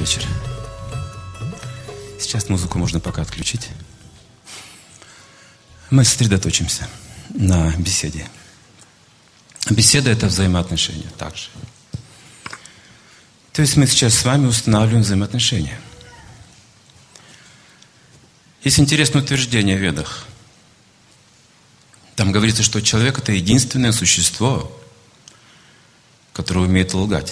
вечер. Сейчас музыку можно пока отключить. Мы сосредоточимся на беседе. Беседа – это взаимоотношения также. То есть мы сейчас с вами устанавливаем взаимоотношения. Есть интересное утверждение в Ведах. Там говорится, что человек – это единственное существо, которое умеет лгать.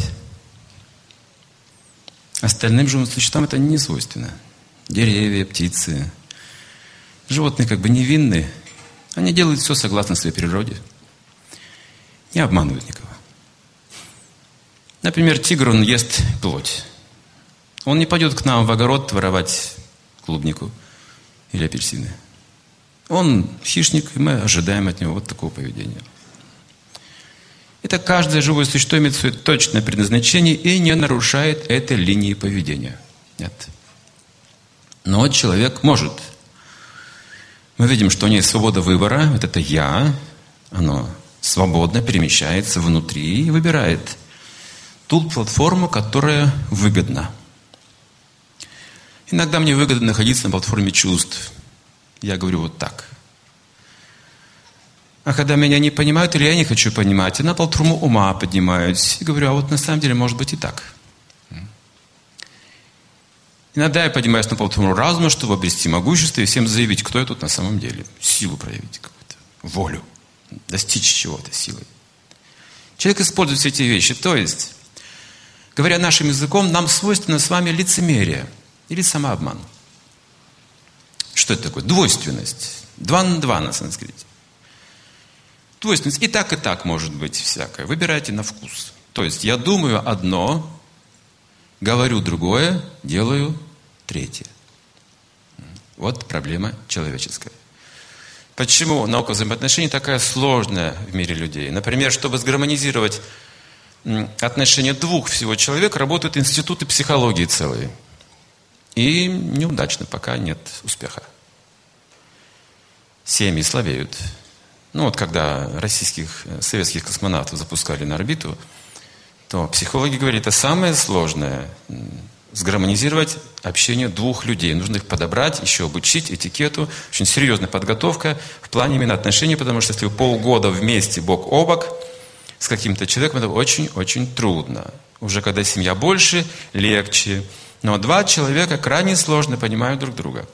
Остальным живым существам это не свойственно. Деревья, птицы, животные как бы невинные. Они делают все согласно своей природе. Не обманывают никого. Например, тигр, он ест плоть. Он не пойдет к нам в огород воровать клубнику или апельсины. Он хищник, и мы ожидаем от него вот такого поведения. Это каждое живое существо имеет свое точное предназначение и не нарушает этой линии поведения. Нет. Но человек может. Мы видим, что у него есть свобода выбора. Вот это «я», оно свободно перемещается внутри и выбирает ту платформу, которая выгодна. Иногда мне выгодно находиться на платформе чувств. Я говорю вот так. А когда меня не понимают, или я не хочу понимать, я на платформу ума поднимаюсь и говорю, а вот на самом деле может быть и так. Иногда я поднимаюсь на платформу разума, чтобы обрести могущество и всем заявить, кто я тут на самом деле. Силу проявить какую-то, волю, достичь чего-то силой. Человек использует все эти вещи. То есть, говоря нашим языком, нам свойственно с вами лицемерие или самообман. Что это такое? Двойственность. Два на два на санскрите. Двойственность. И так может быть всякое. Выбирайте на вкус. То есть я думаю одно, говорю другое, делаю третье. Вот проблема человеческая. Почему наука взаимоотношений такая сложная в мире людей? Например, чтобы сгармонизировать отношения двух всего человек, работают институты психологии целые. И неудачно, пока нет успеха. Семьи слабеют. Ну вот когда советских космонавтов запускали на орбиту, то психологи говорят, это самое сложное – сгармонизировать общение двух людей. Нужно их подобрать, еще обучить этикету. Очень серьезная подготовка в плане именно отношений, потому что если вы полгода вместе, бок о бок, с каким-то человеком, это очень-очень трудно. Уже когда семья больше, легче. Но два человека крайне сложно понимают друг друга.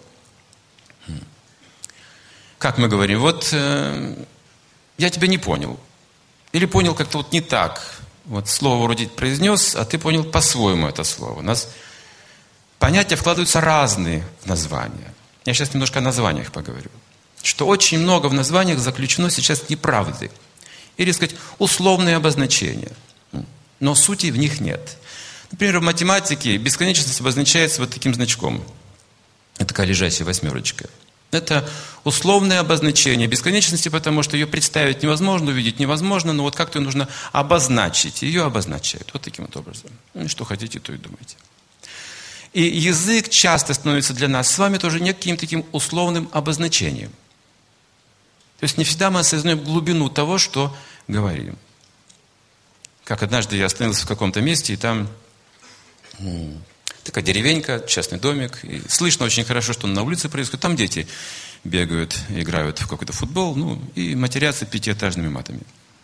Как мы говорим, вот я тебя не понял. Или понял как-то вот не так. Вот слово вроде произнес, а ты понял по-своему это слово. У нас понятия вкладываются разные в названия. Я сейчас немножко о названиях поговорю. Что очень много в названиях заключено сейчас неправды. Или, сказать, условные обозначения. Но сути в них нет. Например, в математике бесконечность обозначается вот таким значком. Это такая лежащая восьмерочка. Это условное обозначение бесконечности, потому что ее представить невозможно, увидеть невозможно, но вот как-то ее нужно обозначить. Ее обозначают. Вот таким вот образом. Ну, что хотите, то и думайте. И язык часто становится для нас с вами тоже неким таким условным обозначением. То есть не всегда мы осознаем глубину того, что говорим. Как однажды я остановился в каком-то месте, и там такая деревенька, частный домик. И слышно очень хорошо, что на улице происходит. Там дети бегают, играют в какой-то футбол, и матерятся пятиэтажными матами.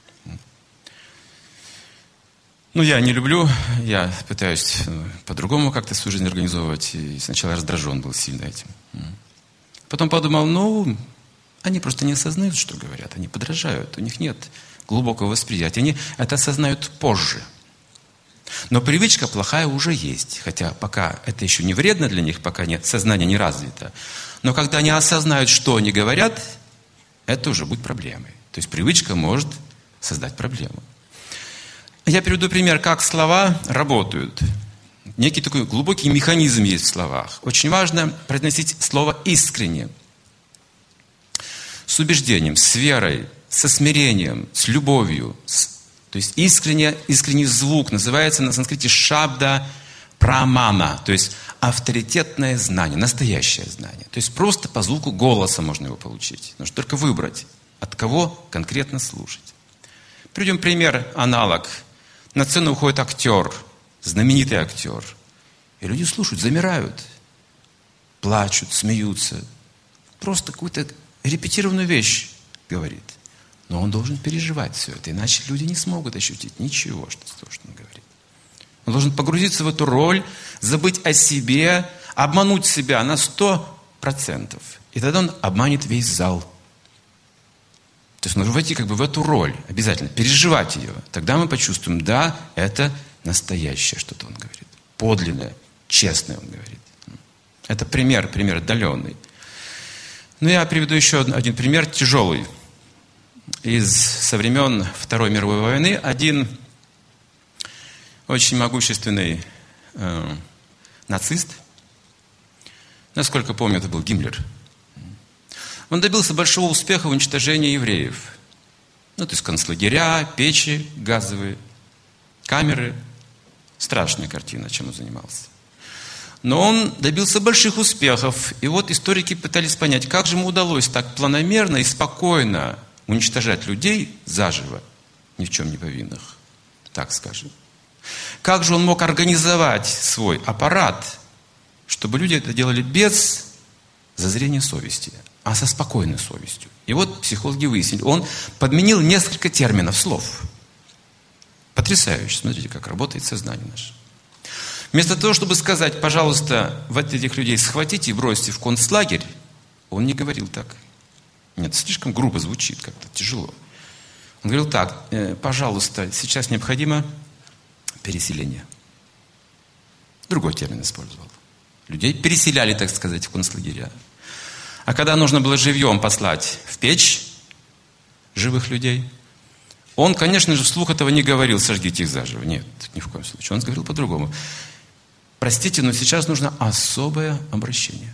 Я не люблю, я пытаюсь по-другому как-то свою жизнь организовывать. И сначала раздражен был сильно этим. Потом подумал, они просто не осознают, что говорят. Они подражают, у них нет глубокого восприятия. Они это осознают позже. Но привычка плохая уже есть. Хотя пока это еще не вредно для них, пока сознание не развито. Но когда они осознают, что они говорят, это уже будет проблемой. То есть привычка может создать проблему. Я приведу пример, как слова работают. Некий такой глубокий механизм есть в словах. Очень важно произносить слово искренне. С убеждением, с верой, со смирением, с любовью. То есть искренний звук называется на санскрите шабда прамана. То есть авторитетное знание, настоящее знание. То есть просто по звуку голоса можно его получить. Нужно только выбрать, от кого конкретно слушать. Приведем пример, аналог. На сцену уходит актер, знаменитый актер. И люди слушают, замирают, плачут, смеются. Просто какую-то репетированную вещь говорит. Но он должен переживать все это, иначе люди не смогут ощутить ничего, что он говорит. Он должен погрузиться в эту роль, забыть о себе, обмануть себя на 100%. И тогда он обманет весь зал. То есть нужно войти в эту роль, обязательно, переживать ее. Тогда мы почувствуем, да, это настоящее, что-то он говорит. Подлинное, честное он говорит. Это пример отдаленный. Но я приведу еще один пример, тяжелый. Со времен Второй мировой войны один очень могущественный нацист, насколько помню, это был Гиммлер, он добился большого успеха в уничтожении евреев. То есть концлагеря, печи газовые, камеры. Страшная картина, чем он занимался. Но он добился больших успехов. И вот историки пытались понять, как же ему удалось так планомерно и спокойно уничтожать людей заживо, ни в чем не повинных, так скажем. Как же он мог организовать свой аппарат, чтобы люди это делали без зазрения совести, а со спокойной совестью. И вот психологи выяснили, он подменил несколько терминов, слов. Потрясающе. Смотрите, как работает сознание наше. Вместо того, чтобы сказать, пожалуйста, вот этих людей схватите и бросьте в концлагерь, он не говорил так. Нет, слишком грубо звучит, как-то тяжело. Он говорил так, пожалуйста, сейчас необходимо переселение. Другой термин использовал. Людей переселяли, так сказать, в концлагеря. А когда нужно было живьем послать в печь живых людей, он, конечно же, вслух этого не говорил, сожгите их заживо. Нет, ни в коем случае. Он говорил по-другому. Простите, но сейчас нужно особое обращение.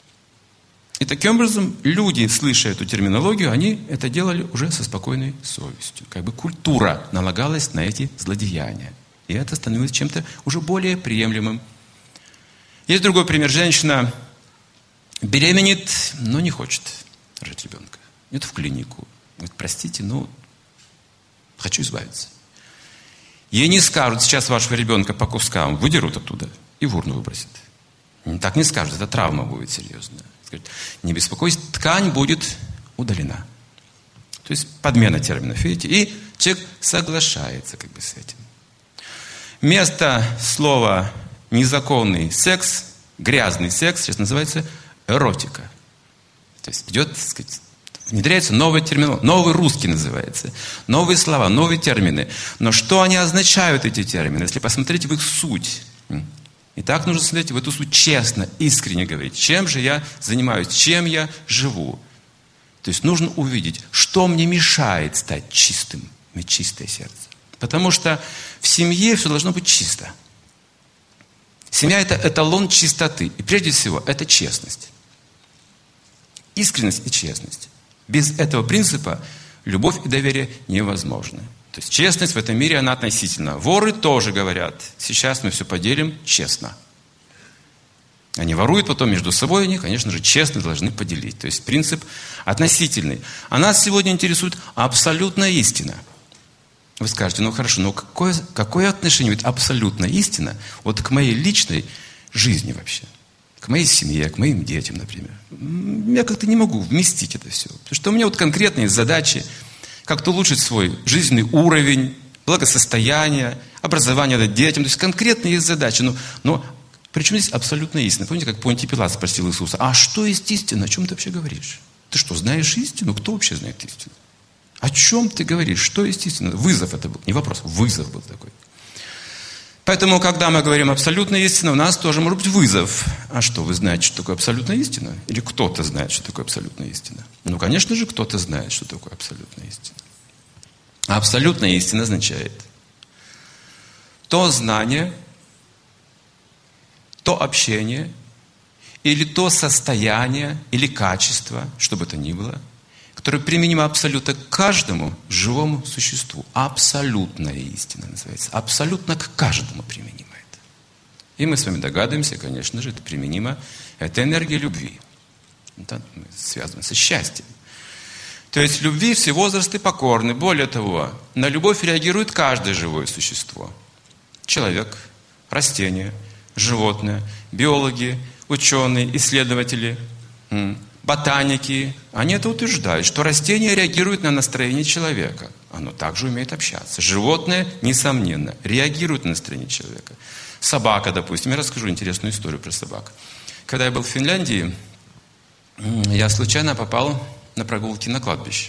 И таким образом люди, слыша эту терминологию, они это делали уже со спокойной совестью. Культура налагалась на эти злодеяния. И это становилось чем-то уже более приемлемым. Есть другой пример. Женщина беременеет, но не хочет рожать ребенка. Идет в клинику. Говорит, простите, хочу избавиться. Ей не скажут, сейчас вашего ребенка по кускам выдерут оттуда и в урну выбросят. Так не скажут, это травма будет серьезная. Скажут, не беспокойтесь, ткань будет удалена. То есть подмена терминов, видите? И человек соглашается с этим. Вместо слова незаконный секс, грязный секс, сейчас называется эротика. То есть идет, внедряется новый термин, новый русский называется. Новые слова, новые термины. Но что они означают, эти термины? Если посмотреть в их суть. И так нужно смотреть в эту суть честно, искренне говорить. Чем же я занимаюсь, чем я живу? То есть нужно увидеть, что мне мешает стать чистым, иметь чистое сердце. Потому что в семье все должно быть чисто. Семья – это эталон чистоты. И прежде всего, это честность. Искренность и честность. Без этого принципа любовь и доверие невозможны. То есть честность в этом мире, она относительна. Воры тоже говорят, сейчас мы все поделим честно. Они воруют потом между собой, они, конечно же, честно должны поделить. То есть принцип относительный. А нас сегодня интересует абсолютная истина. Вы скажете, хорошо, но какое отношение ведь абсолютная истина к моей личной жизни вообще? К моей семье, к моим детям, например. Я как-то не могу вместить это все. Потому что у меня конкретные задачи, как-то улучшить свой жизненный уровень, благосостояние, образование дать детям. То есть конкретные есть задачи. Но причем здесь абсолютная истина. Помните, как Понтий Пилат спросил Иисуса, а что есть истина? О чем ты вообще говоришь? Ты что, знаешь истину? Кто вообще знает истину? О чем ты говоришь? Что есть истина? Вызов это был. Не вопрос, вызов был такой. Поэтому, когда мы говорим абсолютная истина, у нас тоже может быть вызов. А что, вы знаете, что такое абсолютная истина? Или кто-то знает, что такое абсолютная истина? Конечно же, кто-то знает, что такое абсолютная истина. А абсолютная истина означает то знание, то общение, или то состояние, или качество, что бы то ни было, которое применимо абсолютно к каждому живому существу. Абсолютная истина называется. Абсолютно к каждому применимо это. И мы с вами догадываемся, конечно же, это применимо. Это энергия любви. Это связано со счастьем. То есть любви все возрасты покорны. Более того, на любовь реагирует каждое живое существо. Человек, растение, животное, биологи, ученые, исследователи, ботаники, они это утверждают, что растение реагирует на настроение человека. Оно также умеет общаться. Животное, несомненно, реагирует на настроение человека. Собака, допустим. Я расскажу интересную историю про собак. Когда я был в Финляндии, я случайно попал на прогулки на кладбище.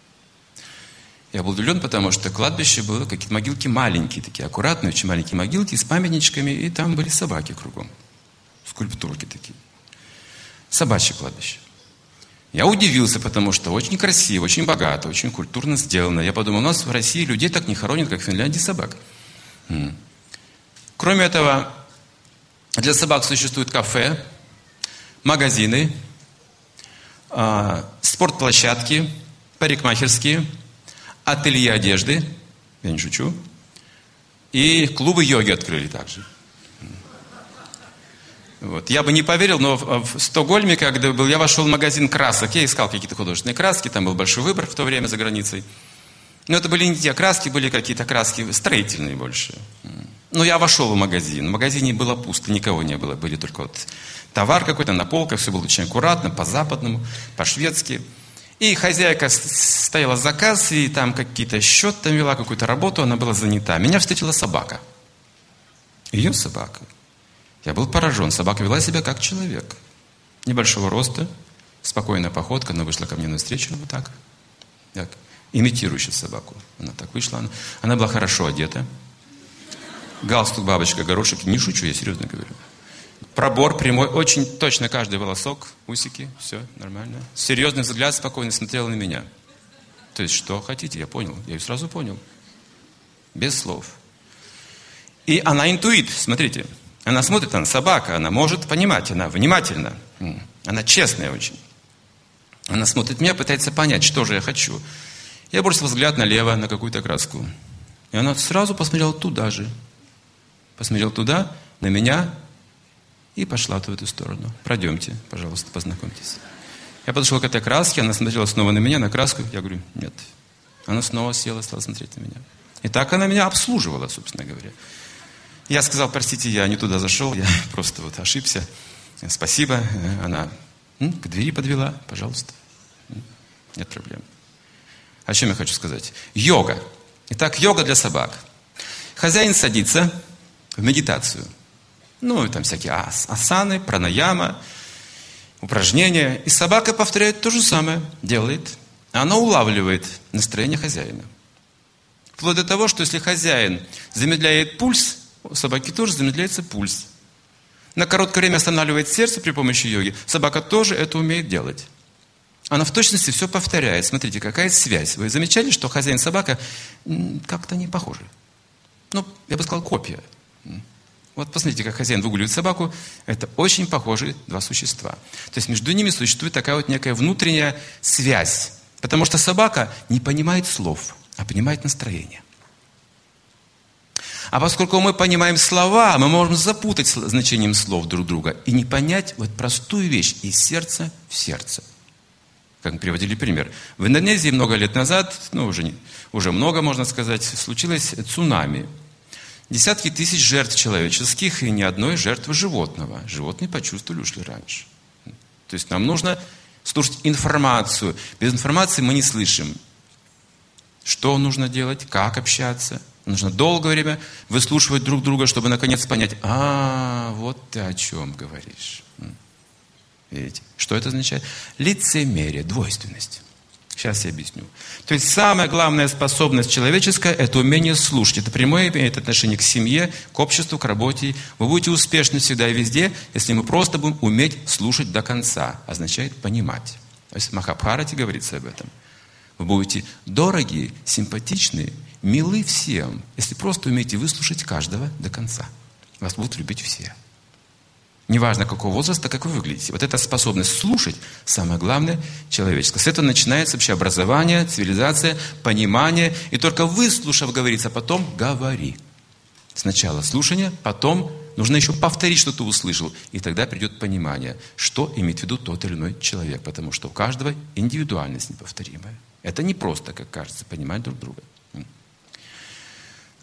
Я был удивлен, потому что кладбище было какие-то могилки маленькие, такие аккуратные, очень маленькие могилки с памятничками, и там были собаки кругом. Скульптурки такие. Собачье кладбище. Я удивился, потому что очень красиво, очень богато, очень культурно сделано. Я подумал, у нас в России людей так не хоронят, как в Финляндии собак. Кроме этого, для собак существуют кафе, магазины, спортплощадки, парикмахерские, ателье одежды, я не шучу, и клубы йоги открыли также. Вот. Я бы не поверил, но в Стокгольме, когда был, я вошел в магазин красок, я искал какие-то художественные краски, там был большой выбор в то время за границей. Но это были не те краски, были какие-то краски строительные больше. Но я вошел в магазин, в магазине было пусто, никого не было, были только вот товар какой-то на полках, все было очень аккуратно, по-западному, по-шведски. И хозяйка стояла за кассой, и там какие-то счет там вела, какую-то работу, она была занята. Меня встретила собака. Ее собака. Я был поражен. Собака вела себя как человек. Небольшого роста, спокойная походка. Она вышла ко мне навстречу вот так. Имитирующая собаку. Она так вышла. Она была хорошо одета. Галстук, бабочка, горошек. Не шучу, я серьезно говорю. Пробор прямой, очень точно каждый волосок, усики. Все нормально. Серьезный взгляд, спокойно смотрела на меня. То есть, что хотите, я понял. Я ее сразу понял. Без слов. И она интуит, смотрите. Она смотрит, она собака, она может понимать, она внимательна, она честная очень. Она смотрит меня, пытается понять, что же я хочу. Я бросил взгляд налево, на какую-то краску. И она сразу посмотрела туда же. Посмотрела туда, на меня, и пошла в эту сторону. Пройдемте, пожалуйста, познакомьтесь. Я подошел к этой краске, она смотрела снова на меня, на краску. Я говорю, нет. Она снова села, стала смотреть на меня. И так она меня обслуживала, собственно говоря. Я сказал, простите, я не туда зашел, я просто вот ошибся. Спасибо. Она к двери подвела, пожалуйста. Нет проблем. О чем я хочу сказать? Йога. Итак, йога для собак. Хозяин садится в медитацию. Ну, там всякие асаны, пранаяма, упражнения. И собака повторяет то же самое, делает. Она улавливает настроение хозяина. Вплоть до того, что если хозяин замедляет пульс, у собаки тоже замедляется пульс. На короткое время останавливает сердце при помощи йоги. Собака тоже это умеет делать. Она в точности все повторяет. Смотрите, какая связь. Вы замечали, что хозяин и собака как-то не похожи? Ну, я бы сказал, копия. Вот посмотрите, как хозяин выгуливает собаку. Это очень похожие два существа. То есть между ними существует такая вот некая внутренняя связь. Потому что собака не понимает слов, а понимает настроение. А поскольку мы понимаем слова, мы можем запутать значением слов друг друга и не понять вот простую вещь из сердца в сердце. Как мы приводили пример. В Индонезии много лет назад, уже много, можно сказать, случилось цунами. Десятки тысяч жертв человеческих и ни одной жертвы животного. Животные почувствовали, ушли раньше. То есть нам нужно слушать информацию. Без информации мы не слышим. Что нужно делать, как общаться. Нужно долгое время выслушивать друг друга, чтобы наконец понять, вот ты о чем говоришь. Видите? Что это означает? Лицемерие, двойственность. Сейчас я объясню. То есть самая главная способность человеческая – это умение слушать. Это прямое имеет отношение к семье, к обществу, к работе. Вы будете успешны всегда и везде, если мы просто будем уметь слушать до конца. Означает понимать. То есть в Махабхарате говорится об этом. Вы будете дорогие, симпатичные, милы всем, если просто умеете выслушать каждого до конца. Вас будут любить все. Неважно, какого возраста, как вы выглядите. Вот эта способность слушать, самое главное, человеческое. С этого начинается вообще образование, цивилизация, понимание. И только выслушав, говорится, а потом говори. Сначала слушание, потом нужно еще повторить, что ты услышал. И тогда придет понимание, что имеет в виду тот или иной человек. Потому что у каждого индивидуальность неповторимая. Это не просто, как кажется, понимать друг друга.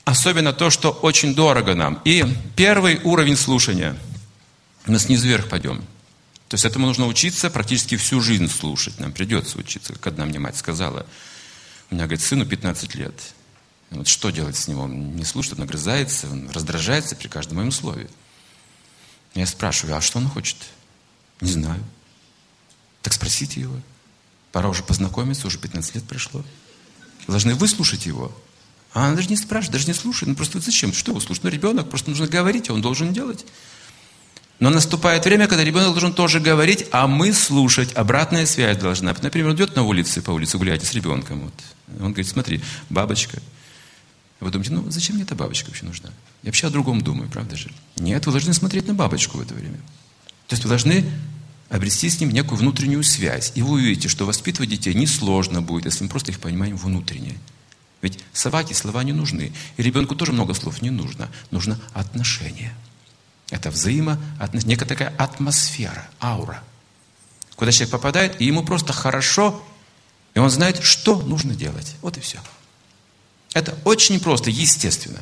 особенно то, что очень дорого нам. И первый уровень слушания. Мы снизу вверх пойдем. То есть этому нужно учиться практически всю жизнь слушать. Нам придется учиться. Как одна мне мать сказала. У меня, говорит, сыну 15 лет. Вот что делать с ним? Он не слушает, он огрызается, он раздражается при каждом моем слове. Я спрашиваю, а что он хочет? Не знаю. Так спросите его. Пора уже познакомиться, уже 15 лет прошло. Вы должны выслушать его. А она даже не спрашивает, даже не слушает. Ну просто зачем? Что его слушать? Ну ребенок, просто нужно говорить, а он должен делать. Но наступает время, когда ребенок должен тоже говорить, а мы слушать. Обратная связь должна быть. Например, он идет на улице, по улице гуляете с ребенком. Вот. Он говорит, смотри, бабочка. Вы думаете, ну зачем мне эта бабочка вообще нужна? Я вообще о другом думаю, правда же? Нет, вы должны смотреть на бабочку в это время. То есть вы должны обрести с ним некую внутреннюю связь. И вы увидите, что воспитывать детей несложно будет, если мы просто их понимаем внутренне. Ведь собаке слова не нужны. И ребенку тоже много слов не нужно. Нужно отношение. Это некая такая атмосфера, аура. Куда человек попадает, и ему просто хорошо, и он знает, что нужно делать. Вот и все. Это очень просто, естественно.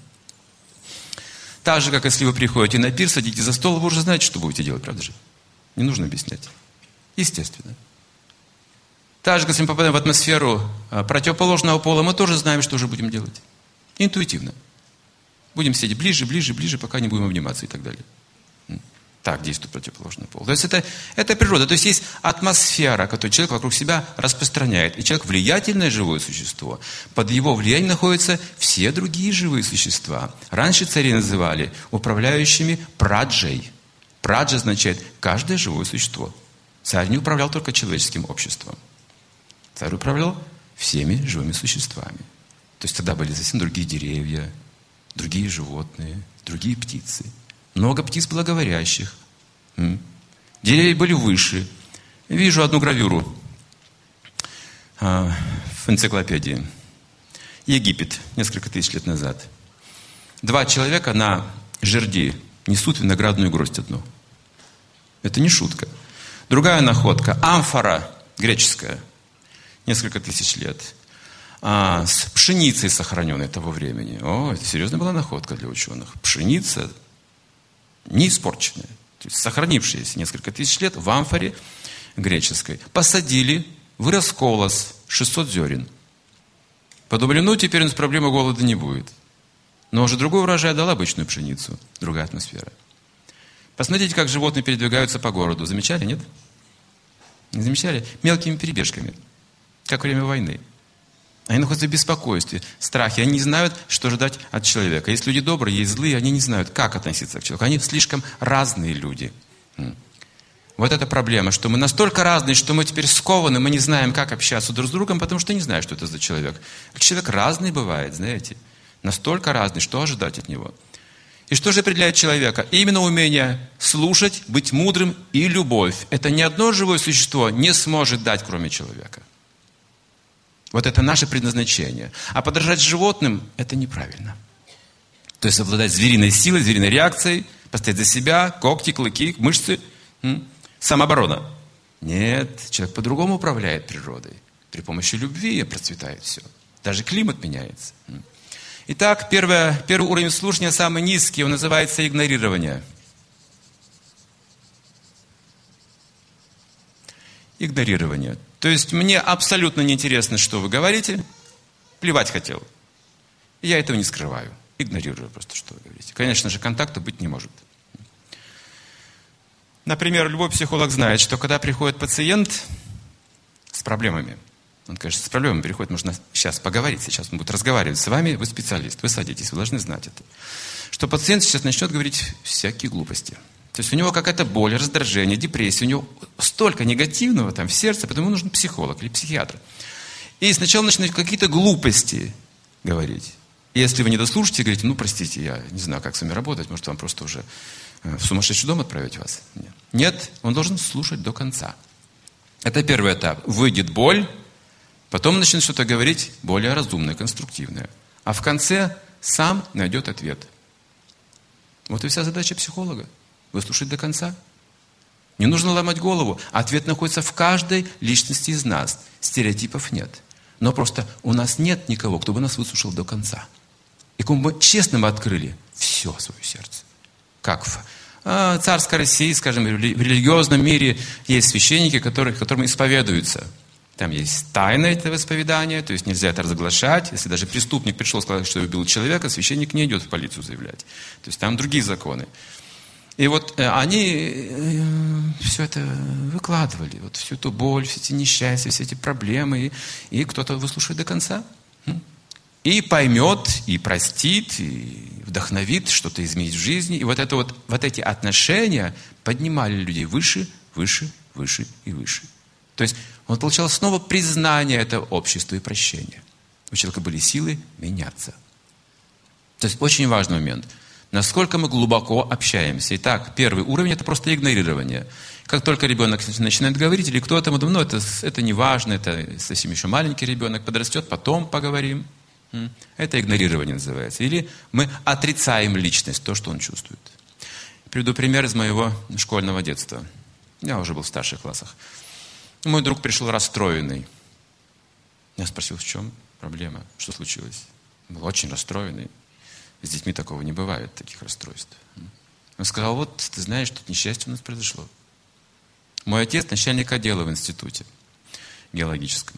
Так же, как если вы приходите на пир, садитесь за стол, вы уже знаете, что будете делать, правда же? Не нужно объяснять. Естественно. Так же, если мы попадаем в атмосферу противоположного пола, мы тоже знаем, что уже будем делать. Интуитивно. Будем сидеть ближе, пока не будем обниматься и так далее. Так действует противоположный пол. То есть это природа. То есть есть атмосфера, которую человек вокруг себя распространяет. И человек влиятельное живое существо. Под его влиянием находятся все другие живые существа. Раньше цари называли управляющими праджей. Праджа означает каждое живое существо. Царь не управлял только человеческим обществом. Царь управлял всеми живыми существами. То есть тогда были совсем другие деревья, другие животные, другие птицы. Много птиц было говорящих. Деревья были выше. Вижу одну гравюру в энциклопедии. Египет, несколько тысяч лет назад. 2 человека на жерди несут виноградную гроздь одну. Это не шутка. Другая находка. Амфора греческая. Несколько тысяч лет. С пшеницей сохраненной того времени. О, это серьезная была находка для ученых. Пшеница не испорченная. То есть сохранившаяся несколько тысяч лет в амфоре греческой. Посадили, вырос колос, 600 зерен. Подумали, ну теперь у нас проблемы голода не будет. Но уже другой урожай дал обычную пшеницу. Другая атмосфера. Посмотрите, как животные передвигаются по городу. Замечали, нет? Не замечали? Мелкими перебежками. Как во время войны. Они находятся в беспокойстве, страхе. Они не знают, что ждать от человека. Есть люди добрые, есть злые, они не знают, как относиться к человеку. Они слишком разные люди. Вот эта проблема, что мы настолько разные, что мы теперь скованы, мы не знаем, как общаться друг с другом, потому что не знаем, что это за человек. Человек разный бывает, знаете. Настолько разный, что ожидать от него. И что же определяет человека? Именно умение слушать, быть мудрым и любовь. Это ни одно живое существо не сможет дать, кроме человека. Вот это наше предназначение. А подражать животным – это неправильно. То есть обладать звериной силой, звериной реакцией, постоять за себя, когти, клыки, мышцы, самооборона. Нет, человек по-другому управляет природой. При помощи любви процветает все. Даже климат меняется. Итак, первый уровень слушания самый низкий, он называется игнорирование. Игнорирование. То есть мне абсолютно неинтересно, что вы говорите. Плевать хотел. И я этого не скрываю. Игнорирую просто, что вы говорите. Конечно же, контакта быть не может. Например, любой психолог знает, что когда приходит пациент с проблемами, он, конечно, с проблемами приходит, нужно сейчас поговорить, сейчас он будет разговаривать с вами, вы специалист, вы садитесь, вы должны знать это. Что пациент сейчас начнет говорить всякие глупости. То есть у него какая-то боль, раздражение, депрессия, у него столько негативного там в сердце, поэтому нужен психолог или психиатр. И сначала начинают какие-то глупости говорить. И если вы не дослушаете, говорите, ну простите, я не знаю, как с вами работать, может вам просто уже в сумасшедший дом отправить вас. Нет, он должен слушать до конца. Это первый этап. Выйдет боль, потом начнет что-то говорить более разумное, конструктивное. А в конце сам найдет ответ. Вот и вся задача психолога. Выслушать до конца. Не нужно ломать голову. Ответ находится в каждой личности из нас. Стереотипов нет. Но просто у нас нет никого, кто бы нас выслушал до конца. И кому бы честно мы открыли все свое сердце. Как в царской России, скажем, в религиозном мире есть священники, которым исповедуются. Там есть тайна этого исповедания, то есть нельзя это разглашать. Если даже преступник пришел сказать, что убил человека, священник не идет в полицию заявлять. То есть там другие законы. И вот они все это выкладывали, вот всю эту боль, все эти несчастья, все эти проблемы. И кто-то выслушает до конца. И поймет, и простит, и вдохновит что-то изменить в жизни. И вот эти отношения поднимали людей выше, выше, выше и выше. То есть он получал снова признание этого общества и прощения. У человека были силы меняться. То есть очень важный момент. Насколько мы глубоко общаемся. Итак, первый уровень – это просто игнорирование. Как только ребенок начинает говорить, или кто-то, мы думаем, это не важно, это совсем еще маленький ребенок, подрастет, потом поговорим. Это игнорирование называется. Или мы отрицаем личность, то, что он чувствует. Приведу пример из моего школьного детства. Я уже был в старших классах. Мой друг пришел расстроенный. Я спросил, в чем проблема, что случилось. Был очень расстроенный. С детьми такого не бывает, таких расстройств. Он сказал, вот, ты знаешь, тут несчастье у нас произошло. Мой отец начальник отдела в институте геологическом.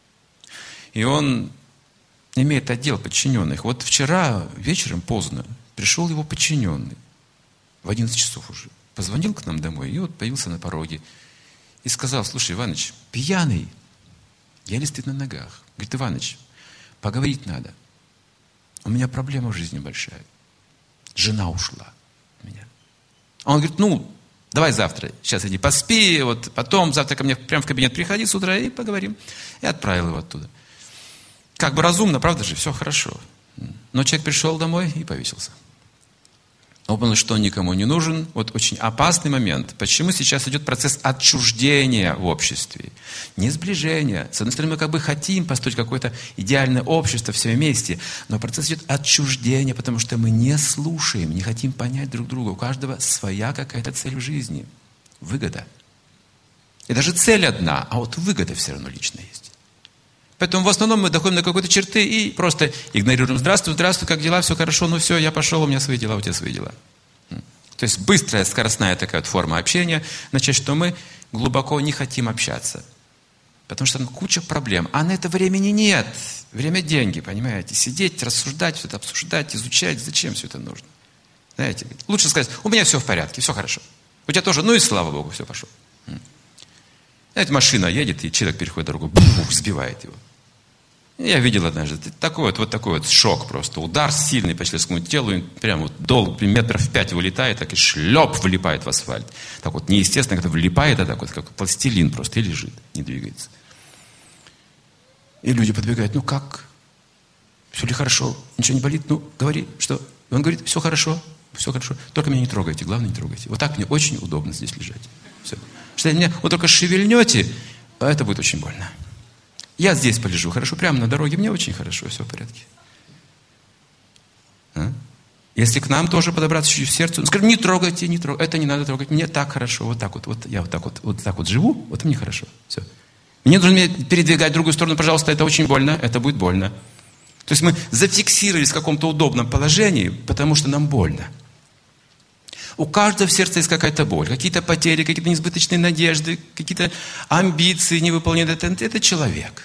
И он имеет отдел подчиненных. Вот вчера вечером поздно пришел его подчиненный. В 11 часов уже. Позвонил к нам домой и вот появился на пороге. И сказал, слушай, Иваныч, пьяный, еле стоит на ногах. Говорит, Иваныч, поговорить надо. У меня проблема в жизни большая. Жена ушла от меня. А он говорит, давай завтра, сейчас иди поспи, вот потом завтра ко мне прямо в кабинет приходи с утра и поговорим. И отправил его оттуда. Как бы разумно, правда же, все хорошо. Но человек пришел домой и повесился. Он понял, что он никому не нужен. Вот очень опасный момент. Почему сейчас идет процесс отчуждения в обществе? Не сближения. С одной стороны, мы как бы хотим построить какое-то идеальное общество все вместе, но процесс идет отчуждения, потому что мы не слушаем, не хотим понять друг друга. У каждого своя какая-то цель в жизни. Выгода. И даже цель одна, а вот выгода все равно лично есть. Поэтому в основном мы доходим до какой-то черты и просто игнорируем. Здравствуй, как дела, все хорошо, все, я пошел, у меня свои дела, у тебя свои дела. То есть быстрая, скоростная такая вот форма общения, значит, что мы глубоко не хотим общаться. Потому что там куча проблем. А на это времени нет. Время – деньги, понимаете? Сидеть, рассуждать, все это обсуждать, изучать. Зачем все это нужно? Знаете, лучше сказать, у меня все в порядке, все хорошо. У тебя тоже, и слава Богу, все пошло. Знаете, машина едет, и человек переходит дорогу, сбивает его. Я видел однажды такой вот шок просто. Удар сильный по человеческому телу, и прямо вот метров 5 вылетает, так и шлеп влипает в асфальт. Так вот неестественно, когда влипает, а так вот как пластилин просто и лежит, не двигается. И люди подбегают, как? Все ли хорошо? Ничего не болит? Говори, что? И он говорит, все хорошо, только меня не трогайте, главное не трогайте. Вот так мне очень удобно здесь лежать. Все. Что меня вот только шевельнете, а это будет очень больно. Я здесь полежу, хорошо, прямо на дороге, мне очень хорошо, все в порядке. Если к нам тоже подобраться чуть-чуть в сердце, он скажет, не трогайте, это не надо трогать, мне так хорошо, вот так вот я вот так вот живу, вот мне хорошо, все. Мне нужно передвигать в другую сторону, пожалуйста, это очень больно, это будет больно. То есть мы зафиксировались в каком-то удобном положении, потому что нам больно. У каждого в сердце есть какая-то боль, какие-то потери, какие-то несбыточные надежды, какие-то амбиции невыполненные. Это человек.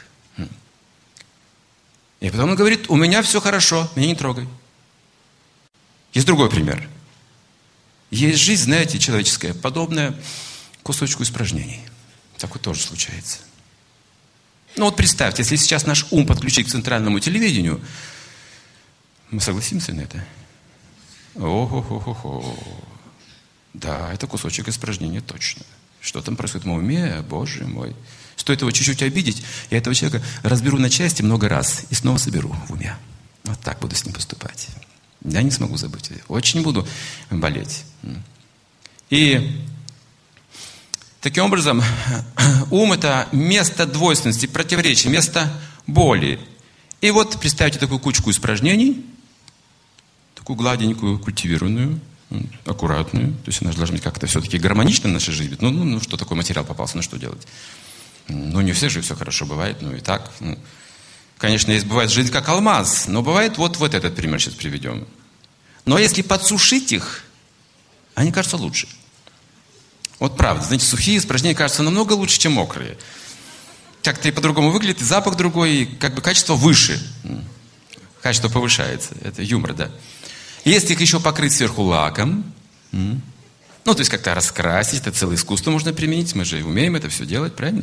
И потом он говорит, у меня все хорошо, меня не трогай. Есть другой пример. Есть жизнь, знаете, человеческая, подобная кусочку испражнений. Такое тоже случается. Вот представьте, если сейчас наш ум подключить к центральному телевидению, мы согласимся на это? О-хо-хо-хо-хо. Да, это кусочек испражнения точно. Что там происходит в моем уме, Боже мой. Стоит его чуть-чуть обидеть, я этого человека разберу на части много раз и снова соберу в уме. Вот так буду с ним поступать. Я не смогу забыть. Очень буду болеть. И таким образом, ум – это место двойственности, противоречия, место боли. И вот представьте такую кучку испражнений, такую гладенькую, культивированную, аккуратную. То есть она же должна быть как-то все-таки гармонично в нашей жизни. Ну, что такой материал попался, что делать? Не у всех же все хорошо бывает, и так. И вот представьте такую кучку испражнений, такую гладенькую, культивированную, аккуратную. То есть она же должна быть как-то все-таки гармонично в нашей жизни. Ну, что такой материал попался, что делать? Ну, что такой материал попался, что делать? Конечно, есть бывает жизнь как алмаз, но бывает вот этот пример сейчас приведем. Но если подсушить их, они кажутся лучше. Вот правда, знаете, сухие испражнения кажутся намного лучше, чем мокрые. Как-то и по-другому выглядит, и запах другой, и как бы качество выше. Качество повышается. Это юмор, да. И если их еще покрыть сверху лаком, ну, то есть как-то раскрасить, это целое искусство можно применить, мы же умеем это все делать, правильно?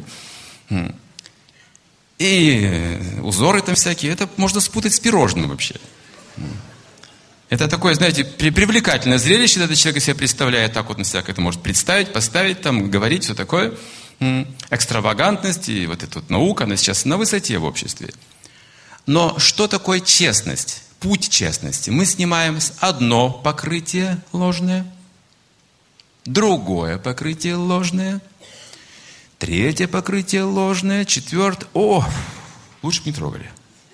И узоры там всякие, это можно спутать с пирожным вообще. Это такое, знаете, привлекательное зрелище, когда человек себе представляет, так вот на себя это может представить, поставить, там, говорить, все такое. Экстравагантность и вот эта вот наука, она сейчас на высоте в обществе. Но что такое честность? Путь честности. Мы снимаем одно покрытие ложное, другое покрытие ложное, третье покрытие ложное, четвертое. Лучше бы не трогали.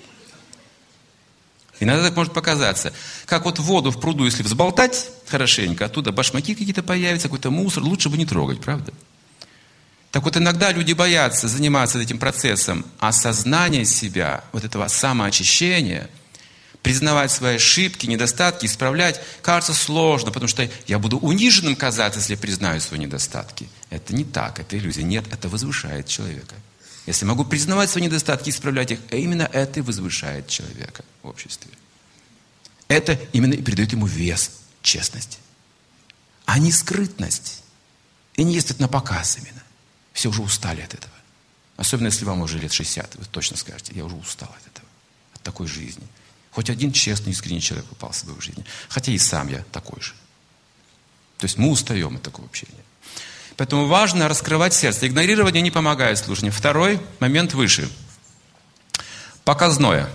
Иногда так может показаться. Как вот воду в пруду, если взболтать хорошенько, оттуда башмаки какие-то появятся, какой-то мусор, лучше бы не трогать, правда? Так вот иногда люди боятся заниматься этим процессом осознания себя, вот этого самоочищения, признавать свои ошибки, недостатки, исправлять. Кажется сложно, потому что я буду униженным казаться, если я признаю свои недостатки. Это не так, это иллюзия. Нет, это возвышает человека. Если могу признавать свои недостатки и исправлять их, именно это и возвышает человека в обществе. Это именно и придает ему вес честности, а не скрытность. И не есть это на показ именно. Все уже устали от этого. Особенно, если вам уже лет 60, вы точно скажете, я уже устал от этого, от такой жизни. Хоть один честный, искренний человек попался бы в жизни. Хотя и сам я такой же. То есть мы устаем от такого общения. Поэтому важно раскрывать сердце. Игнорирование не помогает слушанию. Второй момент выше. Показное.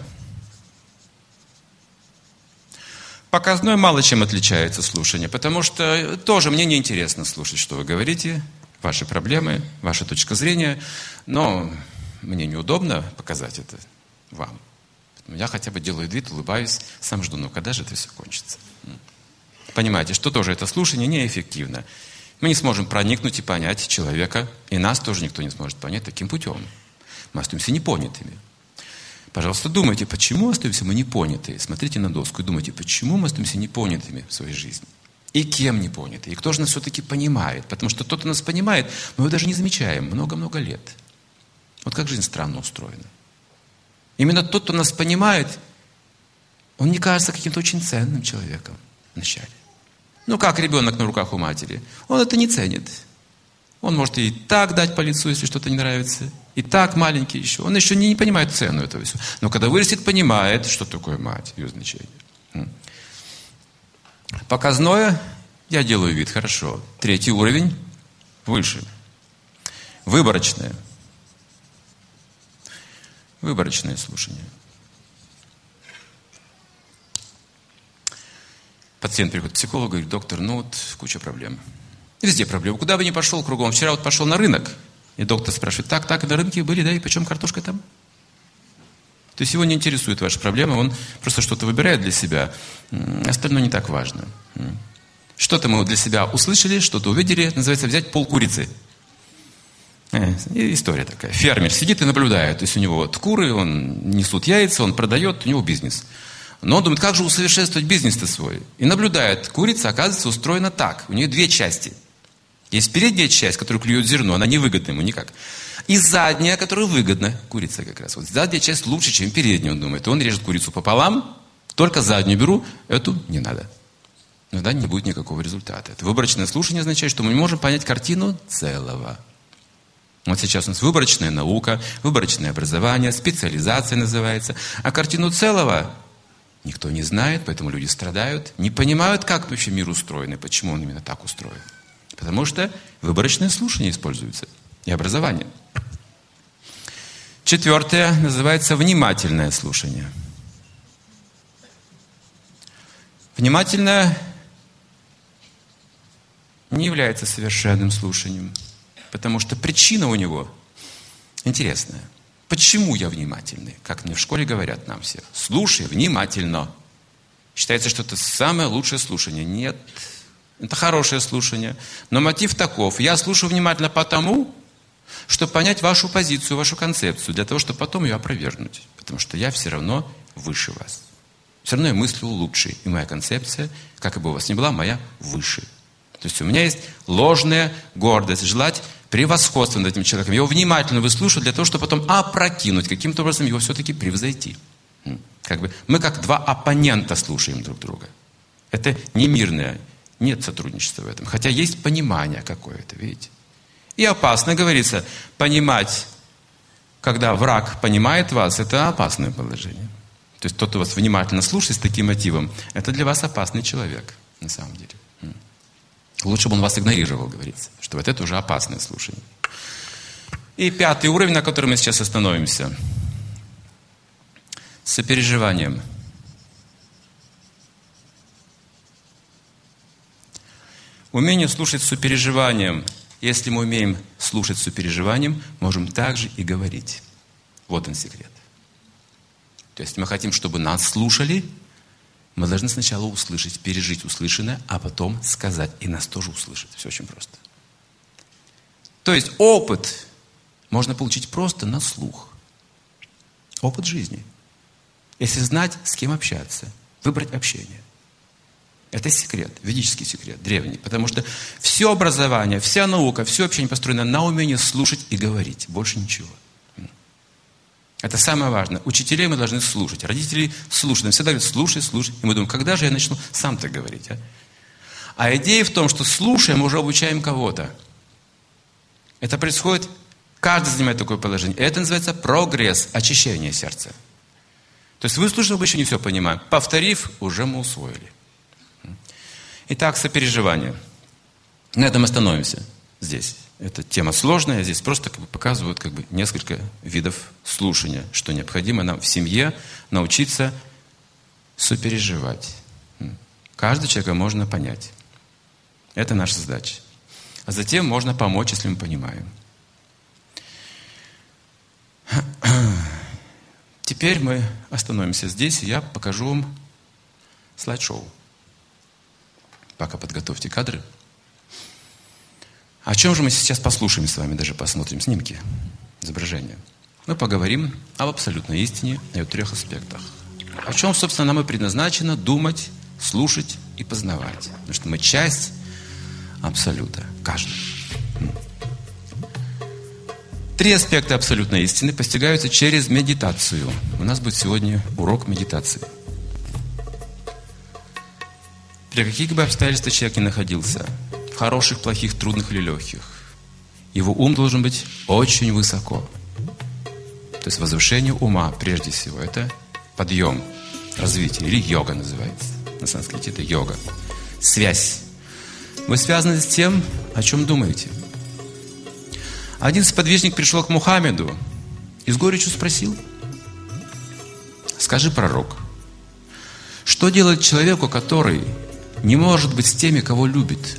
Показное мало чем отличается слушание, потому что тоже мне неинтересно слушать, что вы говорите, ваши проблемы, ваша точка зрения, но мне неудобно показать это вам. Я хотя бы делаю вид, улыбаюсь, сам жду, когда же это все кончится. Понимаете, что тоже это слушание неэффективно. Мы не сможем проникнуть и понять человека, и нас тоже никто не сможет понять таким путем. Мы остаемся непонятыми. Пожалуйста, думайте, почему остаемся мы непонятые. Смотрите на доску и думайте, почему мы остаемся непонятыми в своей жизни. И кем непонятые. И кто же нас все-таки понимает. Потому что кто-то нас понимает, мы его даже не замечаем много-много лет. Вот как жизнь странно устроена. Именно тот, кто нас понимает, он не кажется каким-то очень ценным человеком вначале. Ну, как ребенок на руках у матери. Он это не ценит. Он может и так дать по лицу, если что-то не нравится. И так маленький еще. Он еще не понимает цену этого всего. Но когда вырастет, понимает, что такое мать, ее значение. Показное, я делаю вид, хорошо. Третий уровень, выше. Выборочное. Выборочное слушание. Пациент приходит к психологу, говорит, доктор, куча проблем. Везде проблемы. Куда бы ни пошел, кругом. Вчера пошел на рынок, и доктор спрашивает, так, и на рынке были, да, и почем картошка там? То есть его не интересует ваша проблема, он просто что-то выбирает для себя, остальное не так важно. Что-то мы для себя услышали, что-то увидели, называется взять полкурицы. История такая. Фермер сидит и наблюдает, то есть у него вот куры, он несут яйца, он продает, у него бизнес. Но он думает, как же усовершенствовать бизнес-то свой? И наблюдает, курица, оказывается, устроена так. У нее две части. Есть передняя часть, которая клюет зерно, она невыгодна ему никак. И задняя, которая выгодна, курица как раз. Вот задняя часть лучше, чем передняя, он думает. И он режет курицу пополам, только заднюю беру, эту не надо. Но да, не будет никакого результата. Это выборочное слушание означает, что мы не можем понять картину целого. Вот сейчас у нас выборочная наука, выборочное образование, специализация называется. А картину целого никто не знает, поэтому люди страдают, не понимают, как вообще мир устроен и почему он именно так устроен. Потому что выборочное слушание используется и образование. Четвертое называется внимательное слушание. Внимательное не является совершенным слушанием, потому что причина у него интересная. Почему я внимательный? Как мне в школе говорят нам все. Слушай внимательно. Считается, что это самое лучшее слушание. Нет. Это хорошее слушание. Но мотив таков. Я слушаю внимательно потому, чтобы понять вашу позицию, вашу концепцию, для того, чтобы потом ее опровергнуть. потому что я все равно выше вас. Все равно я мыслю лучше. И моя концепция, как бы у вас ни была, моя выше. То есть у меня есть ложная гордость, желать превосходства над этим человеком. Его внимательно выслушивать для того, чтобы потом опрокинуть, каким-то образом его все-таки превзойти. Мы как два оппонента слушаем друг друга. Это не мирное, нет сотрудничества в этом. Хотя есть понимание какое-то, видите. И опасно, говорится, понимать, когда враг понимает вас, это опасное положение. То есть тот, кто вас внимательно слушает с таким мотивом, это для вас опасный человек, на самом деле. Лучше бы он вас игнорировал, говорится, что вот это уже опасное слушание. И 5-й уровень, на котором мы сейчас остановимся. С сопереживанием. Умение слушать с сопереживанием. Если мы умеем слушать с сопереживанием, можем также и говорить. Вот он секрет. То есть мы хотим, чтобы нас слушали, мы должны сначала услышать, пережить услышанное, а потом сказать. И нас тоже услышат. Все очень просто. То есть опыт можно получить просто на слух. Опыт жизни. Если знать, с кем общаться, выбрать общение. Это секрет, ведический секрет, древний. Потому что все образование, вся наука, все общение построено на умении слушать и говорить. Больше ничего. Это самое важное. Учителей мы должны слушать. Родителей слушать. Нам всегда говорят, слушай, слушай. И мы думаем, когда же я начну сам так говорить? А идея в том, что слушая, мы уже обучаем кого-то. Это происходит, каждый занимает такое положение. Это называется прогресс, очищение сердца. То есть выслушав, мы еще не все понимаем. Повторив, уже мы усвоили. Итак, сопереживание. На этом остановимся здесь. Эта тема сложная, здесь просто показывают несколько видов слушания, что необходимо нам в семье научиться сопереживать. Каждого человека можно понять. Это наша задача. А затем можно помочь, если мы понимаем. Теперь мы остановимся здесь, и я покажу вам слайд-шоу. Пока подготовьте кадры. О чем же мы сейчас послушаем с вами, даже посмотрим снимки, изображения. Мы поговорим об абсолютной истине и о 3 аспектах. О чем, собственно, нам и предназначено думать, слушать и познавать. Потому что мы часть абсолюта, каждый. 3 аспекта абсолютной истины постигаются через медитацию. У нас будет сегодня урок медитации. При каких бы обстоятельствах человек ни находился, хороших, плохих, трудных или легких, его ум должен быть очень высоко. То есть возвышение ума, прежде всего, это подъем, развитие, или йога называется. На санскрите это йога. Связь. Вы связаны с тем, о чем думаете. Один сподвижник пришел к Мухаммеду и с горечью спросил: скажи, пророк, что делать человеку, который не может быть с теми, кого любит?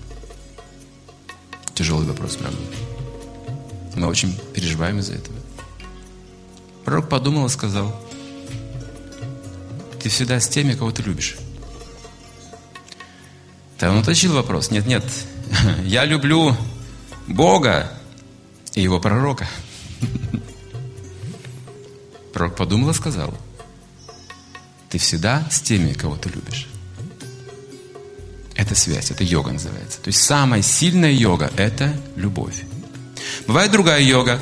Тяжелый вопрос, правда? Мы очень переживаем из-за этого. Пророк подумал и сказал: ты всегда с теми, кого ты любишь. Там он уточнил вопрос. Нет, я люблю Бога и Его пророка. Пророк подумал и сказал: ты всегда с теми, кого ты любишь. Это связь, это йога называется. То есть самая сильная йога – это любовь. Бывает другая йога.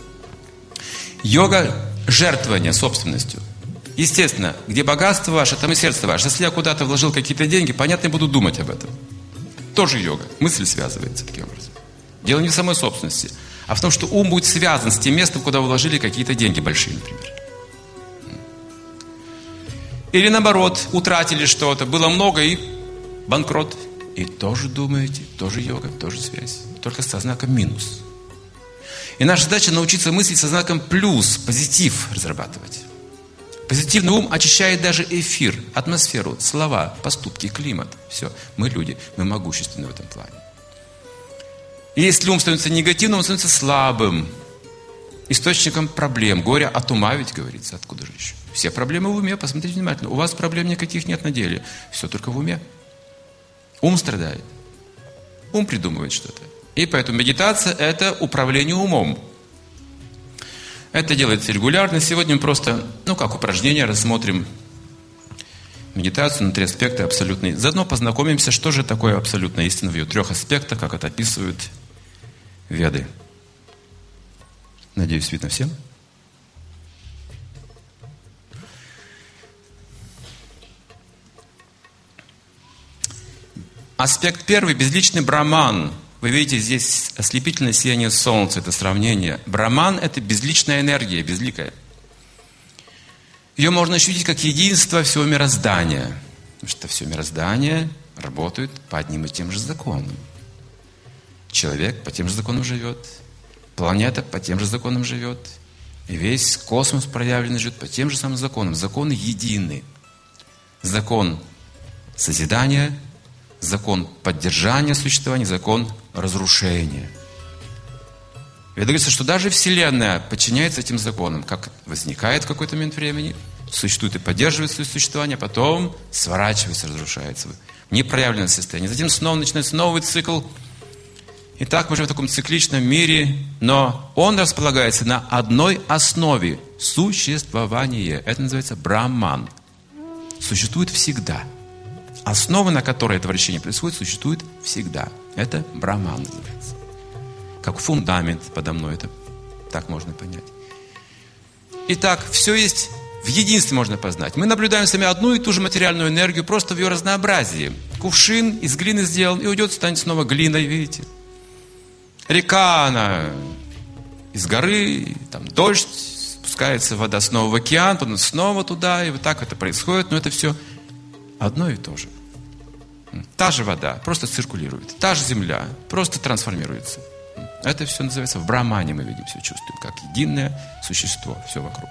Йога жертвования собственностью. Естественно, где богатство ваше, там и сердце ваше. Если я куда-то вложил какие-то деньги, понятно, я буду думать об этом. Тоже йога. Мысль связывается таким образом. Дело не в самой собственности, а в том, что ум будет связан с тем местом, куда вы вложили какие-то деньги большие, например. Или наоборот, утратили что-то, было много и банкрот. И тоже думаете, тоже йога, тоже связь. Только со знаком минус. И наша задача научиться мыслить со знаком плюс, позитив разрабатывать. Позитивный ум очищает даже эфир, атмосферу, слова, поступки, климат. Все. Мы люди, мы могущественны в этом плане. И если ум становится негативным, он становится слабым. Источником проблем, горя от ума, ведь говорится, откуда же еще? Все проблемы в уме, посмотрите внимательно. У вас проблем никаких нет на деле. Все только в уме. Ум страдает. Ум придумывает что-то. И поэтому медитация – это управление умом. Это делается регулярно. Сегодня мы просто, как упражнение, рассмотрим медитацию на 3 аспекта абсолютной. Заодно познакомимся, что же такое абсолютная истина в ее 3 аспектах, как это описывают Веды. Надеюсь, видно всем. Аспект 1 – безличный Браман. Вы видите, здесь ослепительное сияние солнца, это сравнение. Браман – это безличная энергия, безликая. Ее можно ощутить как единство всего мироздания. Потому что все мироздание работает по одним и тем же законам. Человек по тем же законам живет. Планета по тем же законам живет. И весь космос проявленный живет по тем же самым законам. Законы едины. Закон созидания, закон поддержания существования, закон разрушения. И говорится, что даже Вселенная подчиняется этим законам. Как возникает в какой-то момент времени, существует и поддерживает свое существование, а потом сворачивается, разрушается в непроявленное состояние. Затем снова начинается новый цикл. И так мы живем в таком цикличном мире, но он располагается на одной основе – существование. Это называется Браман. Существует всегда. Основа, на которой это вращение происходит, существует всегда. Это Браман называется. Как фундамент подо мной, это так можно понять. Итак, все есть в единстве можно познать. Мы наблюдаем сами одну и ту же материальную энергию, просто в ее разнообразии. Кувшин из глины сделан и уйдет, станет снова глиной, видите? Река, она из горы, там дождь, спускается вода снова в океан, потом снова туда, и вот так это происходит, но это все одно и то же. Та же вода просто циркулирует, та же земля просто трансформируется. Это все называется в Брамане, мы видим, все чувствуем, как единое существо, все вокруг.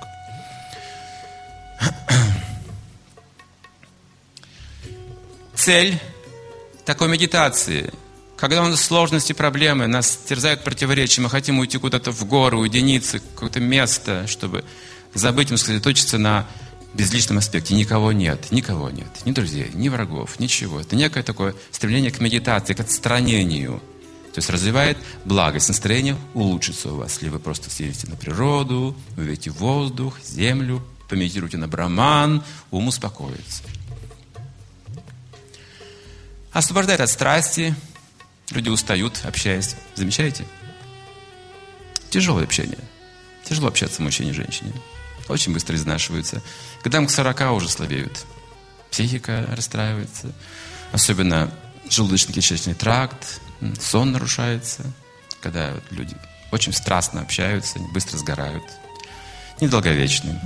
Цель такой медитации, когда у нас сложности, проблемы, нас терзают противоречия, мы хотим уйти куда-то в гору, уединиться, в какое-то место, чтобы забыть, сосредоточиться на безличном аспекте. Никого нет, ни друзей, ни врагов, ничего. Это некое такое стремление к медитации, к отстранению. То есть развивает благость, настроение улучшится у вас. Если вы просто съездите на природу, вы увидите воздух, землю, помедитируйте на Браман, ум успокоится. Освобождает от страсти. Люди устают, общаясь. Замечаете? Тяжелое общение. Тяжело общаться мужчине и женщине. Очень быстро изнашиваются. Когда к 40 уже слабеют. Психика расстраивается. Особенно желудочно-кишечный тракт. Сон нарушается. Когда люди очень страстно общаются, они быстро сгорают. Недолговечны.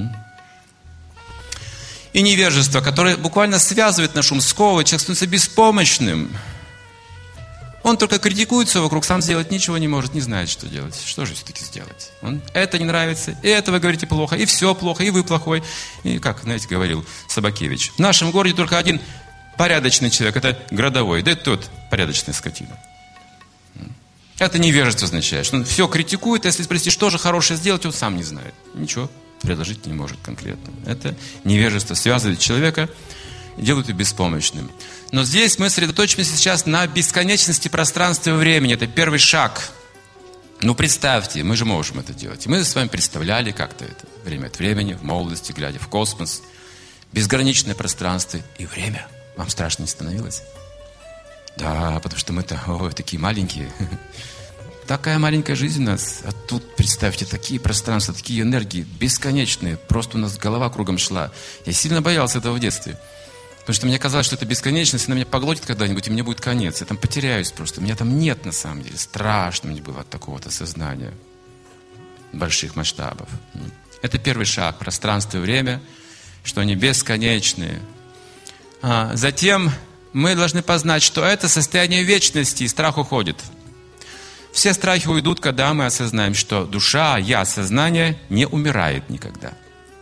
И невежество, которое буквально связывает наш ум, сковывает, человек становится беспомощным. Он только критикует все вокруг, сам сделать ничего не может, не знает, что делать. Что же все-таки сделать? Это не нравится, и это вы говорите плохо, и все плохо, и вы плохой. И как, знаете, говорил Собакевич, в нашем городе только один порядочный человек, это городовой, да это тот порядочная скотина. Это невежество означает, что он все критикует, а если спросить, что же хорошее сделать, он сам не знает. Ничего предложить не может конкретно. Это невежество связывает человека и делает его беспомощным. Но здесь мы сосредоточимся сейчас на бесконечности пространства и времени. Это первый шаг. Представьте, мы же можем это делать. И мы с вами представляли как-то это время от времени, в молодости, глядя в космос. Безграничное пространство и время. Вам страшно не становилось? Да, потому что мы-то такие маленькие. Такая маленькая жизнь у нас. А тут, представьте, такие пространства, такие энергии бесконечные. Просто у нас голова кругом шла. Я сильно боялся этого в детстве. Потому что мне казалось, что это бесконечность, она меня поглотит когда-нибудь, и мне будет конец. Я там потеряюсь просто. Меня там нет на самом деле. Страшно мне было от такого-то сознания. Больших масштабов. Это первый шаг. Пространство и время, что они бесконечные. Затем мы должны познать, что это состояние вечности, и страх уходит. Все страхи уйдут, когда мы осознаем, что душа, я, сознание не умирает никогда.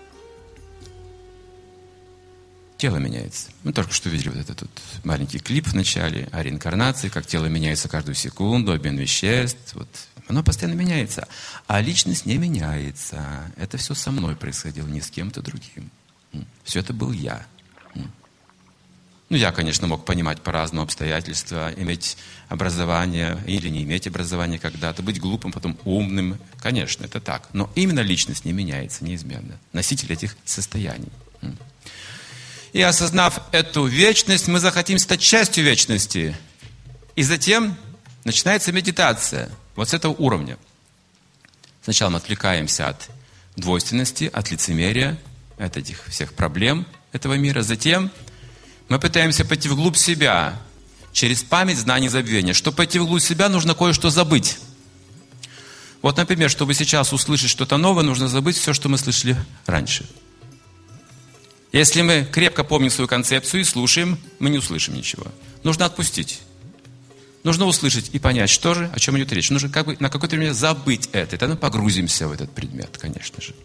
Тело меняется. Мы только что видели вот этот маленький клип в начале о реинкарнации, как тело меняется каждую секунду, обмен веществ. Оно постоянно меняется. А личность не меняется. Это все со мной происходило, не с кем-то другим. Все это был я. Ну, я, конечно, мог понимать по-разному обстоятельства, иметь образование или не иметь образования когда-то, быть глупым, потом умным. Конечно, это так. Но именно личность не меняется неизменно. Носитель этих состояний. И осознав эту вечность, мы захотим стать частью вечности. И затем начинается медитация. Вот с этого уровня. Сначала мы отвлекаемся от двойственности, от лицемерия, от этих всех проблем этого мира. Затем мы пытаемся пойти вглубь себя через память, знание, забвение. Чтобы пойти вглубь себя, нужно кое-что забыть. Вот, например, чтобы сейчас услышать что-то новое, нужно забыть все, что мы слышали раньше. Если мы крепко помним свою концепцию и слушаем, мы не услышим ничего. Нужно отпустить. Нужно услышать и понять, что же, о чем идет речь. Нужно как бы на какое-то время забыть это. И тогда мы погрузимся в этот предмет, конечно же.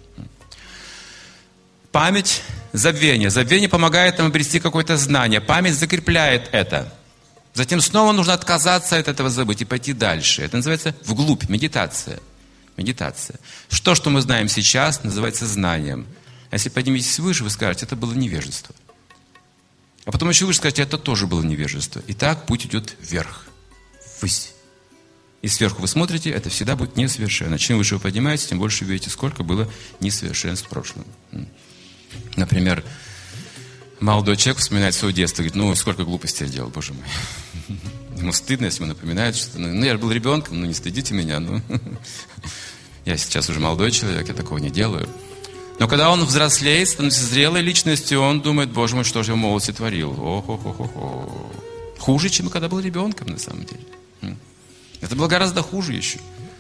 Память, забвение. Забвение помогает нам обрести какое-то знание. Память закрепляет это. Затем снова нужно отказаться от этого забыть и пойти дальше. Это называется вглубь, медитация. Медитация. Что мы знаем сейчас, называется знанием. А если подниметесь выше, вы скажете, это было невежество. А потом еще выше скажете, это тоже было невежество. И так путь идет вверх, ввысь. И сверху вы смотрите, это всегда будет несовершенно. Чем выше вы поднимаетесь, тем больше вы видите, сколько было несовершенств в прошлом. Например, молодой человек вспоминает свое детство, говорит, ну, сколько глупостей я делал, боже мой. Ему стыдно, если ему напоминают, что, ну, я был ребенком, ну, не стыдите меня, ну. Я сейчас уже молодой человек, я такого не делаю. Но когда он взрослеет, становится зрелой личностью, он думает, боже мой, что же я в молодости творил. О-хо-хо-хо-хо. Хуже, чем когда был ребенком, на самом деле. Это было гораздо хуже еще.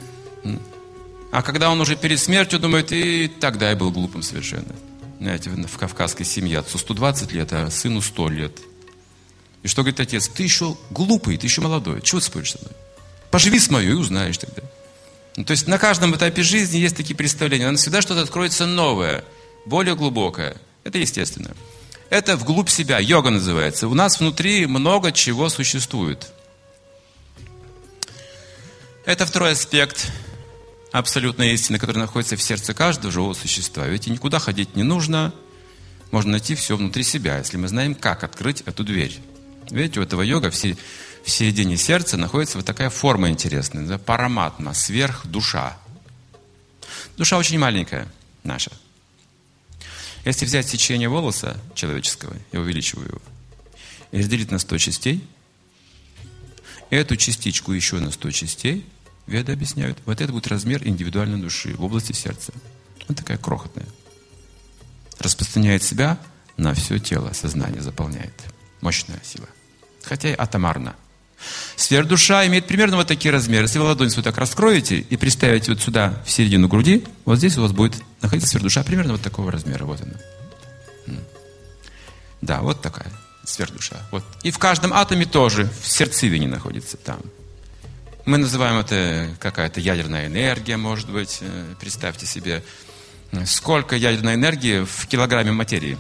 А когда он уже перед смертью думает, и тогда я был глупым совершенно. Знаете, в кавказской семье отцу 120 лет, а сыну 100 лет. И что говорит отец? Ты еще глупый, ты еще молодой. Чего ты споришь со мной? Поживи с моей и узнаешь тогда. Ну, то есть на каждом этапе жизни есть такие представления. Нам всегда что-то откроется новое, более глубокое. Это естественно. Это вглубь себя, йога называется. У нас внутри много чего существует. Это второй аспект абсолютной истины, который находится в сердце каждого живого существа. Ведь никуда ходить не нужно. Можно найти все внутри себя, если мы знаем, как открыть эту дверь. Видите, у этого йога в середине сердца находится вот такая форма интересная. Параматма, сверхдуша. Душа очень маленькая наша. Если взять сечение волоса человеческого, я увеличиваю его, и разделить на 100 частей, эту частичку еще на 100 частей, веды объясняют, вот это будет размер индивидуальной души в области сердца. Вот такая крохотная. Распространяет себя на все тело, сознание заполняет. Мощная сила. Хотя и атомарно. Сверхдуша имеет примерно вот такие размеры. Если вы ладонь вот так раскроете и приставите вот сюда, в середину груди, вот здесь у вас будет находиться сверхдуша примерно вот такого размера. Вот она. Да, вот такая сверхдуша. Вот. И в каждом атоме тоже, в сердцевине находится там. Мы называем это какая-то ядерная энергия, может быть. Представьте себе, сколько ядерной энергии в килограмме материи,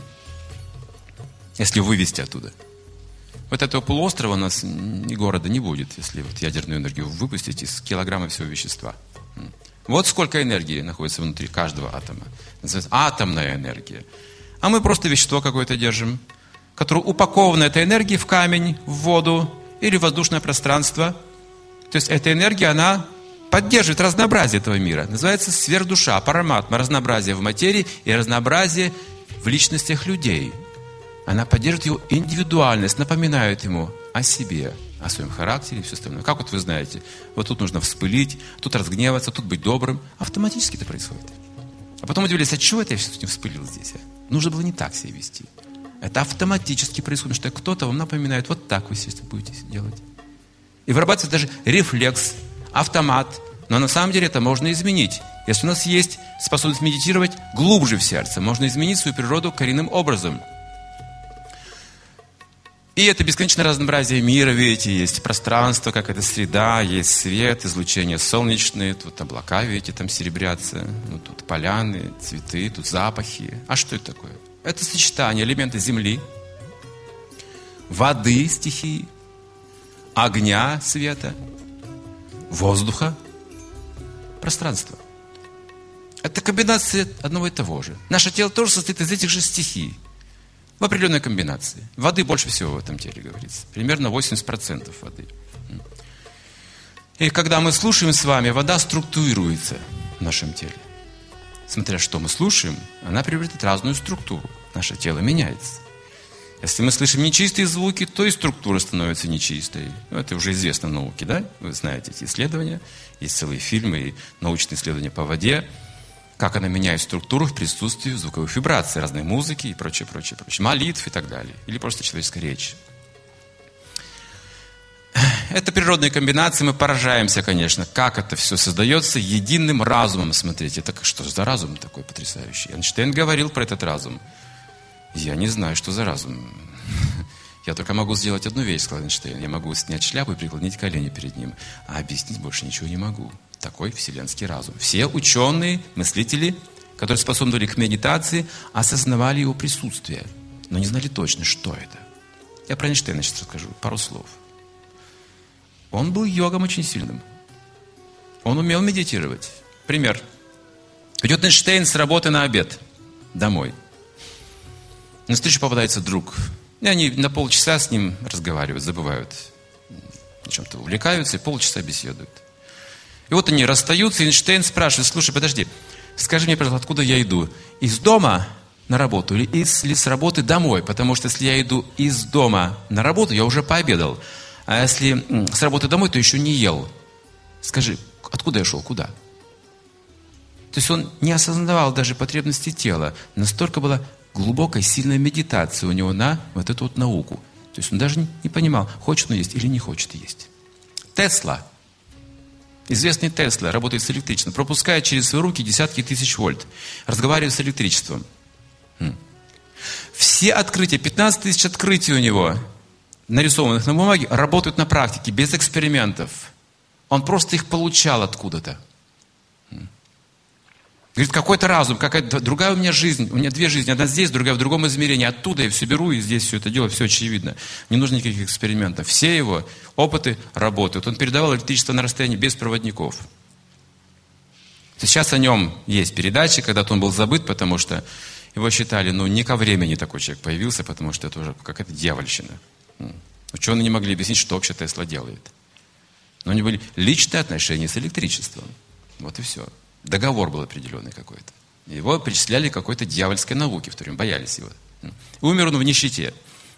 если вывести оттуда. Вот этого полуострова у нас и города не будет, если вот ядерную энергию выпустить из килограмма всего вещества. Вот сколько энергии находится внутри каждого атома. Называется атомная энергия. А мы просто вещество какое-то держим, которое упаковано этой энергией в камень, в воду или в воздушное пространство. То есть эта энергия, она поддерживает разнообразие этого мира. Называется сверхдуша, параматма, разнообразие в материи и разнообразие в личностях людей. Она поддерживает его индивидуальность, напоминает ему о себе, о своем характере и все остальное. Как вот вы знаете, вот тут нужно вспылить, тут разгневаться, тут быть добрым. Автоматически это происходит. А потом удивились, а чего это я сейчас не вспылил здесь? Нужно было не так себя вести. Это автоматически происходит, что кто-то вам напоминает, вот так вы сейчас будете делать. И вырабатывается даже рефлекс, автомат. Но на самом деле это можно изменить. Если у нас есть способность медитировать глубже в сердце, можно изменить свою природу коренным образом. И это бесконечное разнообразие мира, видите, есть пространство, какая-то среда, есть свет, излучение солнечное, тут облака, видите, там серебрятся, ну, тут поляны, цветы, тут запахи. А что это такое? Это сочетание элемента земли, воды, стихии, огня, света, воздуха, пространства. Это комбинация одного и того же. Наше тело тоже состоит из этих же стихий. в определенной комбинации. Воды больше всего в этом теле, говорится. Примерно 80% воды. И когда мы слушаем с вами, вода структурируется в нашем теле. Смотря что мы слушаем, она приобретает разную структуру. Наше тело меняется. Если мы слышим нечистые звуки, то и структура становится нечистой. Это уже известно в науке, да? Вы знаете эти исследования. Есть целые фильмы и научные исследования по воде. Как она меняет структуру в присутствии звуковых вибраций, разной музыки и прочее. Молитв и так далее. Или просто человеческой речи. Это природные комбинации, мы поражаемся, конечно, как это все создается единым разумом. Смотрите, это что за разум такой потрясающий? Эйнштейн говорил про этот разум. Я не знаю, что за разум. Я только могу сделать одну вещь, сказал Эйнштейн. Я могу снять шляпу и преклонить колени перед ним. А объяснить больше ничего не могу. Такой вселенский разум. Все ученые, мыслители, которые способны были к медитации, осознавали его присутствие, но не знали точно, что это. Я про Эйнштейна сейчас расскажу, пару слов. Он был йогом очень сильным. Он умел медитировать. Пример. Идет Эйнштейн с работы на обед домой. На встречу попадается друг. И они на полчаса с ним разговаривают, забывают. О чем-то увлекаются и полчаса беседуют. И вот они расстаются, и Эйнштейн спрашивает: слушай, подожди, скажи мне, пожалуйста, откуда я иду? Из дома на работу или с работы домой? Потому что если я иду из дома на работу, я уже пообедал. А если с работы домой, то еще не ел. Скажи, откуда я шел, куда? То есть он не осознавал даже потребности тела. Настолько была глубокая, сильная медитация у него на вот эту вот науку. То есть он даже не понимал, хочет он есть или не хочет есть. Тесла, известный Тесла, работает с электричеством, пропускает через свои руки десятки тысяч вольт, разговаривает с электричеством. Все открытия, 15 тысяч открытий у него, нарисованных на бумаге, работают на практике, без экспериментов. Он просто их получал откуда-то. Говорит, какой-то разум, какая-то другая у меня жизнь. У меня две жизни, одна здесь, другая в другом измерении. Оттуда я все беру, и здесь все это делаю, все очевидно. Не нужно никаких экспериментов. Все его опыты работают. Он передавал электричество на расстоянии без проводников. Сейчас о нем есть передачи, когда-то он был забыт, потому что его считали, не ко времени такой человек появился, потому что это уже какая-то дьявольщина. Ученые не могли объяснить, что вообще Тесла делает. Но у него были личные отношения с электричеством. Вот и все. Договор был определенный какой-то. Его причисляли к какой-то дьявольской науке, в то время боялись его. Умер он в нищете.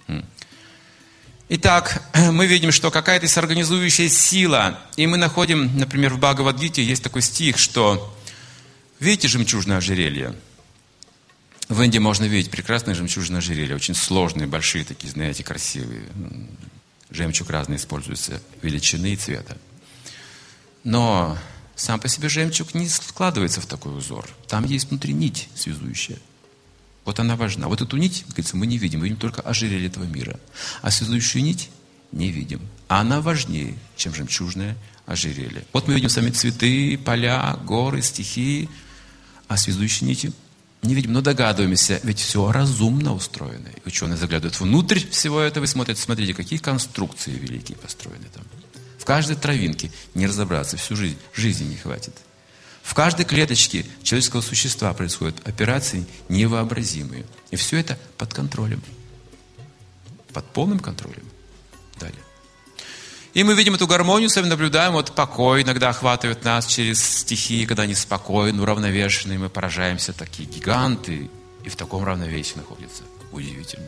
Итак, мы видим, что какая-то сорганизующая сила. И мы находим, например, в Бхагавад-гите есть такой стих, что видите жемчужное ожерелье? В Индии можно видеть прекрасные жемчужные ожерелья, очень сложные, большие такие, знаете, красивые. Жемчуг разный используется, величины и цвета. Но сам по себе жемчуг не складывается в такой узор. Там есть внутри нить связующая. Вот она важна. Вот эту нить, говорится, мы не видим. Мы видим только ожерелье этого мира. А связующую нить не видим. А она важнее, чем жемчужное ожерелье. Вот мы видим сами цветы, поля, горы, стихии. А связующие нити не видим, но догадываемся, ведь все разумно устроено. И ученые заглядывают внутрь всего этого и смотрят, смотрите, какие конструкции великие построены там. В каждой травинке не разобраться, всю жизнь, жизни не хватит. В каждой клеточке человеческого существа происходят операции невообразимые. И все это под контролем. Под полным контролем. Далее. И мы видим эту гармонию, сами наблюдаем, вот покой иногда охватывает нас через стихии, когда они спокойны, уравновешены, мы поражаемся, такие гиганты, и в таком равновесии находятся. Удивительно.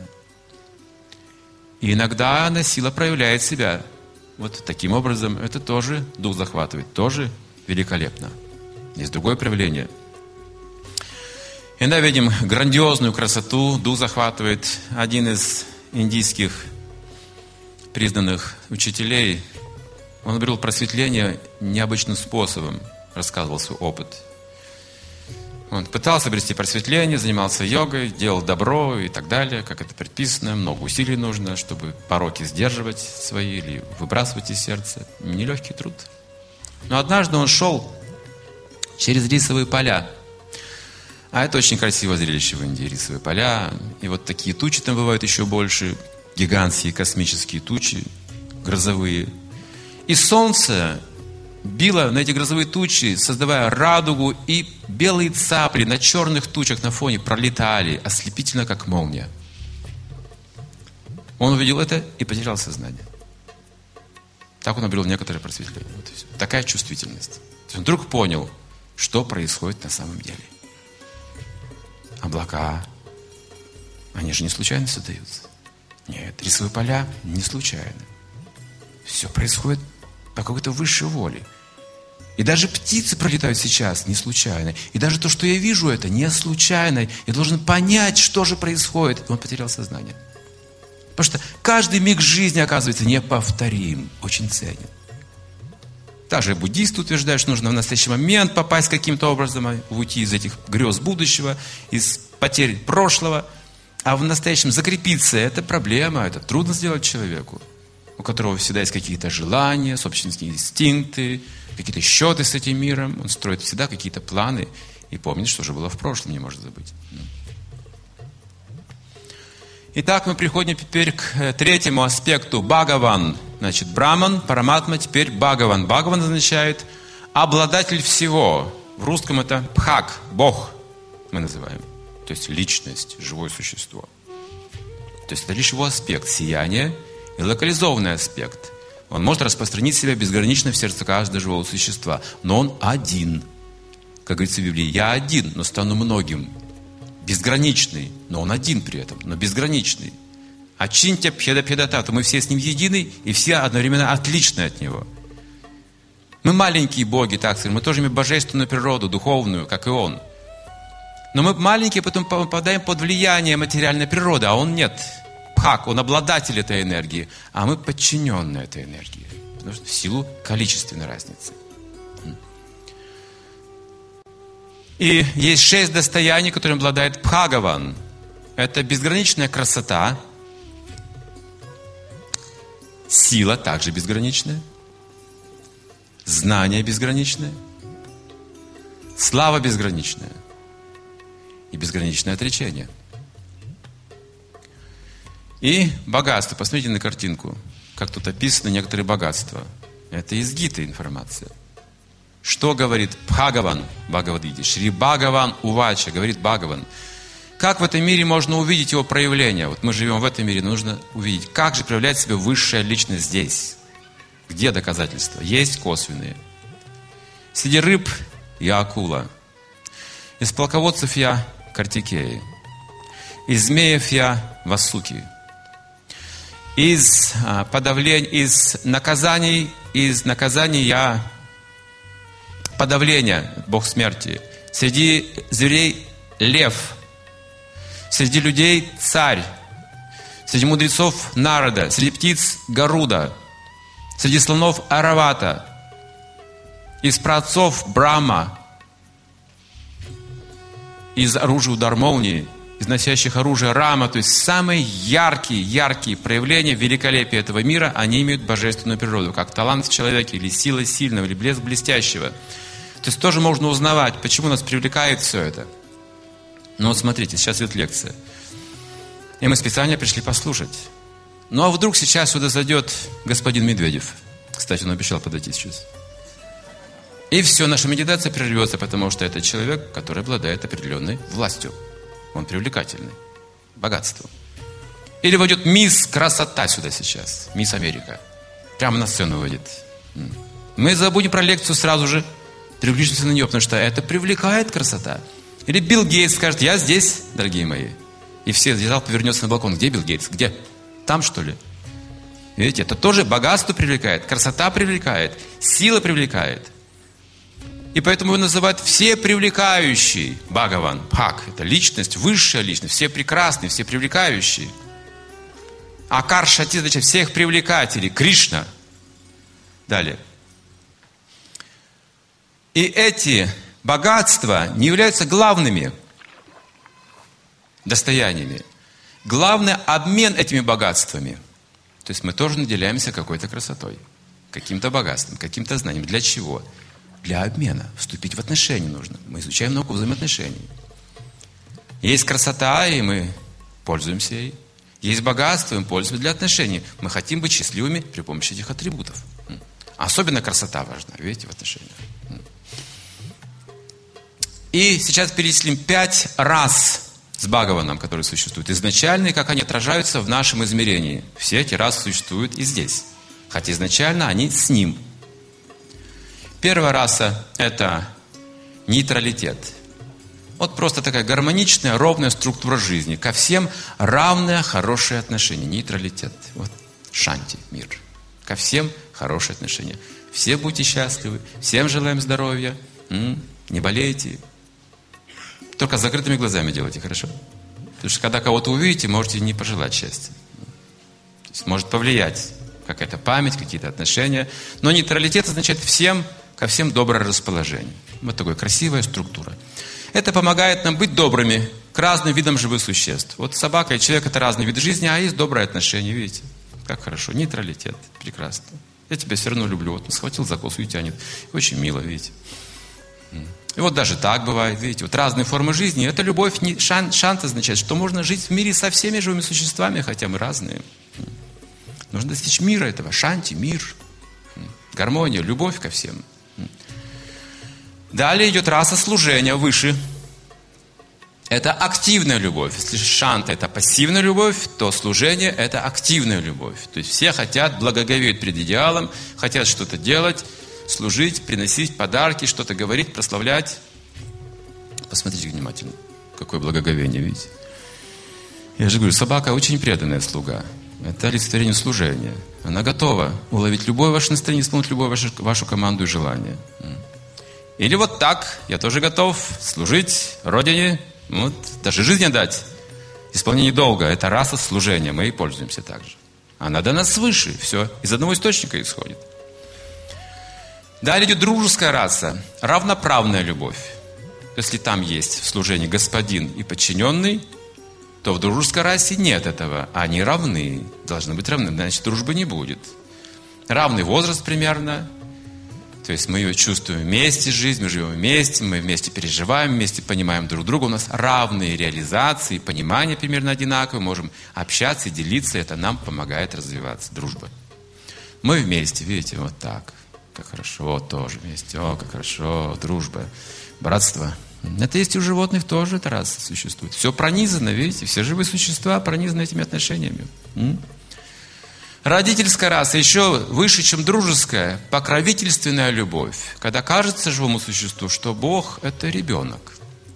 И иногда она сила проявляет себя. Вот таким образом, это тоже дух захватывает, тоже великолепно. Есть другое проявление. Иногда видим грандиозную красоту, дух захватывает. Один из индийских признанных учителей, он обрел просветление необычным способом, рассказывал свой опыт. Он пытался обрести просветление, занимался йогой, делал добро и так далее, как это предписано. Много усилий нужно, чтобы пороки сдерживать свои или выбрасывать из сердца. Нелегкий труд. Но однажды он шел через рисовые поля. А это очень красивое зрелище в Индии, рисовые поля. И вот такие тучи там бывают еще больше. Гигантские космические тучи, грозовые. И солнце било на эти грозовые тучи, создавая радугу, и белые цапли на черных тучах на фоне пролетали, ослепительно, как молния. Он увидел это и потерял сознание. Так он обрел некоторое просветление. Вот и все. Такая чувствительность. То есть он вдруг понял, что происходит на самом деле. Облака, они же не случайно создаются. Нет, рисовые поля не случайно. Все происходит по какой-то высшей воле. И даже птицы пролетают сейчас не случайно. И даже то, что я вижу, это не случайно. Я должен понять, что же происходит. И он потерял сознание. Потому что каждый миг жизни, оказывается, неповторим. Очень ценен. Также буддисты утверждают, что нужно в настоящий момент попасть каким-то образом, уйти из этих грез будущего, из потерь прошлого. А в настоящем закрепиться – это проблема, это трудно сделать человеку, у которого всегда есть какие-то желания, собственные инстинкты, какие-то счеты с этим миром. Он строит всегда какие-то планы и помнит, что же было в прошлом, не может забыть. Итак, мы приходим теперь к третьему аспекту Бхагаван. Значит, Браман, Параматма, теперь Бхагаван. Бхагаван означает обладатель всего. В русском это Бхаг, Бог мы называем. То есть личность, живое существо. То есть это лишь его аспект сияния и локализованный аспект. Он может распространить себя безгранично в сердце каждого живого существа. Но он один. Как говорится в Библии, я один, но стану многим. Безграничный, но он один при этом, но безграничный. Ачинтя пхеда-пхедата, мы все с ним едины, и все одновременно отличны от него. Мы маленькие боги, так сказать, мы тоже имеем божественную природу, духовную, как и он. Но мы маленькие, потом попадаем под влияние материальной природы, а он нет. Бхаг, он обладатель этой энергии, а мы подчиненные этой энергии. Потому что в силу количественной разницы. И есть 6 достояний, которыми обладает Бхагаван. Это безграничная красота, сила также безграничная, знание безграничное, слава безграничная и безграничное отречение. И богатство. Посмотрите на картинку, как тут описаны некоторые богатства. Это из Гиты информация. Что говорит Бхагаван в Бхагавад-гите? Шри Бхагаван Увача, говорит Бхагаван. Как в этом мире можно увидеть его проявление? Вот мы живем в этом мире, но нужно увидеть, как же проявляет себя высшая личность здесь. Где доказательства? Есть косвенные. Среди рыб я акула. Из полководцев я Картикеи. Из змеев я Васуки. Из наказаний я подавление, Бог смерти. Среди зверей лев. Среди людей царь. Среди мудрецов Нарада. Среди птиц Гаруда. Среди слонов Аравата. Из праотцов Брахма. Из оружия удар молнии. Из носящих оружие Рама. То есть самые яркие проявления великолепия этого мира, они имеют божественную природу. Как талант в человеке, или сила сильного, или блеск блестящего. То есть тоже можно узнавать, почему нас привлекает все это. Ну вот смотрите, сейчас идет лекция. И мы специально пришли послушать. Ну а вдруг сейчас сюда зайдет господин Медведев. Кстати, он обещал подойти сейчас. И все, наша медитация прервется, потому что это человек, который обладает определенной властью. Он привлекательный. Богатством. Или войдет мисс Красота сюда сейчас. Мисс Америка. Прямо на сцену выйдет. Мы забудем про лекцию сразу же. Переключимся на нее, потому что это привлекает красота. Или Билл Гейтс скажет, я здесь, дорогие мои. И все зал повернется на балкон. Где Билл Гейтс? Где? Там, что ли? Видите, это тоже богатство привлекает, красота привлекает, сила привлекает. И поэтому его называют все привлекающие. Бхагаван, Бхаг, это личность, высшая личность, все прекрасные, все привлекающие. Акаршати, значит, всех привлекателей, Кришна. Далее. И эти богатства не являются главными достояниями. Главный обмен этими богатствами. То есть мы тоже наделяемся какой-то красотой, каким-то богатством, каким-то знанием. Для чего? Для обмена. Вступить в отношения нужно. Мы изучаем науку взаимоотношений. Есть красота, и мы пользуемся ей. Есть богатство, и мы пользуемся для отношений. Мы хотим быть счастливыми при помощи этих атрибутов. Особенно красота важна, видите, в отношениях. И сейчас перечислим 5 раз с Бхагаваном, которые существуют, изначальные, как они отражаются в нашем измерении. Все эти расы существуют и здесь. Хотя изначально они с ним. Первая раса – это нейтралитет. Вот просто такая гармоничная, ровная структура жизни. Ко всем равное, хорошее отношение. Нейтралитет. Вот шанти, мир. Ко всем хорошее отношение. Все будьте счастливы, всем желаем здоровья, не болейте. Только с закрытыми глазами делайте, хорошо? Потому что когда кого-то увидите, можете не пожелать счастья. То есть может повлиять какая-то память, какие-то отношения. Но нейтралитет означает ко всем доброе расположение. Вот такая красивая структура. Это помогает нам быть добрыми к разным видам живых существ. Вот собака и человек – это разные виды жизни, а есть доброе отношение, видите? Как хорошо. Нейтралитет. Прекрасно. Я тебя все равно люблю. Вот он схватил за косу и тянет. Очень мило, видите? И вот даже так бывает, видите, вот разные формы жизни. Это любовь, шант означает, что можно жить в мире со всеми живыми существами, хотя мы разные. Нужно достичь мира этого, шанти, мир, гармония, любовь ко всем. Далее идет раса служения выше. Это активная любовь. Если шанта – это пассивная любовь, то служение – это активная любовь. То есть все хотят, благоговеют перед идеалом, хотят что-то делать, служить, приносить подарки, что-то говорить, прославлять. Посмотрите внимательно, какое благоговение, видите? Я же говорю, собака очень преданная слуга. Это олицетворение служения. Она готова уловить любое ваше настроение, исполнить любую вашу команду и желание. Или вот так, я тоже готов служить Родине, вот, даже жизнь отдать. Исполнение долга – это раса служения, мы и пользуемся так же. Она дана свыше, все из одного источника исходит. Далее идет дружеская раса, равноправная любовь. Если там есть в служении господин и подчиненный, то в дружеской расе нет этого. Они равны, должны быть равны, значит дружбы не будет. Равный возраст примерно. То есть мы ее чувствуем вместе, жизнь, мы живем вместе, мы вместе переживаем, вместе понимаем друг друга. У нас равные реализации, понимания примерно одинаковые, можем общаться и делиться, это нам помогает развиваться, дружба. Мы вместе, видите, вот так, как хорошо, тоже вместе, о, как хорошо, дружба, братство. Это есть и у животных тоже, это раз существует. Все пронизано, видите, все живые существа пронизаны этими отношениями. Родительская раса еще выше, чем дружеская, покровительственная любовь. Когда кажется живому существу, что Бог – это ребенок.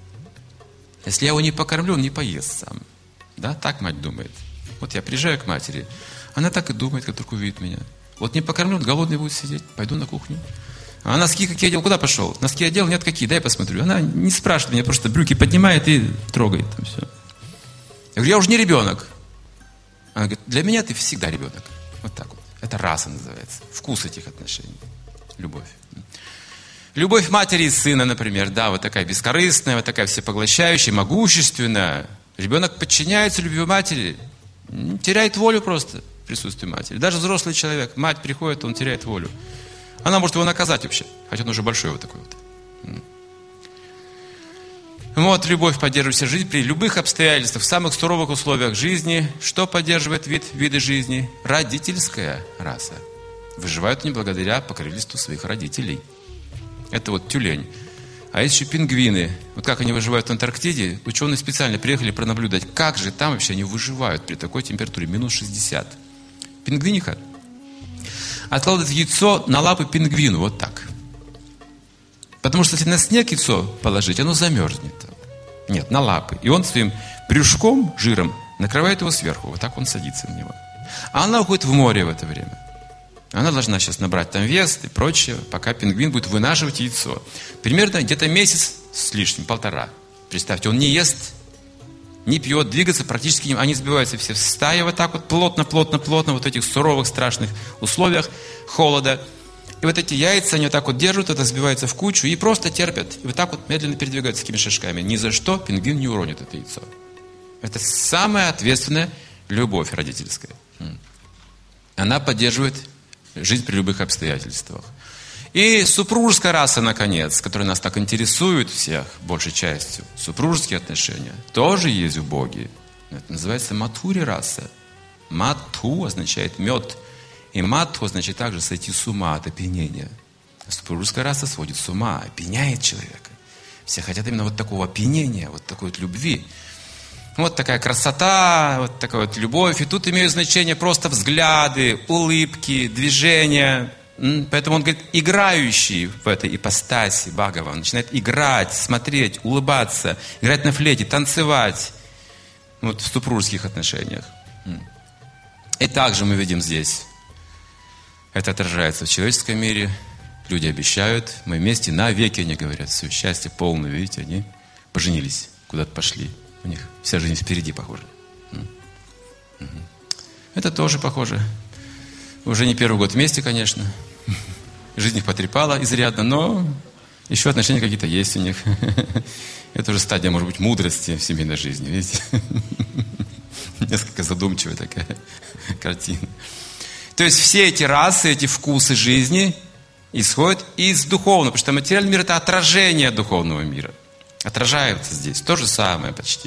Если я его не покормлю, он не поест сам. Да, так мать думает. Вот я приезжаю к матери, она так и думает, как только увидит меня. Вот не покормлю, он голодный будет сидеть, пойду на кухню. А носки какие одел, куда пошел? Носки одел, нет, какие, дай посмотрю. Она не спрашивает меня, просто брюки поднимает и трогает. Там все. Я говорю, я уже не ребенок. Она говорит, для меня ты всегда ребенок. Вот так вот. Это раса называется. Вкус этих отношений. Любовь. Любовь матери и сына, например. Да, вот такая бескорыстная, вот такая всепоглощающая, могущественная. Ребенок подчиняется любви матери. Теряет волю просто в присутствии матери. Даже взрослый человек. Мать приходит, он теряет волю. Она может его наказать вообще. Хотя он уже большой вот такой вот. Вот любовь поддерживает всю жизнь при любых обстоятельствах, в самых суровых условиях жизни. Что поддерживает виды жизни? Родительская раса. Выживают они благодаря покровительству своих родителей. Это вот тюлень. А есть еще пингвины. Вот как они выживают в Антарктиде, ученые специально приехали пронаблюдать, как же там вообще они выживают при такой температуре, минус 60. Пингвиниха откладывает яйцо на лапы пингвину, вот так. Потому что если на снег яйцо положить, оно замерзнет. Нет, на лапы. И он своим брюшком, жиром, накрывает его сверху. Вот так он садится на него. А она уходит в море в это время. Она должна сейчас набрать там вес и прочее, пока пингвин будет вынашивать яйцо. Примерно где-то месяц с лишним, 1,5. Представьте, он не ест, не пьет, двигаться практически не... Они сбиваются все в стаи вот так вот, плотно, вот в этих суровых, страшных условиях холода. И вот эти яйца, они вот так вот держат, это сбивается в кучу и просто терпят. И вот так вот медленно передвигаются такими шажками. Ни за что пингвин не уронит это яйцо. Это самая ответственная любовь родительская. Она поддерживает жизнь при любых обстоятельствах. И супружеская раса, наконец, которая нас так интересует всех, большей частью, супружеские отношения, тоже есть в Боге. Это называется матхури раса. Матху означает мед. И матху означает также сойти с ума от опьянения. Супружеская раса сводит с ума, опьяняет человека. Все хотят именно вот такого опьянения, вот такой вот любви. Вот такая красота, вот такая вот любовь. И тут имеют значение просто взгляды, улыбки, движения. Поэтому он говорит, играющий в этой ипостаси Бхагаван начинает играть, смотреть, улыбаться, играть на флейте, танцевать. Вот в супружеских отношениях. И также мы видим здесь. Это отражается в человеческом мире. Люди обещают, мы вместе навеки, они говорят, все, счастье полное, видите, они поженились, куда-то пошли. У них вся жизнь впереди, похоже. Это тоже похоже. Уже не первый год вместе, конечно. Жизнь их потрепала изрядно, но еще отношения какие-то есть у них. Это уже стадия, может быть, мудрости в семейной жизни, видите? Несколько задумчивая такая картина. То есть все эти расы, эти вкусы жизни исходят из духовного, потому что материальный мир – это отражение духовного мира. Отражается здесь. То же самое почти.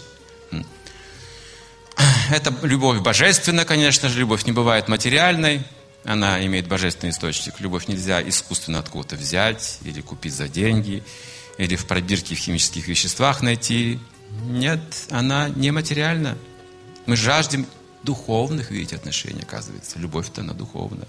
Это любовь божественная, конечно же. Любовь не бывает материальной. Она имеет божественный источник. Любовь нельзя искусственно откуда-то взять или купить за деньги, или в пробирке в химических веществах найти. Нет, она не материальна. Мы жаждем духовных, видите, отношений, оказывается. Любовь-то она духовная.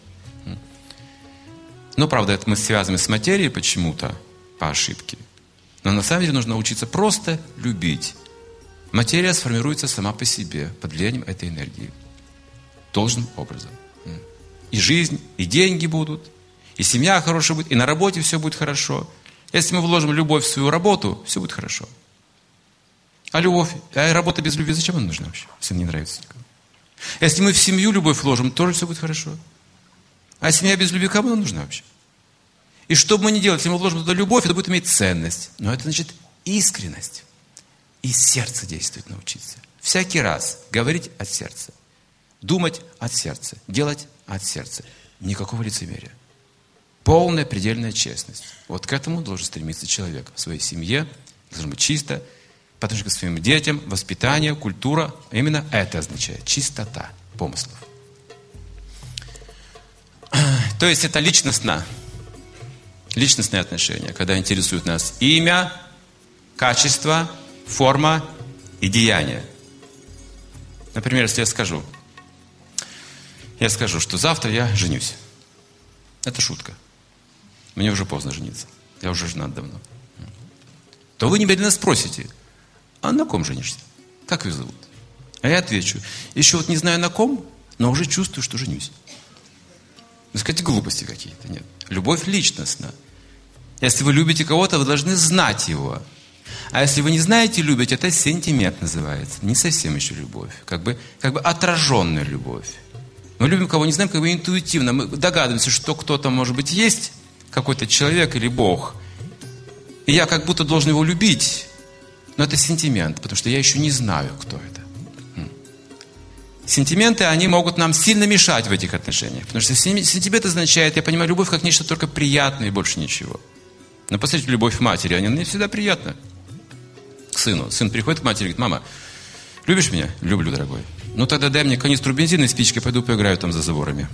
Но, правда, это мы связываем с материей почему-то, по ошибке. Но на самом деле нужно учиться просто любить. Материя сформируется сама по себе, под влиянием этой энергии. Должным образом. И жизнь, и деньги будут, и семья хорошая будет, и на работе все будет хорошо. Если мы вложим любовь в свою работу, все будет хорошо. А работа без любви зачем она нужна вообще, если она не нравится никому? Если мы в семью любовь вложим, тоже все будет хорошо. А семья без любви кому она нужна вообще? И что бы мы ни делали, если мы вложим туда любовь, это будет иметь ценность. Но это значит искренность. Из сердца действовать научиться. Всякий раз говорить от сердца. Думать от сердца. Делать от сердца. Никакого лицемерия. Полная предельная честность. Вот к этому должен стремиться человек. В своей семье должно быть чисто. По отношению к своим детям, воспитание, культура. Именно это означает чистота помыслов. То есть это личностные отношения, когда интересует нас имя, качество, форма и деяние. Например, если я скажу, что завтра я женюсь. Это шутка. Мне уже поздно жениться. Я уже женат давно. То вы немедленно спросите, а на ком женишься? Как ее зовут? А я отвечу, еще вот не знаю на ком, но уже чувствую, что женюсь. Ну, сказать, глупости какие-то. Нет. Любовь личностна. Если вы любите кого-то, вы должны знать его. А если вы не знаете, любите, это сентимент называется. Не совсем еще любовь. Как бы отраженная любовь. Мы любим кого не знаем, как бы интуитивно. Мы догадываемся, что кто-то, может быть, есть, какой-то человек или Бог. И я как будто должен его любить. Но это сентимент, потому что я еще не знаю, кто это. Сентименты, они могут нам сильно мешать в этих отношениях. Потому что сентимент означает, я понимаю, любовь как нечто только приятное и больше ничего. Но посмотрите, любовь матери, она не всегда приятна. К сыну. Сын приходит к матери и говорит, мама, любишь меня? Люблю, дорогой. Ну тогда дай мне канистру бензина и спичкой, пойду поиграю там за заборами.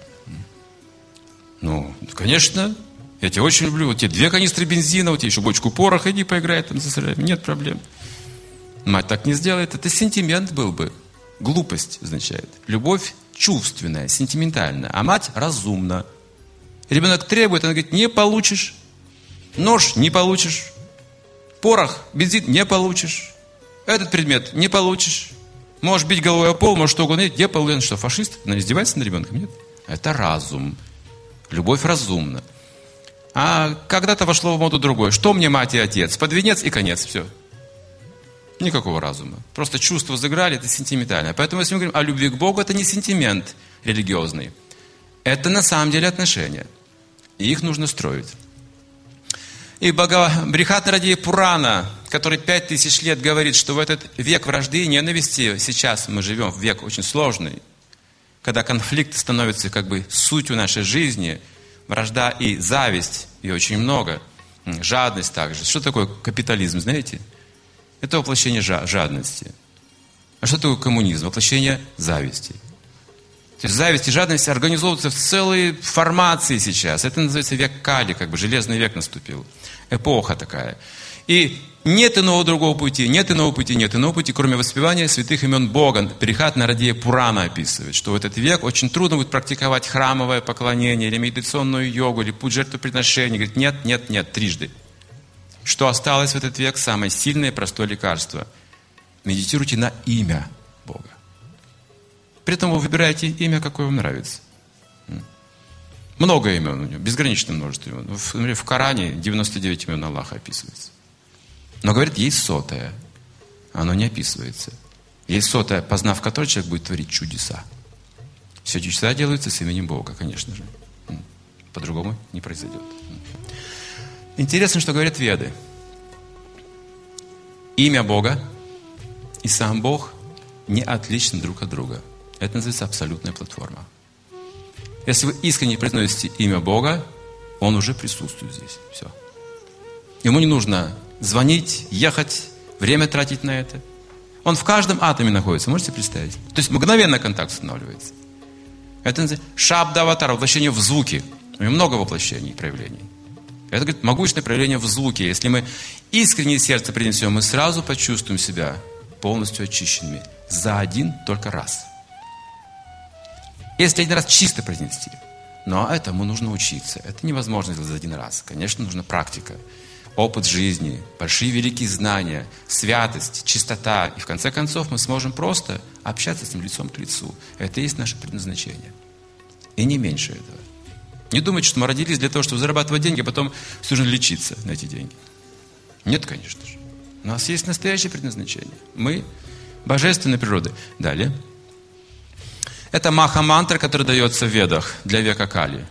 Ну, конечно, я тебя очень люблю. Вот тебе 2 канистры бензина, вот тебе еще бочку пороха, иди поиграй там за заборами. Нет проблем. Мать так не сделает. Это сентимент был бы. Глупость означает. Любовь чувственная, сентиментальная. А мать разумна. Ребенок требует, она говорит, не получишь. Нож не получишь. Порох, бензин не получишь. Этот предмет не получишь. Можешь бить головой о пол, можешь что угодно. Где получишь? Что, фашист? Она издевается над ребенком? Нет. Это разум. Любовь разумна. А когда-то вошло в моду другое. Что мне мать и отец? Под венец и конец. Все. Никакого разума. Просто чувства заиграли, это сентиментально. Поэтому, если мы говорим о любви к Богу, это не сентимент религиозный. Это на самом деле отношения. И их нужно строить. И Брихат-Нарадея Пурана, который 5000 лет говорит, что в этот век вражды и ненависти, сейчас мы живем в век очень сложный, когда конфликт становится как бы сутью нашей жизни, вражда и зависть, и очень много, жадность также. Что такое капитализм, знаете? Это воплощение жадности. А что такое коммунизм? Воплощение зависти. То есть зависть и жадность организовываются в целые формации сейчас. Это называется век Кали, как бы железный век наступил. Эпоха такая. И Нет иного другого пути, нет иного пути, нет иного пути, кроме воспевания святых имен Бога. Перехат Нарадея Пурана описывает, что в этот век очень трудно будет практиковать храмовое поклонение или медитационную йогу, или путь жертвоприношения. Говорит, нет, нет, нет, трижды. Что осталось в этот век? Самое сильное и простое лекарство. Медитируйте на имя Бога. При этом вы выбираете имя, какое вам нравится. Много имен у него, безграничное множество имен. Например, в Коране 99 имен Аллаха описывается. Но, говорит, есть 100-е. Оно не описывается. Есть 100-е, познав которое, человек будет творить чудеса. Все чудеса делаются с именем Бога, конечно же. По-другому не произойдет. Интересно, что говорят Веды. Имя Бога и сам Бог не отличны друг от друга. Это называется абсолютная платформа. Если вы искренне произносите имя Бога, Он уже присутствует здесь. Все. Ему не нужно звонить, ехать, время тратить на это. Он в каждом атоме находится, можете представить? То есть мгновенно контакт устанавливается. Это называется шабда-аватар, воплощение в звуки. У него много воплощений и проявлений. Это, говорит, могущественное проявление в звуке. Если мы искренне сердце принесем, мы сразу почувствуем себя полностью очищенными. За один только раз. Если один раз чисто произнести. Но этому нужно учиться. Это невозможно сделать за один раз. Конечно, нужна практика. Опыт жизни, большие великие знания, святость, чистота. И в конце концов мы сможем просто общаться с ним лицом к лицу. Это и есть наше предназначение. И не меньше этого. Не думайте, что мы родились для того, чтобы зарабатывать деньги, а потом всю жизнь лечиться на эти деньги. Нет, конечно же. У нас есть настоящее предназначение. Мы божественной природы. Далее. Это маха-мантра, которая дается в Ведах для века Кали.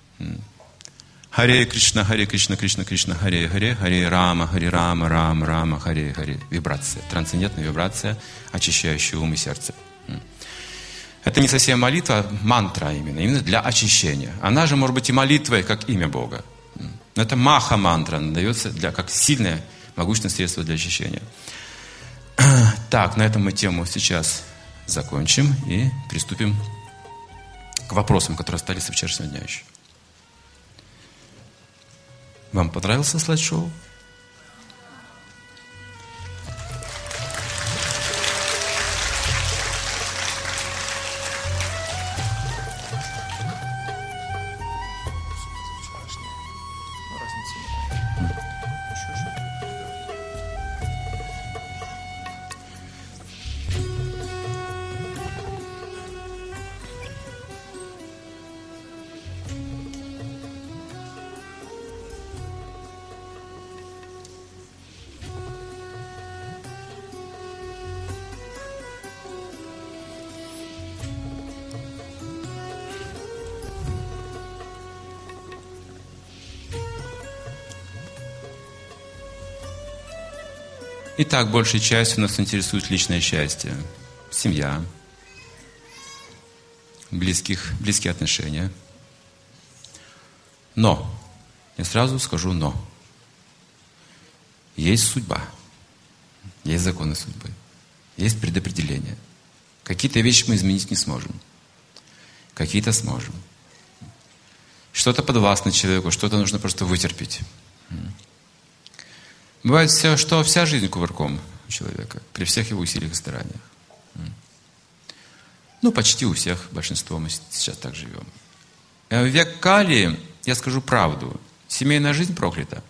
Харе Кришна, Кришна, Кришна, Харе, Харе Рама, Рама, Рама, Харе. Вибрация, трансцендентная вибрация, очищающая ум и сердце. Это не совсем молитва, а мантра именно для очищения. Она же может быть и молитвой, как имя Бога. Но это маха-мантра, она дается как сильное, могущественное средство для очищения. Так, на этом мы тему сейчас закончим и приступим к вопросам, которые остались со вчерашнего дня еще. Вам понравился слайд-шоу? Итак, большей частью нас интересует личное счастье, семья, близкие отношения. Но, я сразу скажу но. Есть судьба, есть законы судьбы, есть предопределение. Какие-то вещи мы изменить не сможем, какие-то сможем. Что-то подвластно человеку, что-то нужно просто вытерпеть. Бывает что вся жизнь кувырком у человека, при всех его усилиях и стараниях. Ну, почти у всех, большинство мы сейчас так живем. В век Кали, я скажу правду, семейная жизнь проклята.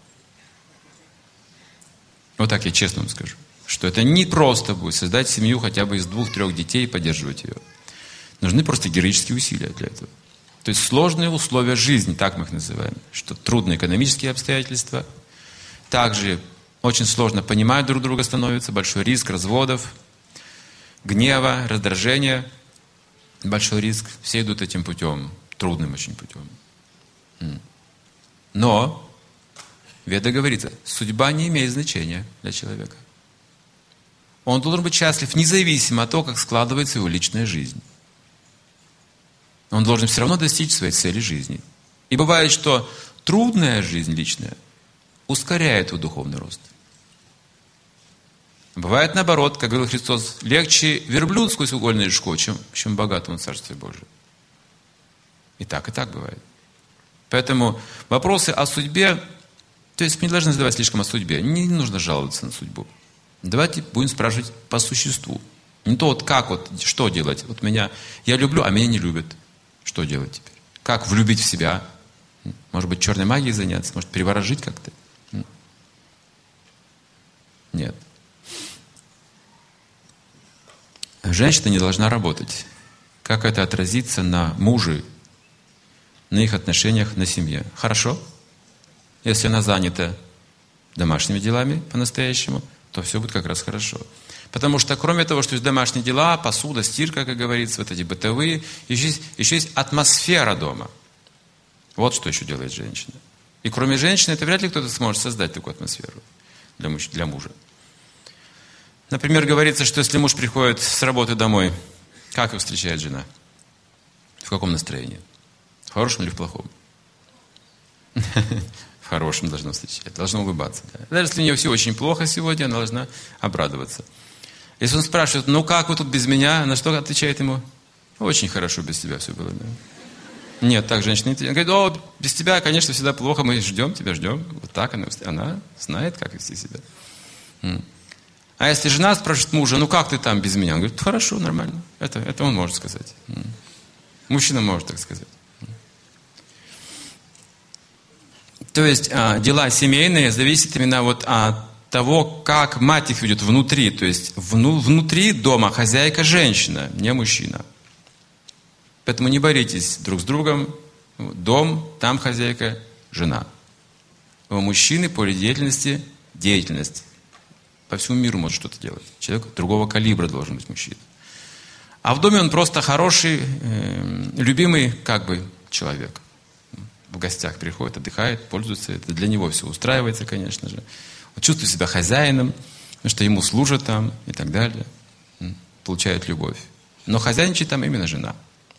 Вот так я честно вам скажу. Что это не просто будет создать семью хотя бы из 2-3 детей и поддерживать ее. Нужны просто героические усилия для этого. То есть сложные условия жизни, так мы их называем. Что трудные экономические обстоятельства, также очень сложно понимать друг друга становится, большой риск разводов, гнева, раздражения, большой риск. Все идут этим путем, трудным очень путем. Но, в Ведах говорится, судьба не имеет значения для человека. Он должен быть счастлив независимо от того, как складывается его личная жизнь. Он должен все равно достичь своей цели жизни. И бывает, что трудная жизнь личная ускоряет его духовный рост. Бывает наоборот, как говорил Христос, легче верблюд сквозь угольное решко, чем богатому Царствию Божию. И так бывает. Поэтому вопросы о судьбе То есть мы не должны задавать слишком о судьбе. Не нужно жаловаться на судьбу. Давайте будем спрашивать по существу. Не то вот как, вот что делать. Вот меня, я люблю, а меня не любят. Что делать теперь? Как влюбить в себя? Может быть, черной магией заняться? Может, переворожить как-то? Нет. Женщина не должна работать. Как это отразится на муже, на их отношениях, на семье? Хорошо? Если она занята домашними делами по-настоящему, то все будет как раз хорошо. Потому что кроме того, что есть домашние дела, посуда, стирка, как говорится, вот эти бытовые, еще есть атмосфера дома. Вот что еще делает женщина. И кроме женщины, это вряд ли кто-то сможет создать такую атмосферу для мужа. Например, говорится, что если муж приходит с работы домой, как его встречает жена? В каком настроении? В хорошем или в плохом? В хорошем должна встречать, должна улыбаться. Да. Даже если у нее все очень плохо сегодня, она должна обрадоваться. Если он спрашивает, ну как вы тут без меня, на что отвечает ему? Очень хорошо без тебя все было. Да. Нет, так женщина не говорит, о, без тебя, конечно, всегда плохо, мы ждем тебя, ждем. Вот так она знает, как вести себя. А если жена спрашивает мужа, ну как ты там без меня? Он говорит, хорошо, нормально. Это он может сказать. Мужчина может так сказать. То есть дела семейные зависят именно вот от того, как мать их ведет внутри. То есть внутри дома хозяйка женщина, не мужчина. Поэтому не боритесь друг с другом. Дом, там хозяйка жена. У мужчины поле деятельности деятельность. По всему миру может что-то делать. Человек другого калибра должен быть мужчина. А в доме он просто хороший, любимый как бы человек. В гостях приходит, отдыхает, пользуется. Это для него все устраивается, конечно же. Он чувствует себя хозяином, потому что ему служат там и так далее. Получает любовь. Но хозяйничает там именно жена.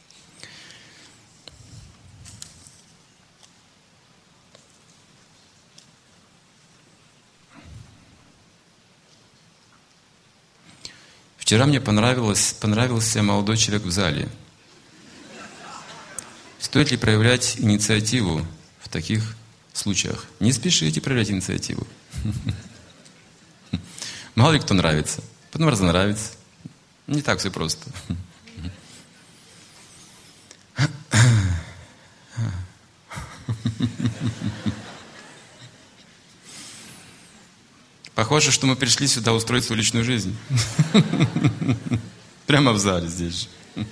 Вчера мне понравился молодой человек в зале. Стоит ли проявлять инициативу в таких случаях? Не спешите проявлять инициативу. Мало ли кто нравится. Потом разонравится. Не так все просто. Похоже, что мы пришли сюда устроить свою личную жизнь. Прямо в зале здесь же.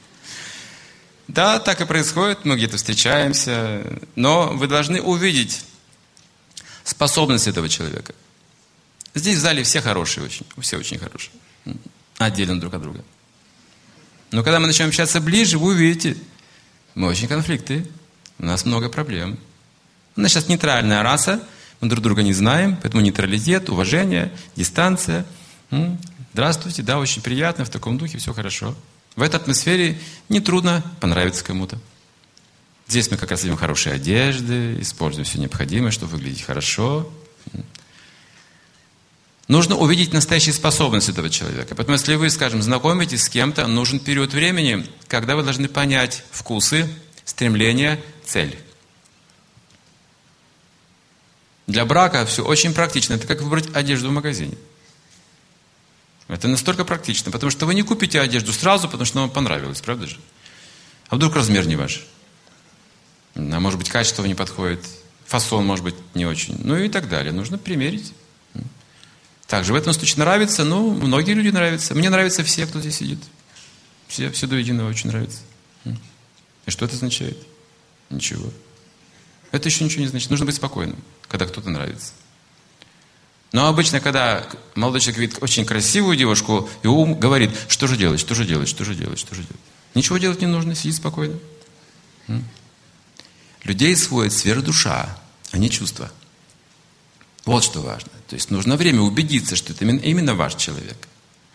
Да, так и происходит. Мы где-то встречаемся. Но вы должны увидеть способность этого человека. Здесь в зале все хорошие очень. Все очень хорошие. Отдельно друг от друга. Но когда мы начнем общаться ближе, вы увидите, мы очень конфликты. У нас много проблем. У нас сейчас нейтральная раса. Мы друг друга не знаем, поэтому нейтралитет, уважение, дистанция. Здравствуйте, да, очень приятно, в таком духе, все хорошо. В этой атмосфере нетрудно понравиться кому-то. Здесь мы как раз видим хорошие одежды, используем все необходимое, чтобы выглядеть хорошо. Нужно увидеть настоящие способности этого человека. Поэтому если вы, скажем, знакомитесь с кем-то, нужен период времени, когда вы должны понять вкусы, стремления, цель. Для брака все очень практично. Это как выбрать одежду в магазине. Это настолько практично, потому что вы не купите одежду сразу, потому что вам понравилось, правда же? А вдруг размер не ваш? А может быть, качество не подходит, фасон может быть не очень. Ну и так далее. Нужно примерить. Также в этом случае нравится, ну, многие люди нравятся. Мне нравятся все, кто здесь сидит. Все до единого очень нравятся. И что это означает? Ничего. Это еще ничего не значит. Нужно быть спокойным, когда кто-то нравится. Но обычно, когда молодой человек видит очень красивую девушку, и ум говорит, что же делать. Ничего делать не нужно, сидит спокойно. Людей сводит сфера душа, а не чувства. Вот что важно. То есть нужно время убедиться, что это именно ваш человек.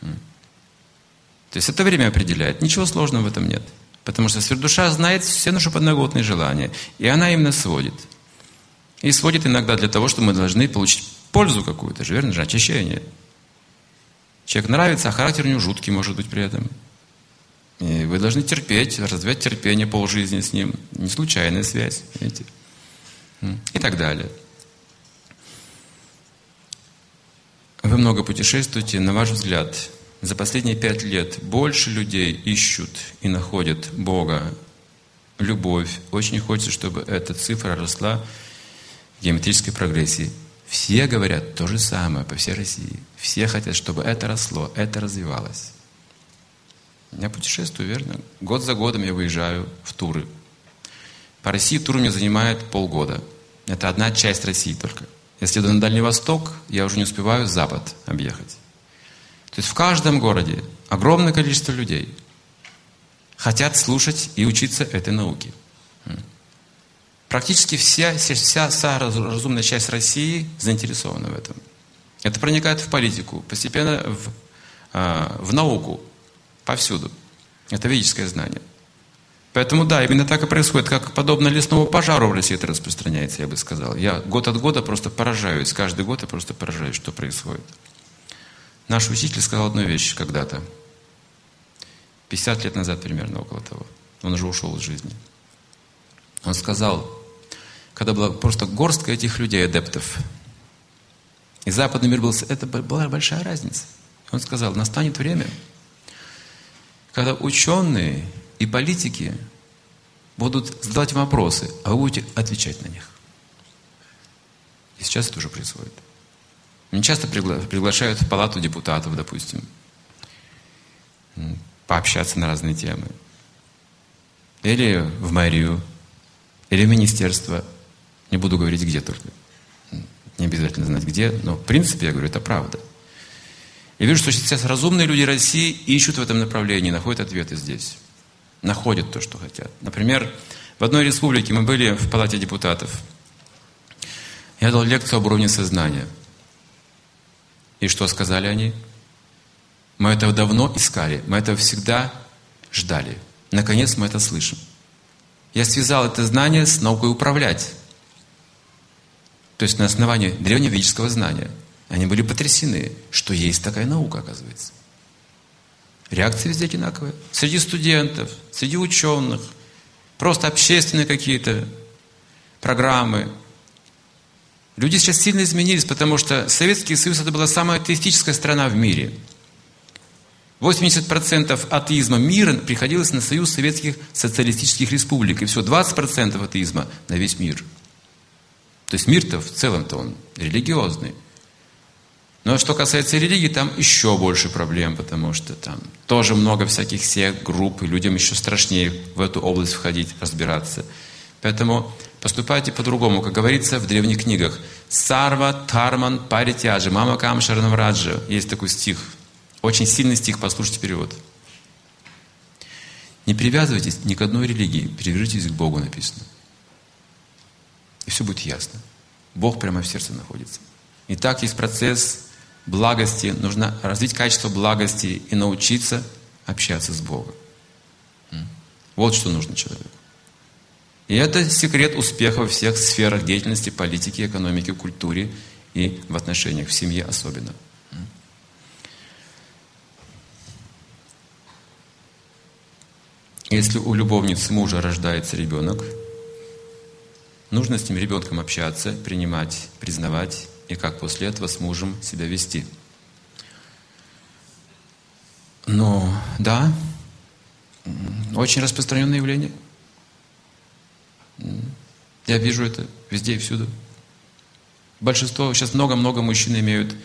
То есть это время определяет. Ничего сложного в этом нет. Потому что сфера душа знает все наши подноготные желания. И она именно сводит. И сводит иногда для того, что мы должны получить пользу какую-то же, верно же? Очищение. Человек нравится, а характер у него жуткий может быть при этом. И вы должны терпеть, развивать терпение полжизни с ним. Не случайная связь. Видите? И так далее. Вы много путешествуете. На ваш взгляд, за последние 5 лет больше людей ищут и находят Бога, любовь. Очень хочется, чтобы эта цифра росла в геометрической прогрессии. Все говорят то же самое по всей России. Все хотят, чтобы это росло, это развивалось. Я путешествую, верно? Год за годом я выезжаю в туры. По России тур мне занимает полгода. Это одна часть России только. Если иду на Дальний Восток, я уже не успеваю Запад объехать. То есть в каждом городе огромное количество людей хотят слушать и учиться этой науке. Практически вся разумная часть России заинтересована в этом. Это проникает в политику, постепенно в науку, повсюду. Это ведическое знание. Поэтому да, именно так и происходит, как подобно лесному пожару в России это распространяется, я бы сказал. Я год от года просто поражаюсь, каждый год я просто поражаюсь, что происходит. Наш учитель сказал одну вещь когда-то, 50 лет назад примерно, около того. Он уже ушел из жизни. Он сказал, когда была просто горстка этих людей, адептов, и западный мир был, это была большая разница. Он сказал, настанет время, когда ученые и политики будут задавать вопросы, а вы будете отвечать на них. И сейчас это уже происходит. Меня часто приглашают в палату депутатов, допустим, пообщаться на разные темы. Или в мэрию, или в министерство. Не буду говорить, где только. Не обязательно знать, где, но в принципе, я говорю, это правда. Я вижу, что сейчас разумные люди России ищут в этом направлении, находят ответы здесь. Находят то, что хотят. Например, в одной республике мы были в палате депутатов. Я дал лекцию об уровне сознания. И что сказали они? Мы этого давно искали, мы этого всегда ждали. Наконец мы это слышим. Я связал это знание с наукой управлять. То есть на основании древневедического знания. Они были потрясены, что есть такая наука, оказывается. Реакции везде одинаковые. Среди студентов, среди ученых, просто общественные какие-то программы. Люди сейчас сильно изменились, потому что Советский Союз это была самая атеистическая страна в мире. 80% атеизма мира приходилось на Союз Советских Социалистических Республик. И всего 20% атеизма на весь мир. То есть мир-то в целом-то он религиозный. Но что касается религии, там еще больше проблем, потому что там тоже много всяких сект, групп, и людям еще страшнее в эту область входить, разбираться. Поэтому поступайте по-другому, как говорится в древних книгах. Сарва Тарман Паритяджи, Мама Кам Шаранавраджа. Есть такой стих. Очень сильный стих, послушайте перевод. Не привязывайтесь ни к одной религии, привяжитесь к Богу, написано. И все будет ясно. Бог прямо в сердце находится. Итак, есть процесс благости. Нужно развить качество благости и научиться общаться с Богом. Вот что нужно человеку. И это секрет успеха во всех сферах деятельности, политики, экономики, культуре и в отношениях, в семье особенно. Если у любовницы мужа рождается ребенок, нужно с этим ребенком общаться, принимать, признавать, и как после этого с мужем себя вести. Но, да, очень распространенное явление. Я вижу это везде и всюду. Большинство, сейчас много-много мужчин имеют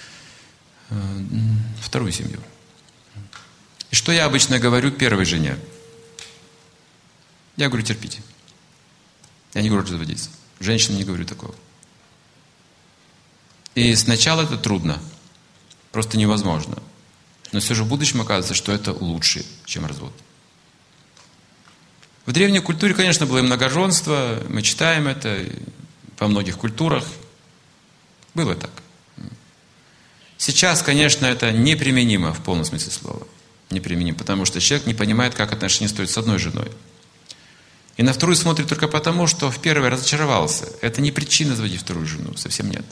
вторую семью. И что я обычно говорю первой жене? Я говорю, терпите. Я не говорю разводиться. Женщинам не говорю такого. И сначала это трудно. Просто невозможно. Но все же в будущем оказывается, что это лучше, чем развод. В древней культуре, конечно, было и многоженство. Мы читаем это во многих культурах. Было так. Сейчас, конечно, это неприменимо в полном смысле слова. Неприменимо, потому что человек не понимает, как отношения строить с одной женой. И на вторую смотрит только потому, что в первой разочаровался. Это не причина заводить вторую жену, совсем нет.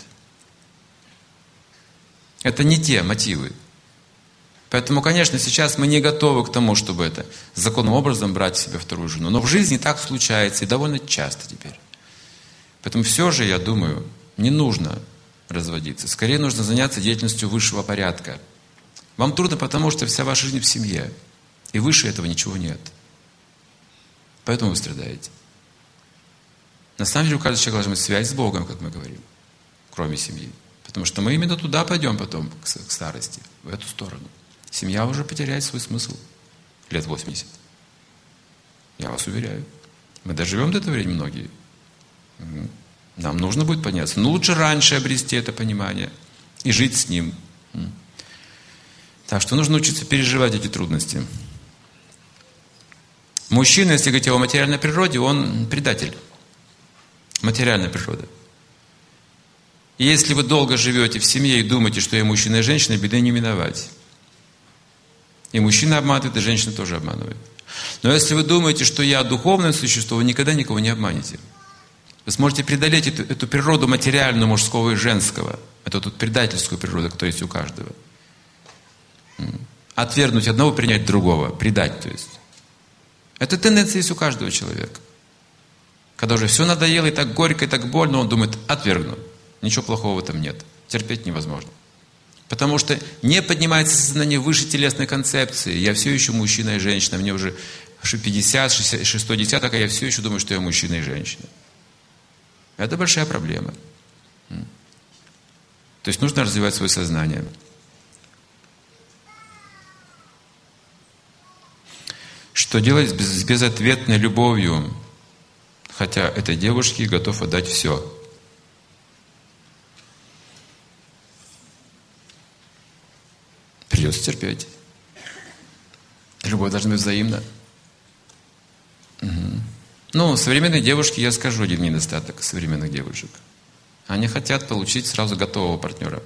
Это не те мотивы. Поэтому, конечно, сейчас мы не готовы к тому, чтобы это законным образом брать себе вторую жену. Но в жизни так случается и довольно часто теперь. Поэтому все же, я думаю, не нужно разводиться. Скорее нужно заняться деятельностью высшего порядка. Вам трудно, потому что вся ваша жизнь в семье. И выше этого ничего нет. Поэтому вы страдаете. На самом деле у каждого человека должна быть связь с Богом, как мы говорим, кроме семьи. Потому что мы именно туда пойдем потом, к старости, в эту сторону. Семья уже потеряет свой смысл лет 80. Я вас уверяю. Мы доживем до этого времени многие. Нам нужно будет подняться. Но лучше раньше обрести это понимание и жить с ним. Так что нужно учиться переживать эти трудности. Мужчина, если говорить о материальной природе, он предатель. Материальная природа. И если вы долго живете в семье и думаете, что я мужчина и женщина, беды не миновать. И мужчина обманывает, и женщина тоже обманывает. Но если вы думаете, что я духовное существо, вы никогда никого не обманете. Вы сможете преодолеть эту природу материальную, мужского и женского. Эту предательскую природу, которая есть у каждого. Отвергнуть одного, принять другого. Предать, то есть. Эта тенденция есть у каждого человека. Когда уже все надоело, и так горько, и так больно, он думает, отвергну. Ничего плохого в этом нет. Терпеть невозможно. Потому что не поднимается сознание выше телесной концепции. Я все еще мужчина и женщина. Мне уже 50, 60 десяток, а я все еще думаю, что я мужчина и женщина. Это большая проблема. То есть нужно развивать свое сознание. Что делать с безответной любовью, хотя этой девушке готов отдать все? Придется терпеть. Любовь должна быть взаимна. Ну, современные девушки, я скажу один недостаток современных девушек. Они хотят получить сразу готового партнера.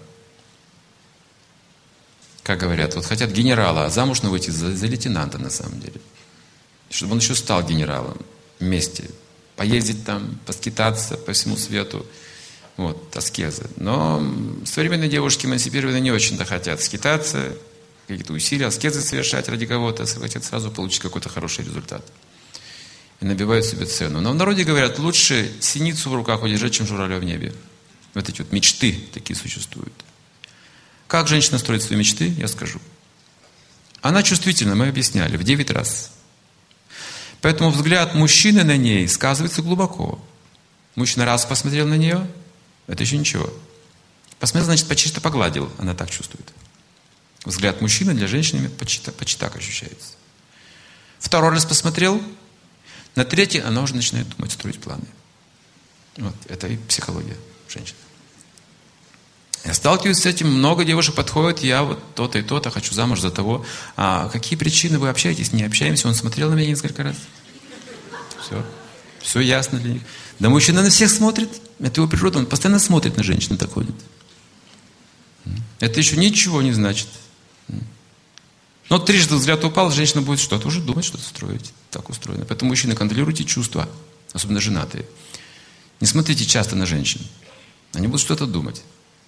Как говорят, вот хотят генерала, а замуж выйти за лейтенанта на самом деле. Чтобы он еще стал генералом вместе. Поездить там, поскитаться по всему свету. Вот, аскезы. Но современные девушки эмансипированные не очень-то хотят скитаться, какие-то усилия, аскезы совершать ради кого-то, хотят сразу получить какой-то хороший результат. И набивают себе цену. Но в народе говорят, лучше синицу в руках удержать, чем журавля в небе. Вот эти вот мечты такие существуют. Как женщина строит свои мечты, я скажу. Она чувствительна, мы объясняли, в 9 раз. Поэтому взгляд мужчины на ней сказывается глубоко. Мужчина раз посмотрел на нее, это еще ничего. Посмотрел, значит, почти погладил. Она так чувствует. Взгляд мужчины для женщины почти так ощущается. Второй раз посмотрел, на третий она уже начинает думать, строить планы. Вот, это и психология женщин. Я сталкиваюсь с этим, много девушек подходят, я вот то-то и то-то, хочу замуж за того. А какие причины вы общаетесь, не общаемся? Он смотрел на меня несколько раз. Все ясно для них. Да мужчина на всех смотрит, это его природа, он постоянно смотрит на женщину, так ходит. Это еще ничего не значит. Но трижды взгляд упал, женщина будет что-то уже думать, что-то строить. Так устроено. Поэтому мужчины, контролируйте чувства, особенно женатые. Не смотрите часто на женщин. Они будут что-то думать.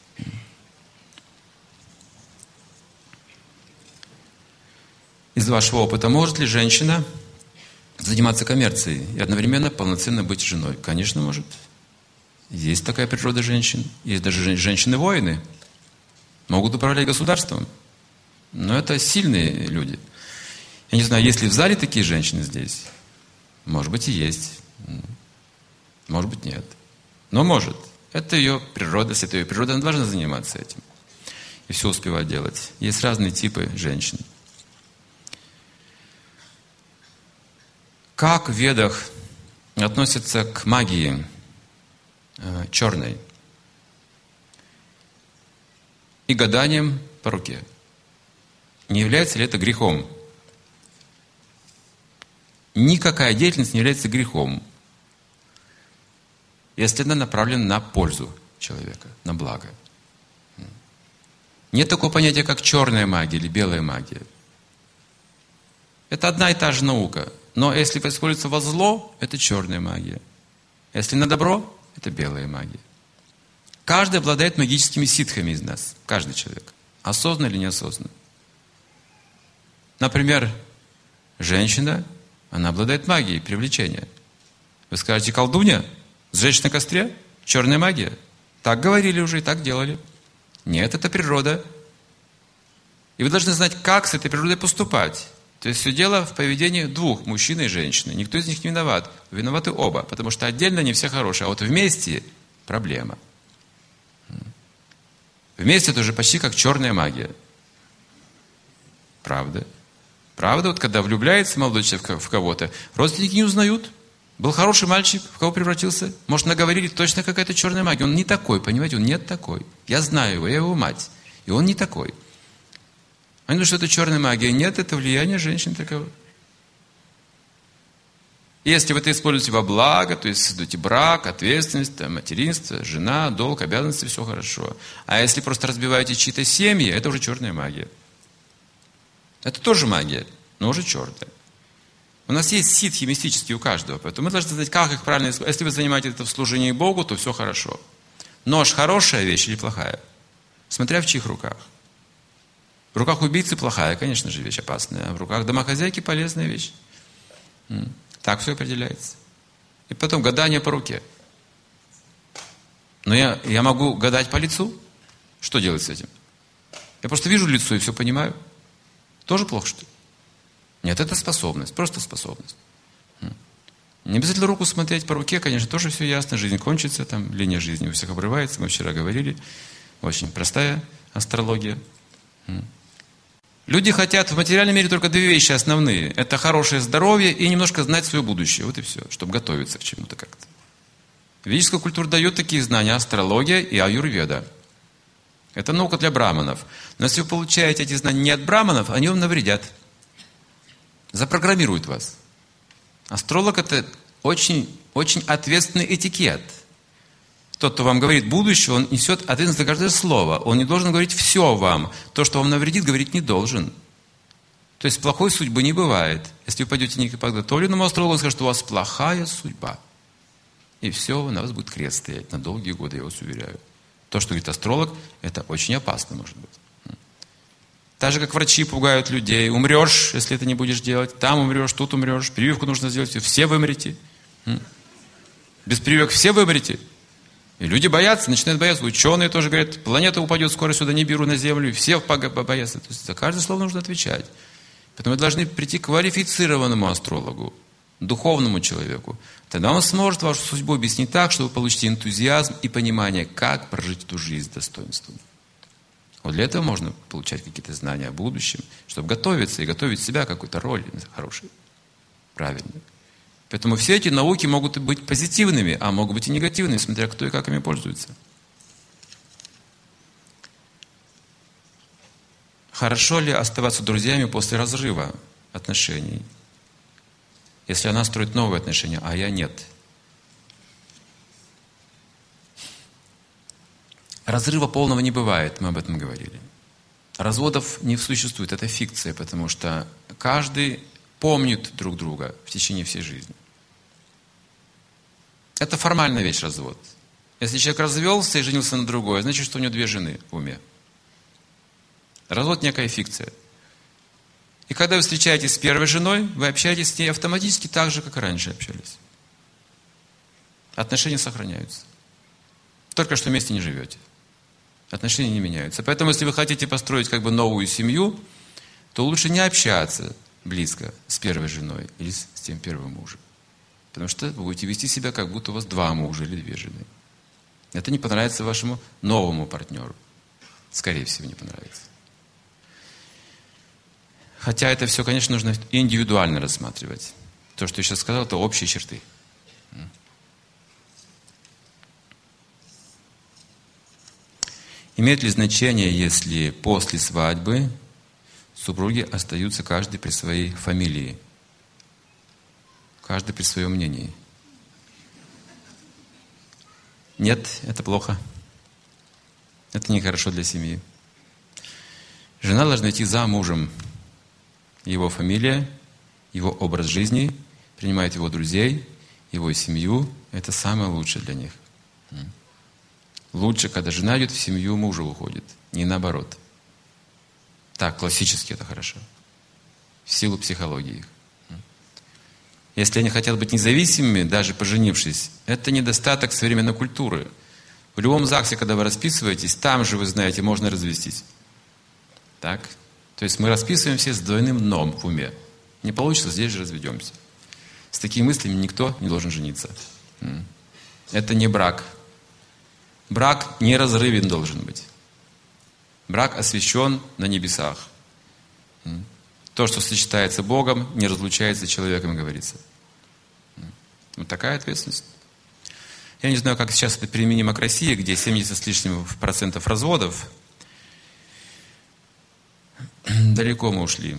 Из вашего опыта, может ли женщина заниматься коммерцией и одновременно полноценно быть женой? Конечно, может. Есть такая природа женщин. Есть даже женщины-воины. Могут управлять государством. Но это сильные люди. Я не знаю, есть ли в зале такие женщины здесь? Может быть, и есть. Может быть, нет. Но может. Это ее природа. С этой природой она должна заниматься этим. И все успевать делать. Есть разные типы женщин. Как в Ведах относятся к магии черной и гаданиям по руке? Не является ли это грехом? Никакая деятельность не является грехом, если она направлена на пользу человека, на благо. Нет такого понятия, как черная магия или белая магия. Это одна и та же наука. Но если используется во зло, это черная магия. Если на добро, это белая магия. Каждый обладает магическими ситхами из нас. Каждый человек. Осознанно или неосознанно. Например, женщина, она обладает магией привлечения. Вы скажете, колдунья? Сжечь на костре? Черная магия? Так говорили уже и так делали. Нет, это природа. И вы должны знать, как с этой природой поступать. То есть все дело в поведении двух, мужчины и женщины. Никто из них не виноват. Виноваты оба, потому что отдельно они все хорошие, а вот вместе проблема. Вместе это уже почти как черная магия. Правда? Правда, вот когда влюбляется молодой человек в кого-то, родственники не узнают. Был хороший мальчик, в кого превратился? Может, наговорили, точно какая-то черная магия. Он не такой, понимаете, он нет такой. Я знаю его, я его мать. И он не такой. Они думают, что это черная магия. Нет, это влияние женщин таково. Если вы это используете во благо, то есть создаете брак, ответственность, материнство, жена, долг, обязанности, все хорошо. А если просто разбиваете чьи-то семьи, это уже черная магия. Это тоже магия, но уже черная. У нас есть ситхи мистические у каждого, поэтому мы должны знать, как их правильно использовать. Если вы занимаетесь это в служении Богу, то все хорошо. Нож хорошая вещь или плохая? Смотря в чьих руках. В руках убийцы плохая, конечно же, вещь опасная, а в руках домохозяйки полезная вещь. Так все определяется. И потом гадание по руке. Но я могу гадать по лицу? Что делать с этим? Я просто вижу лицо и все понимаю. Тоже плохо, что ли? Нет, это способность, просто способность. Не обязательно руку смотреть по руке, конечно, тоже все ясно, жизнь кончится, там линия жизни у всех обрывается, мы вчера говорили. Очень простая астрология. Люди хотят в материальном мире только две вещи основные. Это хорошее здоровье и немножко знать свое будущее. Вот и все, чтобы готовиться к чему-то как-то. Ведическая культура дает такие знания: астрология и аюрведа. Это наука для браманов. Но если вы получаете эти знания не от браманов, они вам навредят. Запрограммируют вас. Астролог – это очень, очень ответственный этикет. Тот, кто вам говорит будущее, он несет ответственность за каждое слово. Он не должен говорить все вам. То, что вам навредит, говорить не должен. То есть плохой судьбы не бывает. Если вы пойдете не к подготовленному астрологу, он скажет, что у вас плохая судьба. И все, на вас будет крест стоять на долгие годы, я вас уверяю. То, что говорит астролог, это очень опасно может быть. Так же, как врачи пугают людей. Умрешь, если это не будешь делать. Там умрешь, тут умрешь. Прививку нужно сделать. Все вымрете. Без прививок все вымрете. И люди боятся, начинают бояться. Ученые тоже говорят, планета упадет скоро сюда, не беру на Землю. И все боятся. То есть за каждое слово нужно отвечать. Поэтому вы должны прийти к квалифицированному астрологу, духовному человеку. Тогда он сможет вашу судьбу объяснить так, что вы получите энтузиазм и понимание, как прожить эту жизнь с достоинством. Вот для этого можно получать какие-то знания о будущем, чтобы готовиться и готовить себя к какой-то роли хорошей, правильной. Поэтому все эти науки могут быть позитивными, а могут быть и негативными, смотря кто и как ими пользуется. Хорошо ли оставаться друзьями после разрыва отношений, если она строит новые отношения, а я нет? Разрыва полного не бывает, мы об этом говорили. Разводов не существует, это фикция, потому что каждый помнит друг друга в течение всей жизни. Это формальная вещь, развод. Если человек развелся и женился на другой, значит, что у него две жены в уме. Развод – некая фикция. И когда вы встречаетесь с первой женой, вы общаетесь с ней автоматически так же, как и раньше общались. Отношения сохраняются. Только что вместе не живете. Отношения не меняются. Поэтому, если вы хотите построить как бы новую семью, то лучше не общаться близко с первой женой или с тем первым мужем. Потому что вы будете вести себя, как будто у вас два мужа или две жены. Это не понравится вашему новому партнеру. Скорее всего, не понравится. Хотя это все, конечно, нужно индивидуально рассматривать. То, что я сейчас сказал, это общие черты. Имеет ли значение, если после свадьбы супруги остаются каждый при своей фамилии? Каждый при своем мнении? Нет, это плохо. Это нехорошо для семьи. Жена должна идти за мужем. Его фамилия, его образ жизни, принимает его друзей, его семью. Это самое лучшее для них. Лучше, когда жена идет в семью, мужа уходит, не наоборот. Так, классически это хорошо. В силу психологии их. Если они хотят быть независимыми, даже поженившись, это недостаток современной культуры. В любом ЗАГСе, когда вы расписываетесь, там же, вы знаете, можно развестись. Так? То есть мы расписываемся с двойным дном в уме. Не получится, здесь же разведемся. С такими мыслями никто не должен жениться. Это не брак. Брак неразрывен должен быть. Брак освящен на небесах. То, что сочетается Богом, не разлучается с человеком, говорится. Вот такая ответственность. Я не знаю, как сейчас это применимо к России, где 70 с лишним процентов разводов. Далеко мы ушли.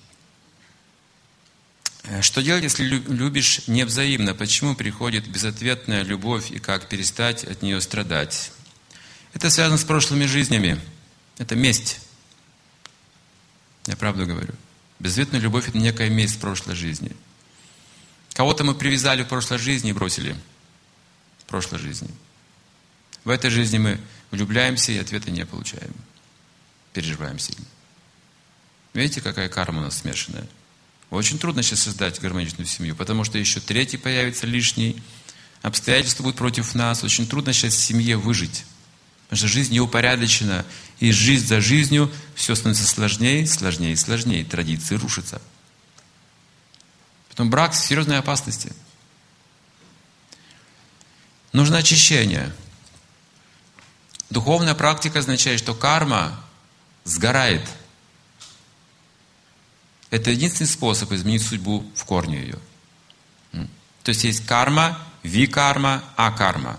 Что делать, если любишь невзаимно? Почему приходит безответная любовь и как перестать от нее страдать? Это связано с прошлыми жизнями. Это месть. Я правду говорю. Безответная любовь – это некая месть в прошлой жизни. Кого-то мы привязали в прошлой жизни и бросили в прошлой жизни. В этой жизни мы влюбляемся и ответа не получаем. Переживаем сильно. Видите, какая карма у нас смешанная? Очень трудно сейчас создать гармоничную семью, потому что еще третий появится лишний, обстоятельства будут против нас. Очень трудно сейчас в семье выжить, потому что жизнь не упорядочена, и жизнь за жизнью все становится сложнее, сложнее, сложнее, традиции рушатся. Потом брак в серьезной опасности. Нужно очищение. Духовная практика означает, что карма сгорает. Это единственный способ изменить судьбу в корне ее. То есть есть карма, викарма, акарма.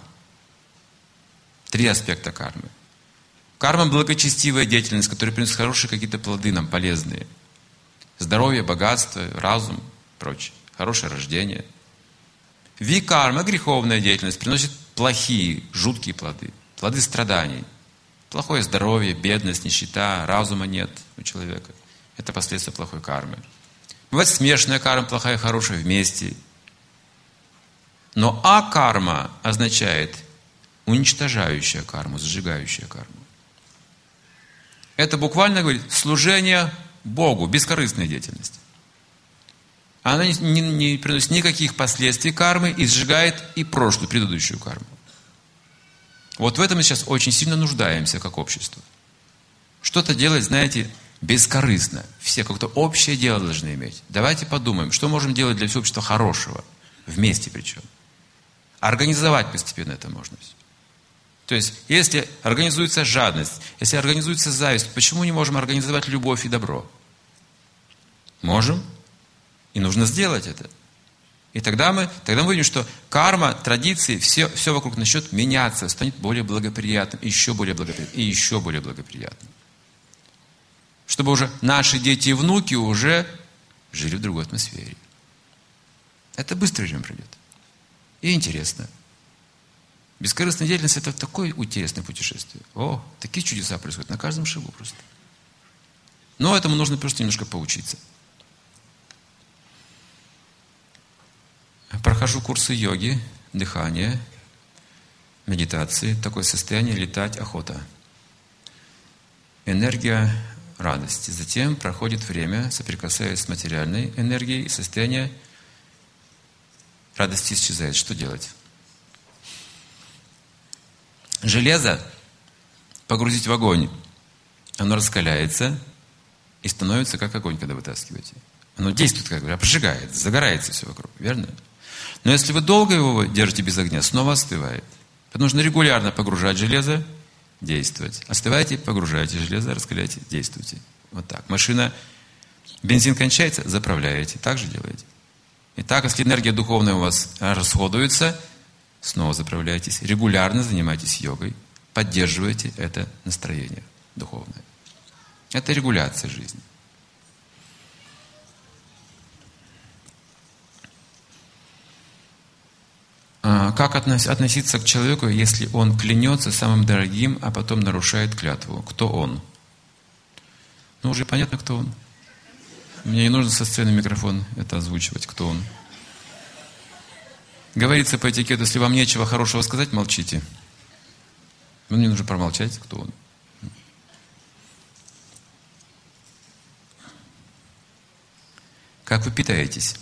3 аспекта кармы. Карма – благочестивая деятельность, которая приносит хорошие какие-то плоды нам, полезные. Здоровье, богатство, разум, прочее. Хорошее рождение. Викарма – греховная деятельность, приносит плохие, жуткие плоды. Плоды страданий. Плохое здоровье, бедность, нищета, разума нет у человека. Это последствия плохой кармы. Бывает смешанная карма, плохая и хорошая вместе. Но акарма означает уничтожающая карму, сжигающая карму. Это буквально говорит служение Богу, бескорыстная деятельность. Она не приносит никаких последствий кармы и сжигает и прошлую, предыдущую карму. Вот в этом мы сейчас очень сильно нуждаемся, как общество. Что-то делать, знаете, бескорыстно. Все как-то общее дело должны иметь. Давайте подумаем, что можем делать для всего общества хорошего. Вместе причем. Организовать постепенно это можно все. То есть, если организуется жадность, если организуется зависть, почему не можем организовать любовь и добро? Можем. И нужно сделать это. И тогда мы увидим, что карма, традиции, все вокруг начнет меняться, станет более благоприятным, еще более благоприятным, и еще более благоприятным. Чтобы уже наши дети и внуки уже жили в другой атмосфере. Это быстрый режим пройдет. И интересно. Бескорыстная деятельность – это такое интересное путешествие. О, такие чудеса происходят на каждом шагу просто. Но этому нужно просто немножко поучиться. Прохожу курсы йоги, дыхания, медитации. Такое состояние – летать охота. Энергия радости. Затем проходит время, соприкасаясь с материальной энергией, и состояние радости исчезает. Что делать? Железо погрузить в огонь. Оно раскаляется и становится как огонь, когда вытаскиваете. Оно действует, как бы, обжигает, загорается все вокруг, верно? Но если вы долго его держите без огня, снова остывает. Поэтому нужно регулярно погружать железо, действовать. Остывайте, погружайте железо, раскаляйте, действуйте. Вот так. Машина, бензин кончается, заправляете. Так же делаете. Итак, если энергия духовная у вас расходуется, снова заправляйтесь. Регулярно занимайтесь йогой. Поддерживайте это настроение духовное. Это регуляция жизни. Как относиться к человеку, если он клянется самым дорогим, а потом нарушает клятву? Кто он? Ну, уже понятно, кто он. Мне не нужно со сцены микрофон это озвучивать, кто он. Говорится по этикету, если вам нечего хорошего сказать, молчите. Но мне нужно промолчать, кто он. Как вы питаетесь?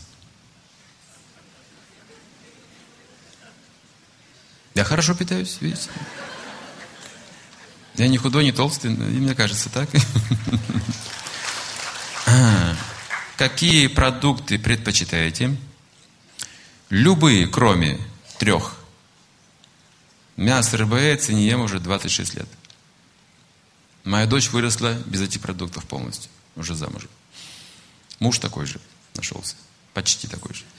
Я хорошо питаюсь, видите? Я не худой, не толстый, мне кажется, так? Какие продукты предпочитаете? Любые, кроме 3. Мясо, рыба, яйца не ем уже 26 лет. Моя дочь выросла без этих продуктов полностью, уже замужем. Муж такой же нашелся, почти такой же.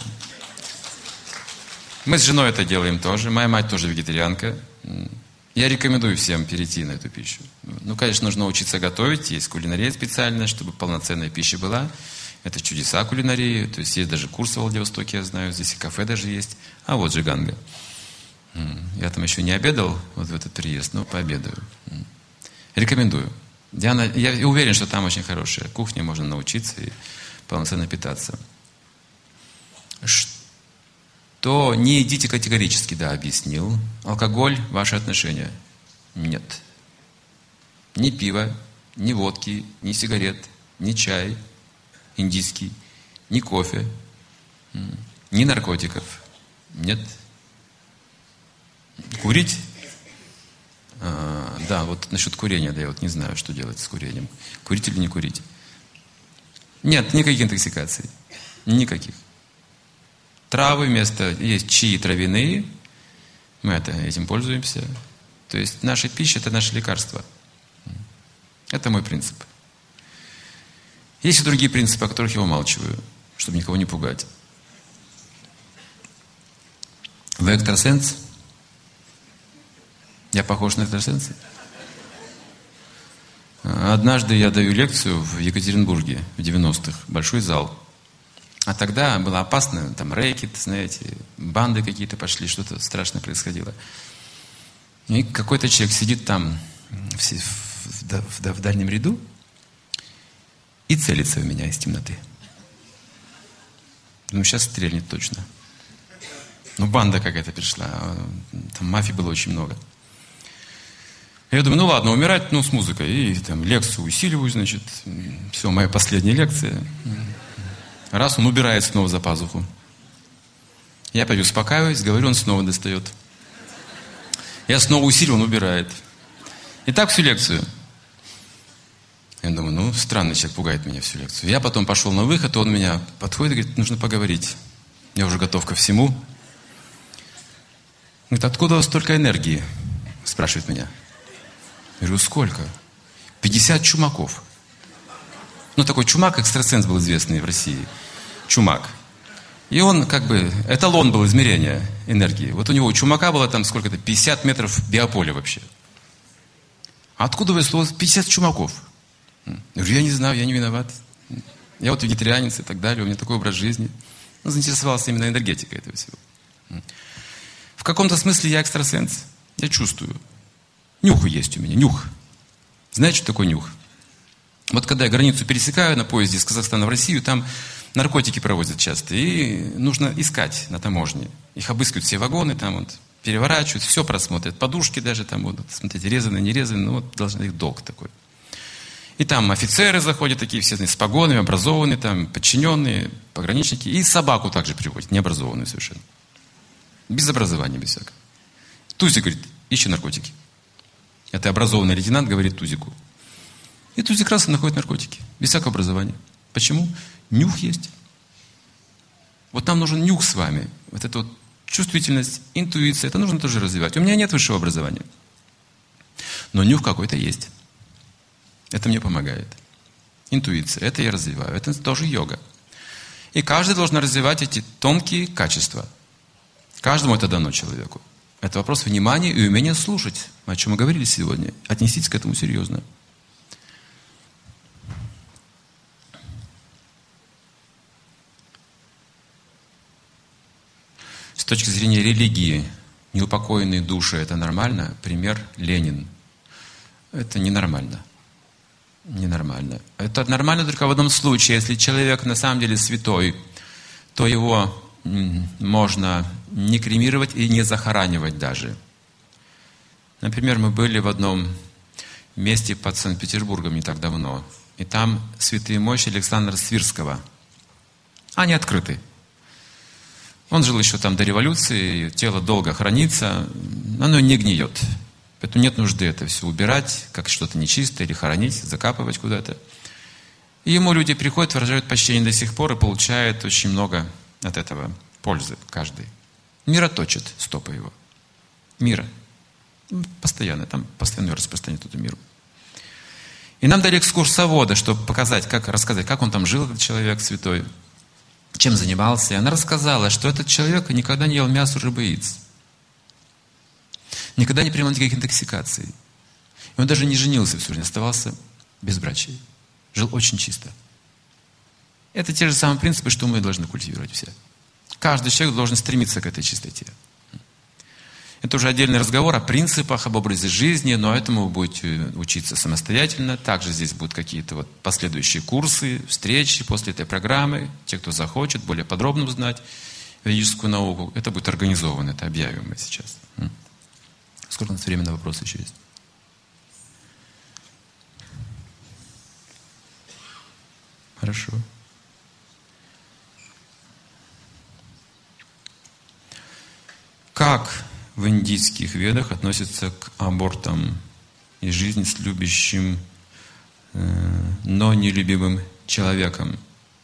Мы с женой это делаем тоже. Моя мать тоже вегетарианка. Я рекомендую всем перейти на эту пищу. Ну, конечно, нужно учиться готовить. Есть кулинария специальная, чтобы полноценная пища была. Это чудеса кулинарии. То есть есть даже курсы в Владивостоке, я знаю. Здесь и кафе даже есть. А вот Джиганга. Я там еще не обедал вот в этот приезд, но пообедаю. Рекомендую. Я уверен, что там очень хорошая кухня, можно научиться и полноценно питаться. Что не едите категорически, да, объяснил. Алкоголь, ваши отношения? Нет. Ни пива, ни водки, ни сигарет, ни чай индийский, ни кофе, ни наркотиков. Нет. Курить? Да, вот насчет курения, да, я вот не знаю, что делать с курением. Курить или не курить? Нет, никаких интоксикаций. Никаких. Травы вместо... Есть чаи травяные. Мы этим пользуемся. То есть наша пища – это наше лекарство. Это мой принцип. Есть и другие принципы, о которых я умалчиваю, чтобы никого не пугать. Вы экстрасенс? Я похож на экстрасенса? Однажды я даю лекцию в Екатеринбурге в 90-х. Большой зал. А тогда было опасно. Там рэкет, знаете, банды какие-то пошли, что-то страшное происходило. И какой-то человек сидит там в дальнем ряду и целится в меня из темноты. Ну, сейчас стрельнет точно. Ну, банда какая-то пришла. Там мафии было очень много. Я думаю, ну ладно, умирать, с музыкой. И там лекцию усиливаю, значит. Все, моя последняя лекция. Раз он убирает снова за пазуху. Я опять успокаиваюсь, говорю, он снова достает. Я снова усиливаю, он убирает. И так всю лекцию. Я думаю, странный человек, пугает меня всю лекцию. Я потом пошел на выход, он меня подходит и говорит, нужно поговорить. Я уже готов ко всему. Говорит, откуда у вас столько энергии? Спрашивает меня. Я говорю, сколько? 50 чумаков. Такой чумак, экстрасенс был известный в России. Чумак. И он эталон был измерения энергии. Вот у него у чумака было там сколько-то, 50 метров биополя вообще. А откуда вы слово 50 чумаков? Я говорю, я не знаю, я не виноват. Я вот вегетарианец и так далее, у меня такой образ жизни. Заинтересовался именно энергетикой этого всего. В каком-то смысле я экстрасенс. Я чувствую. Нюх есть у меня, нюх. Знаете, что такое нюх? Вот когда я границу пересекаю на поезде из Казахстана в Россию, там наркотики провозят часто. И нужно искать на таможне. Их обыскивают все вагоны, там вот переворачивают, все просмотрят. Подушки даже там будут смотреть, резаные, не резаные. Должен их долг такой. И там офицеры заходят такие все с погонами, образованные, там подчиненные, пограничники. И собаку также приводят, необразованную совершенно. Без образования, без всякого. Тузик говорит, ищи наркотики. Это образованный лейтенант говорит Тузику. И Тузик раз и находит наркотики. Без всякого образования. Почему? Нюх есть. Вот нам нужен нюх с вами. Вот эта вот чувствительность, интуиция. Это нужно тоже развивать. У меня нет высшего образования. Но нюх какой-то есть. Это мне помогает. Интуиция. Это я развиваю. Это тоже йога. И каждый должен развивать эти тонкие качества. Каждому это дано человеку. Это вопрос внимания и умения слушать, о чем мы говорили сегодня. Отнеситесь к этому серьезно. С точки зрения религии, неупокоенные души – это нормально? Пример – Ленин. Это ненормально. Ненормально. Это нормально только в одном случае. Если человек на самом деле святой, то его можно не кремировать и не захоранивать даже. Например, мы были в одном месте под Санкт-Петербургом не так давно. И там святые мощи Александра Свирского. Они открыты. Он жил еще там до революции, тело долго хранится, оно не гниет. Поэтому нет нужды это все убирать, как что-то нечистое, или хоронить, закапывать куда-то. И ему люди приходят, выражают почтение до сих пор и получают очень много от этого пользы каждый. Мироточит стопы его. Мира. Постоянно, там постоянно распространяет эту миру. И нам дали экскурсовода, чтобы показать, рассказать, как он там жил, этот человек святой, чем занимался. И она рассказала, что этот человек никогда не ел мясо, рыбы и яиц. Никогда не принимал никаких интоксикаций. И он даже не женился всю жизнь, оставался безбрачием. Жил очень чисто. Это те же самые принципы, что мы должны культивировать все. Каждый человек должен стремиться к этой чистоте. Это уже отдельный разговор о принципах, об образе жизни, но этому вы будете учиться самостоятельно. Также здесь будут какие-то вот последующие курсы, встречи после этой программы. Те, кто захочет более подробно узнать ведическую науку, это будет организовано, это объявим мы сейчас. Сколько у нас времени на вопросы еще есть? Хорошо. Как в индийских ведах относятся к абортам и жизни с любящим, но нелюбимым человеком?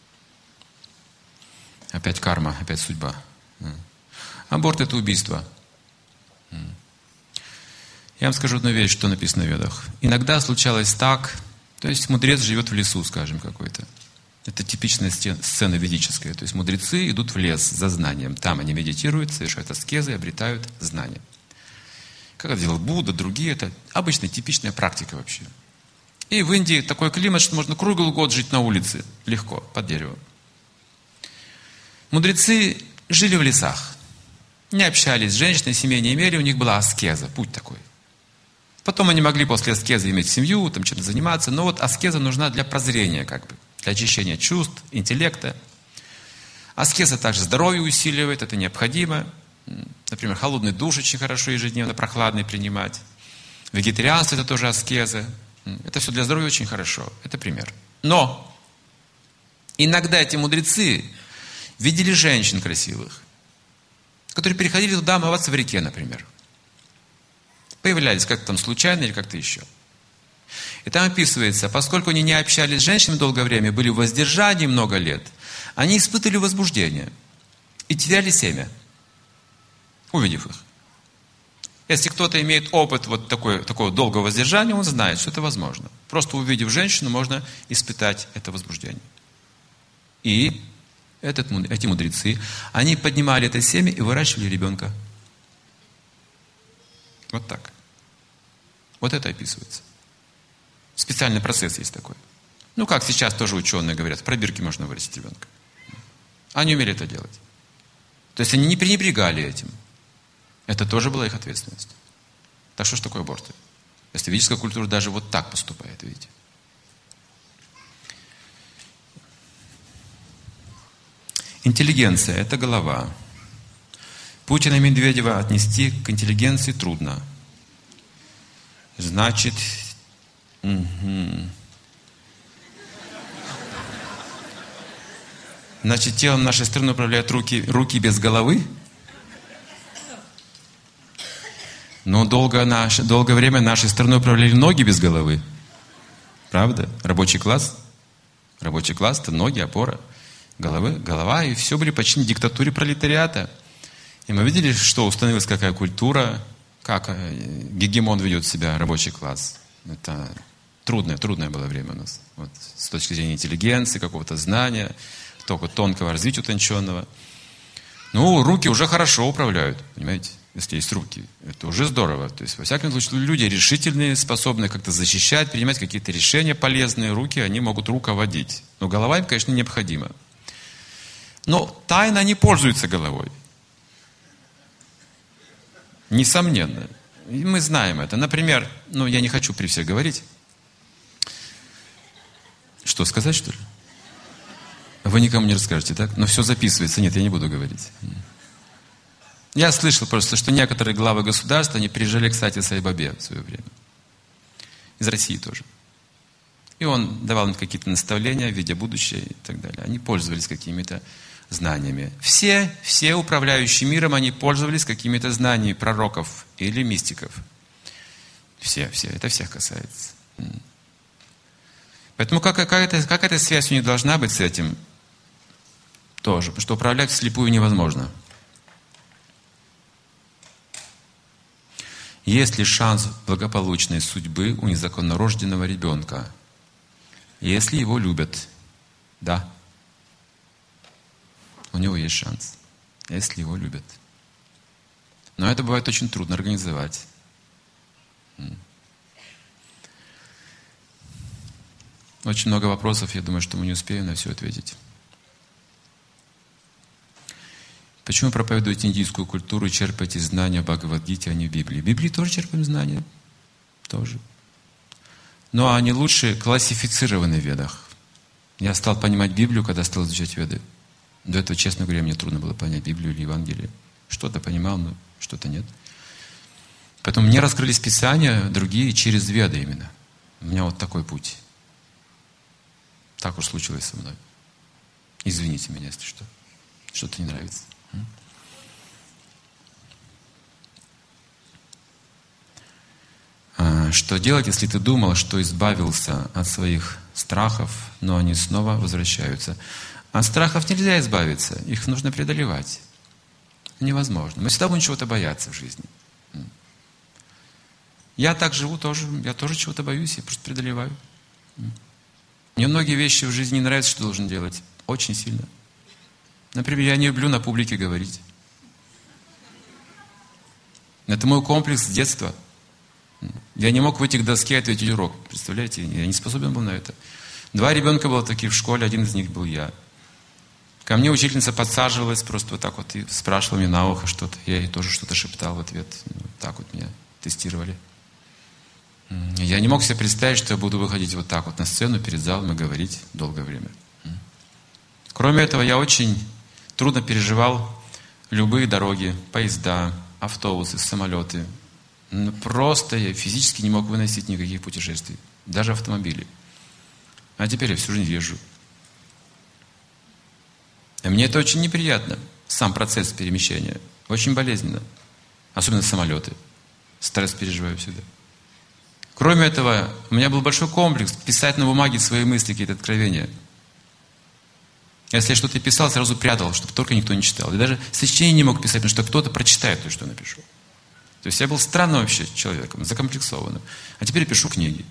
Опять карма, опять судьба. Аборт – это убийство. Я вам скажу одну вещь, что написано в ведах. Иногда случалось так, то есть мудрец живет в лесу, скажем, какой-то. Это типичная сцена ведическая. То есть мудрецы идут в лес за знанием. Там они медитируют, совершают аскезы, обретают знания. Как это делал Будда, другие. Это обычная, типичная практика вообще. И в Индии такой климат, что можно круглый год жить на улице. Легко, под деревом. Мудрецы жили в лесах. Не общались с женщиной, семьи не имели. У них была аскеза, путь такой. Потом они могли после аскезы иметь семью, там чем-то заниматься. Но вот аскеза нужна для прозрения, как бы. Для очищения чувств, интеллекта. Аскеза также здоровье усиливает, это необходимо. Например, холодный душ очень хорошо ежедневно, прохладный принимать. Вегетарианство – это тоже аскеза. Это все для здоровья очень хорошо. Это пример. Но иногда эти мудрецы видели женщин красивых, которые переходили туда омываться в реке, например. Появлялись как-то там случайно или как-то еще. И там описывается, поскольку они не общались с женщинами долгое время, были в воздержании много лет, они испытывали возбуждение и теряли семя, увидев их. Если кто-то имеет опыт вот такого долгого воздержания, он знает, что это возможно. Просто увидев женщину, можно испытать это возбуждение. И эти мудрецы, они поднимали это семя и выращивали ребенка. Вот так. Вот это описывается. Специальный процесс есть такой. Ну, как сейчас тоже ученые говорят, в пробирке можно вырастить ребенка. Они умели это делать. То есть они не пренебрегали этим. Это тоже была их ответственность. Так что ж такое аборты? Если ведическая культура даже вот так поступает, видите. Интеллигенция – это голова. Путина и Медведева отнести к интеллигенции трудно. Значит, значит, телом нашей страны управляют руки без головы? Но долгое время нашей страной управляли ноги без головы. Правда? Рабочий класс. Рабочий класс – это ноги, опора. Голова, и все были почти в диктатуре пролетариата. И мы видели, что установилась какая культура, как гегемон ведет себя рабочий класс. Это трудное было время у нас. Вот, с точки зрения интеллигенции, какого-то знания, только тонкого развития утонченного. Ну, руки уже хорошо управляют, понимаете? Если есть руки, это уже здорово. То есть, во всяком случае, люди решительные, способные как-то защищать, принимать какие-то решения полезные. Руки, они могут руководить. Но голова им, конечно, необходима. Но тайно они пользуются головой. Несомненно. И мы знаем это. Например, я не хочу при всех говорить. Что, сказать, что ли? Вы никому не расскажете, так? Но все записывается. Нет, я не буду говорить. Я слышал просто, что некоторые главы государства, они приезжали, кстати, Сайбабе в свое время. Из России тоже. И он давал им какие-то наставления в виде будущего и так далее. Они пользовались какими-то знаниями. Все управляющие миром, они пользовались какими-то знаниями пророков или мистиков. Все, это всех касается. Поэтому какая-то связь у них должна быть с этим тоже, потому что управлять вслепую невозможно. Есть ли шанс благополучной судьбы у незаконно рожденного ребенка, если его любят? Да. У него есть шанс, если его любят. Но это бывает очень трудно организовать. Очень много вопросов, я думаю, что мы не успеем на все ответить. Почему проповедуете индийскую культуру и черпаете знания Бхагавад-гите, а не в Библии? В Библии тоже черпаем знания. Тоже. Но они лучше классифицированы в Ведах. Я стал понимать Библию, когда стал изучать Веды. До этого, честно говоря, мне трудно было понять Библию или Евангелие. Что-то понимал, но что-то нет. Поэтому мне раскрылись Писания, другие через Веды именно. У меня вот такой путь. Так уж случилось со мной. Извините меня, если что. Что-то не нравится. Что делать, если ты думал, что избавился от своих страхов, но они снова возвращаются? От страхов нельзя избавиться, их нужно преодолевать. Невозможно. Мы всегда будем чего-то бояться в жизни. Я так живу тоже, я тоже чего-то боюсь, я просто преодолеваю. Мне многие вещи в жизни не нравятся, что должен делать. Очень сильно. Например, я не люблю на публике говорить. Это мой комплекс с детства. Я не мог выйти к доске и ответить урок. Представляете? Я не способен был на это. 2 ребенка было таких в школе, один из них был я. Ко мне учительница подсаживалась просто вот так вот и спрашивала мне на ухо что-то. Я ей тоже что-то шептал в ответ. Вот так вот меня тестировали. Я не мог себе представить, что я буду выходить вот так вот на сцену перед залом и говорить долгое время. Кроме этого, я очень трудно переживал любые дороги, поезда, автобусы, самолеты. Просто я физически не мог выносить никаких путешествий, даже автомобили. А теперь я всю жизнь езжу. И мне это очень неприятно, сам процесс перемещения. Очень болезненно. Особенно самолеты. Стресс переживаю всегда. Кроме этого, у меня был большой комплекс писать на бумаге свои мысли, какие-то откровения. Если я что-то писал, сразу прятал, чтобы только никто не читал. И даже сочинение не мог писать, потому что кто-то прочитает то, что я напишу. То есть я был странным вообще человеком, закомплексованным. А теперь я пишу книги.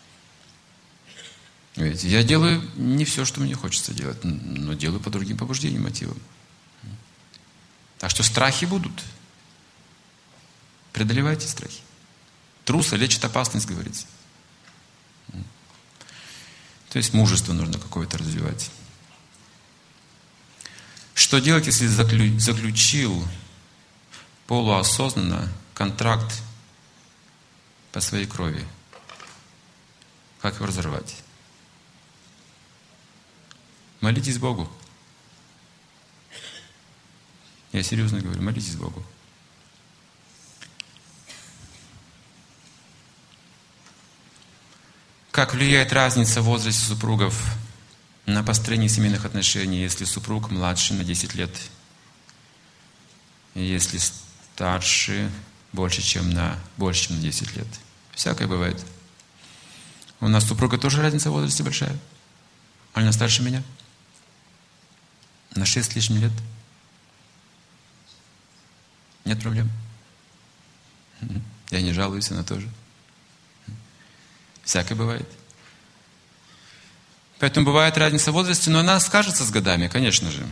Видите, я делаю не все, что мне хочется делать, но делаю по другим побуждениям, мотивам. Так что страхи будут. Преодолевайте страхи. Труса лечит опасность, говорится. То есть мужество нужно какое-то развивать. Что делать, если заключил полуосознанно контракт по своей крови? Как его разорвать? Молитесь Богу. Я серьезно говорю, молитесь Богу. Как влияет разница в возрасте супругов на построение семейных отношений, если супруг младше на 10 лет, и если старше больше, чем на 10 лет? Всякое бывает. У нас супруга тоже разница в возрасте большая. Она старше меня. На 6 с лишним лет. Нет проблем. Я не жалуюсь, она тоже. Всякое бывает. Поэтому бывает разница в возрасте, но она скажется с годами, конечно же.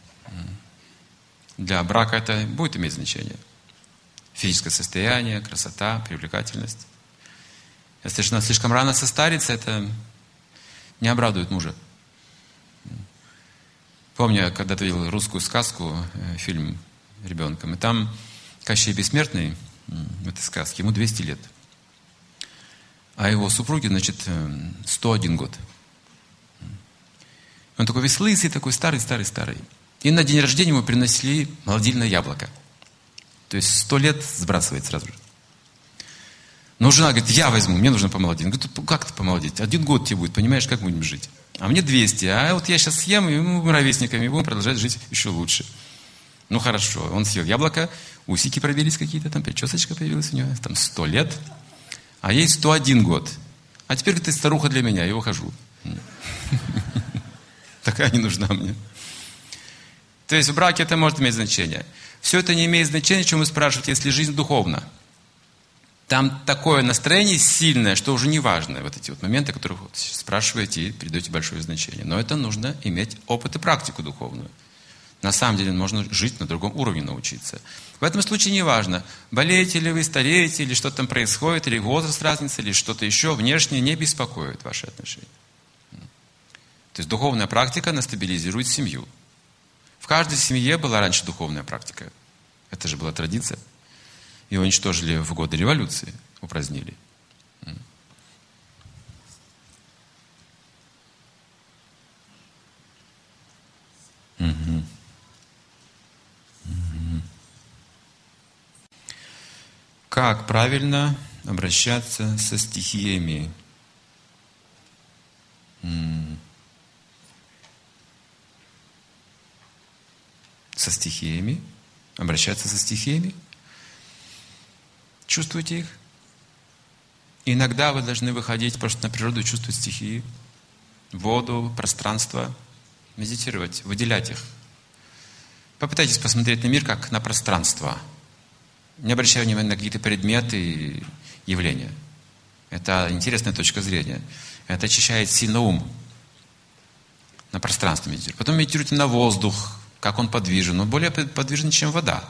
Для брака это будет иметь значение. Физическое состояние, красота, привлекательность. Если жена слишком рано состарится, это не обрадует мужа. Помню, я когда-то видел русскую сказку, фильм ребенком, и там Кощей Бессмертный в этой сказке, ему 200 лет. А его супруге, 101 год. Он такой весь лысый, такой старый. И на день рождения ему принесли молодильное яблоко. То есть 100 лет сбрасывает сразу же. Но жена говорит, я возьму, мне нужно помолодеть. Он говорит, как ты помолодеть? 1 год тебе будет, понимаешь, как будем жить? А мне 200. А вот я сейчас съем, и мы ровесниками будем продолжать жить еще лучше. Ну хорошо, он съел яблоко, усики пробились какие-то, там причесочка появилась у него, там 100 лет. А ей 101 год. А теперь ты старуха для меня, я ухожу. Такая не нужна мне. То есть в браке это может иметь значение. Все это не имеет значения, чем вы спрашиваете, если жизнь духовна. Там такое настроение сильное, что уже не важно вот эти вот моменты, которые вы спрашиваете и придаете большое значение. Но это нужно иметь опыт и практику духовную. На самом деле можно жить на другом уровне, научиться. В этом случае не важно, болеете ли вы, стареете, или что там происходит, или возраст разница, или что-то еще внешнее не беспокоит ваши отношения. То есть духовная практика, она стабилизирует семью. В каждой семье была раньше духовная практика. Это же была традиция. И уничтожили в годы революции, упразднили. Как правильно обращаться со стихиями? Со стихиями? Обращаться со стихиями? Чувствуете их? Иногда вы должны выходить просто на природу и чувствовать стихии, воду, пространство, медитировать, выделять их. Попытайтесь посмотреть на мир как на пространство. Не обращая внимания на какие-то предметы и явления. Это интересная точка зрения. Это очищает сильно ум. На пространство медитируйте. Потом медитируйте на воздух, как он подвижен. Он более подвижен, чем вода.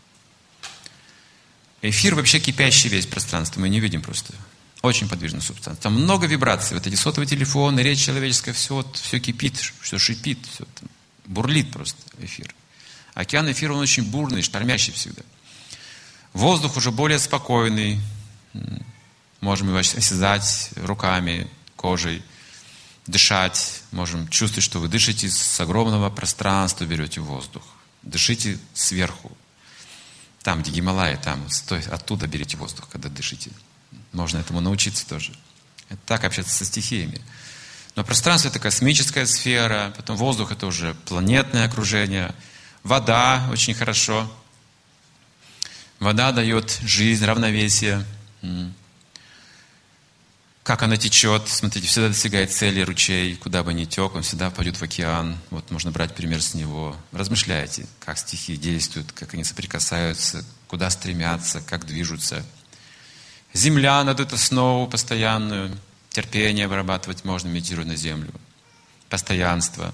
Эфир вообще кипящий весь пространство. Мы не видим просто. Очень подвижная субстанция. Там много вибраций. Вот эти сотовые телефоны, речь человеческая, все кипит, все шипит, все бурлит просто эфир. Океан эфира, он очень бурный, штормящий всегда. Воздух уже более спокойный. Можем его осязать руками, кожей, дышать. Можем чувствовать, что вы дышите с огромного пространства, берете воздух. Дышите сверху. Там, где Гималаи, там, оттуда берите воздух, когда дышите. Можно этому научиться тоже. Это так общаться со стихиями. Но пространство — это космическая сфера, потом воздух — это уже планетное окружение. Вода очень хорошо. Вода дает жизнь, равновесие. Как она течет, смотрите, всегда достигает цели ручей, куда бы ни тек, он всегда пойдет в океан. Вот можно брать пример с него. Размышляйте, как стихии действуют, как они соприкасаются, куда стремятся, как движутся. Земля надо основу постоянную, терпение вырабатывать можно, медитируя на землю. Постоянство.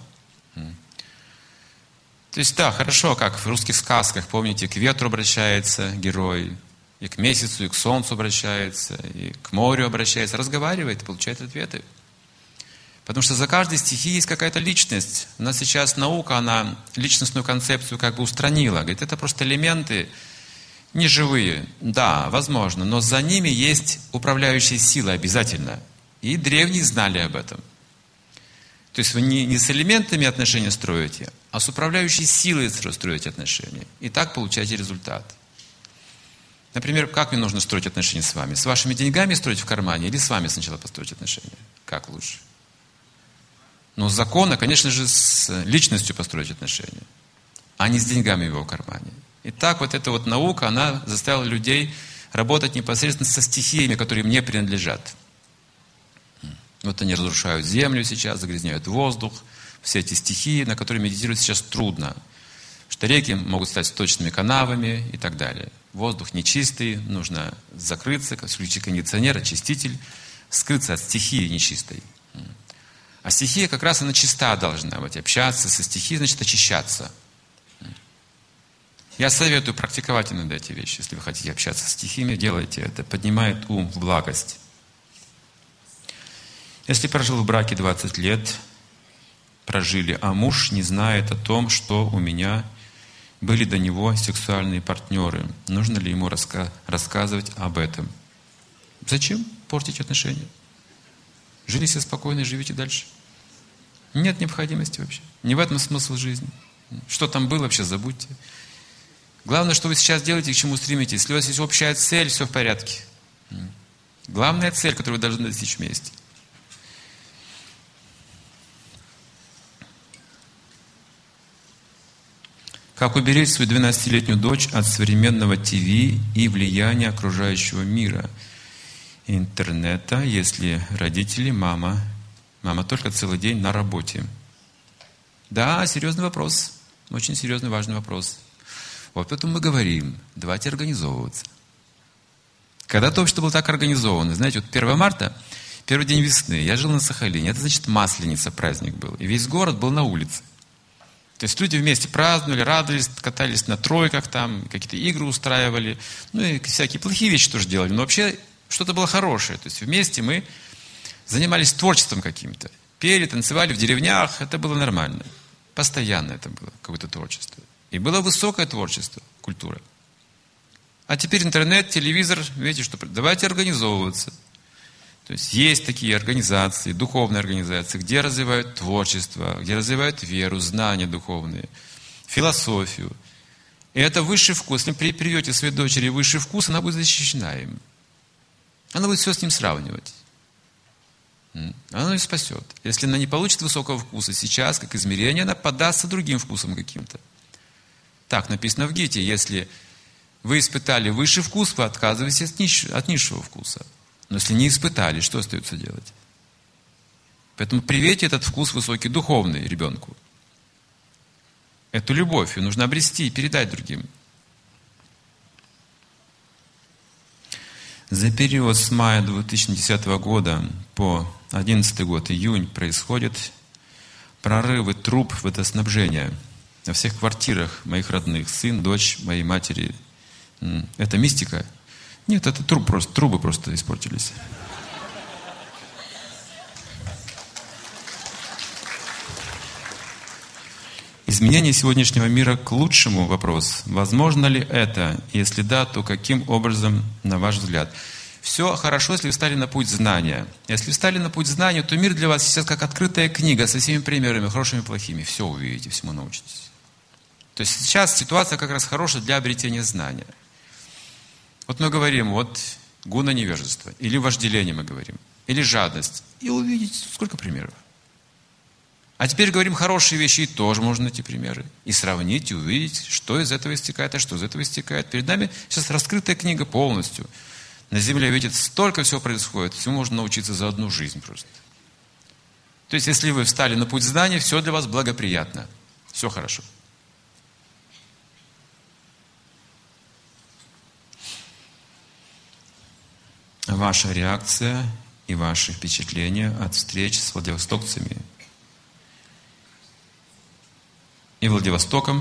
То есть, да, хорошо, как в русских сказках, помните, к ветру обращается герой, и к месяцу, и к солнцу обращается, и к морю обращается, разговаривает, получает ответы. Потому что за каждой стихией есть какая-то личность. У нас сейчас наука, она личностную концепцию как бы устранила. Говорит, это просто элементы неживые. Да, возможно, но за ними есть управляющие силы обязательно. И древние знали об этом. То есть вы не с элементами отношения строите, а с управляющей силой строите отношения. И так получаете результат. Например, как мне нужно строить отношения с вами? С вашими деньгами строить в кармане или с вами сначала построить отношения? Как лучше? Но законно, конечно же, с личностью построить отношения, а не с деньгами в его кармане. И так вот эта вот наука, она заставила людей работать непосредственно со стихиями, которые им не принадлежат. Вот они разрушают землю сейчас, загрязняют воздух. Все эти стихии, на которые медитировать сейчас трудно. Потому что реки могут стать сточными канавами и так далее. Воздух нечистый, нужно закрыться, включить кондиционер, очиститель, скрыться от стихии нечистой. А стихия как раз она чиста должна быть. Общаться со стихией, значит очищаться. Я советую практиковать иногда эти вещи. Если вы хотите общаться со стихиями, делайте это. Поднимает ум в благость. Если прожил в браке 20 лет, прожили, а муж не знает о том, что у меня были до него сексуальные партнеры, нужно ли ему рассказывать об этом? Зачем портить отношения? Жили себе спокойно и живите дальше. Нет необходимости вообще. Не в этом смысл жизни. Что там было, вообще забудьте. Главное, что вы сейчас делаете, к чему стремитесь. Если у вас есть общая цель, все в порядке. Главная цель, которую вы должны достичь вместе. Как уберечь свою 12-летнюю дочь от современного ТВ и влияния окружающего мира? интернета, если родители, мама только целый день на работе? Да, серьезный вопрос. Очень серьезный, важный вопрос. Вот поэтому мы говорим, давайте организовываться. Когда-то общество было так организовано. Знаете, вот 1 марта, первый день весны, я жил на Сахалине. Это значит Масленица, праздник был. И весь город был на улице. То есть люди вместе праздновали, радовались, катались на тройках там, какие-то игры устраивали. Ну и всякие плохие вещи тоже делали. Но вообще что-то было хорошее. То есть вместе мы занимались творчеством каким-то. Пели, танцевали в деревнях. Это было нормально. Постоянно это было какое-то творчество. И было высокое творчество, культура. А теперь интернет, телевизор, видите, что давайте организовываться. То есть есть такие организации, духовные организации, где развивают творчество, где развивают веру, знания духовные, философию. И это высший вкус. Если вы приведете своей дочери высший вкус, она будет защищена им. Она будет все с ним сравнивать. Она ее спасет. Если она не получит высокого вкуса сейчас, как измерение, она поддастся другим вкусам каким-то. Так написано в Гите: если вы испытали высший вкус, вы отказываетесь от низшего вкуса. Но если не испытали, что остается делать? Поэтому привейте этот вкус высокий, духовный ребенку. Эту любовь ее нужно обрести и передать другим. За период с мая 2010 года по 2011 год, июнь, происходят прорывы труб водоснабжения во всех квартирах моих родных, сын, дочь моей матери. Это мистика? Нет, это трубы просто испортились. Изменение сегодняшнего мира к лучшему — вопрос. Возможно ли это? Если да, то каким образом, на ваш взгляд? Все хорошо, если вы встали на путь знания. Если встали на путь знания, то мир для вас сейчас как открытая книга со всеми примерами, хорошими и плохими. Все увидите, всему научитесь. То есть сейчас ситуация как раз хорошая для обретения знания. Вот мы говорим, вот гуна невежества, или вожделение мы говорим, или жадность. И увидите, сколько примеров. А теперь говорим хорошие вещи, и тоже можно найти примеры. И сравнить, и увидеть, что из этого истекает, а что из этого истекает. Перед нами сейчас раскрытая книга полностью. На земле, видите, столько всего происходит. Всему можно научиться за одну жизнь просто. То есть, если вы встали на путь знания, все для вас благоприятно. Все хорошо. Ваша реакция и ваши впечатления от встреч с владивостокцами и Владивостоком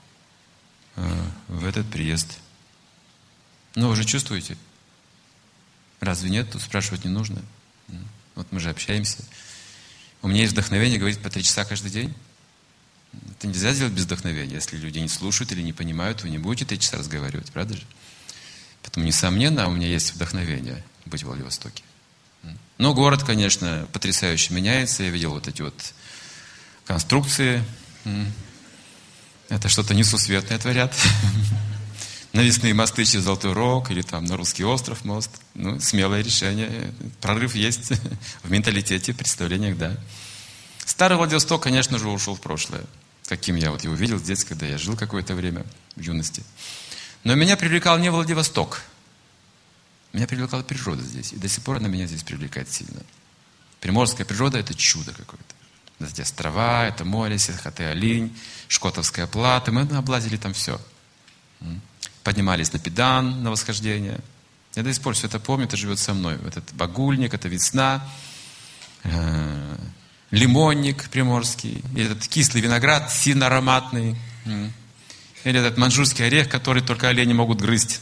в этот приезд. Ну, вы же чувствуете? Разве нет? Тут спрашивать не нужно. Вот мы же общаемся. У меня есть вдохновение говорить по 3 часа каждый день. Это нельзя сделать без вдохновения. Если люди не слушают или не понимают, вы не будете 3 часа разговаривать, правда же? Поэтому, несомненно, у меня есть вдохновение быть в Владивостоке. Но город, конечно, потрясающе меняется. Я видел вот эти вот конструкции. Это что-то несусветное творят. Навесные мосты через Золотой Рог или там на Русский остров мост. Ну, смелое решение. Прорыв есть в менталитете, в представлениях, да. Старый Владивосток, конечно же, ушел в прошлое. Каким я вот его видел здесь, когда я жил какое-то время в юности. Но меня привлекал не Владивосток. Меня привлекала природа здесь. И до сих пор она меня здесь привлекает сильно. Приморская природа — это чудо какое-то. Эти острова, это море, Сихотэ-Алинь, Шкотовская плата. Мы облазили там все. Поднимались на Педан, на восхождение. Я до сих пор все это помню, это живет со мной. Этот багульник, это весна, лимонник приморский, и этот кислый виноград, сильно ароматный. Или этот маньчжурский орех, который только олени могут грызть.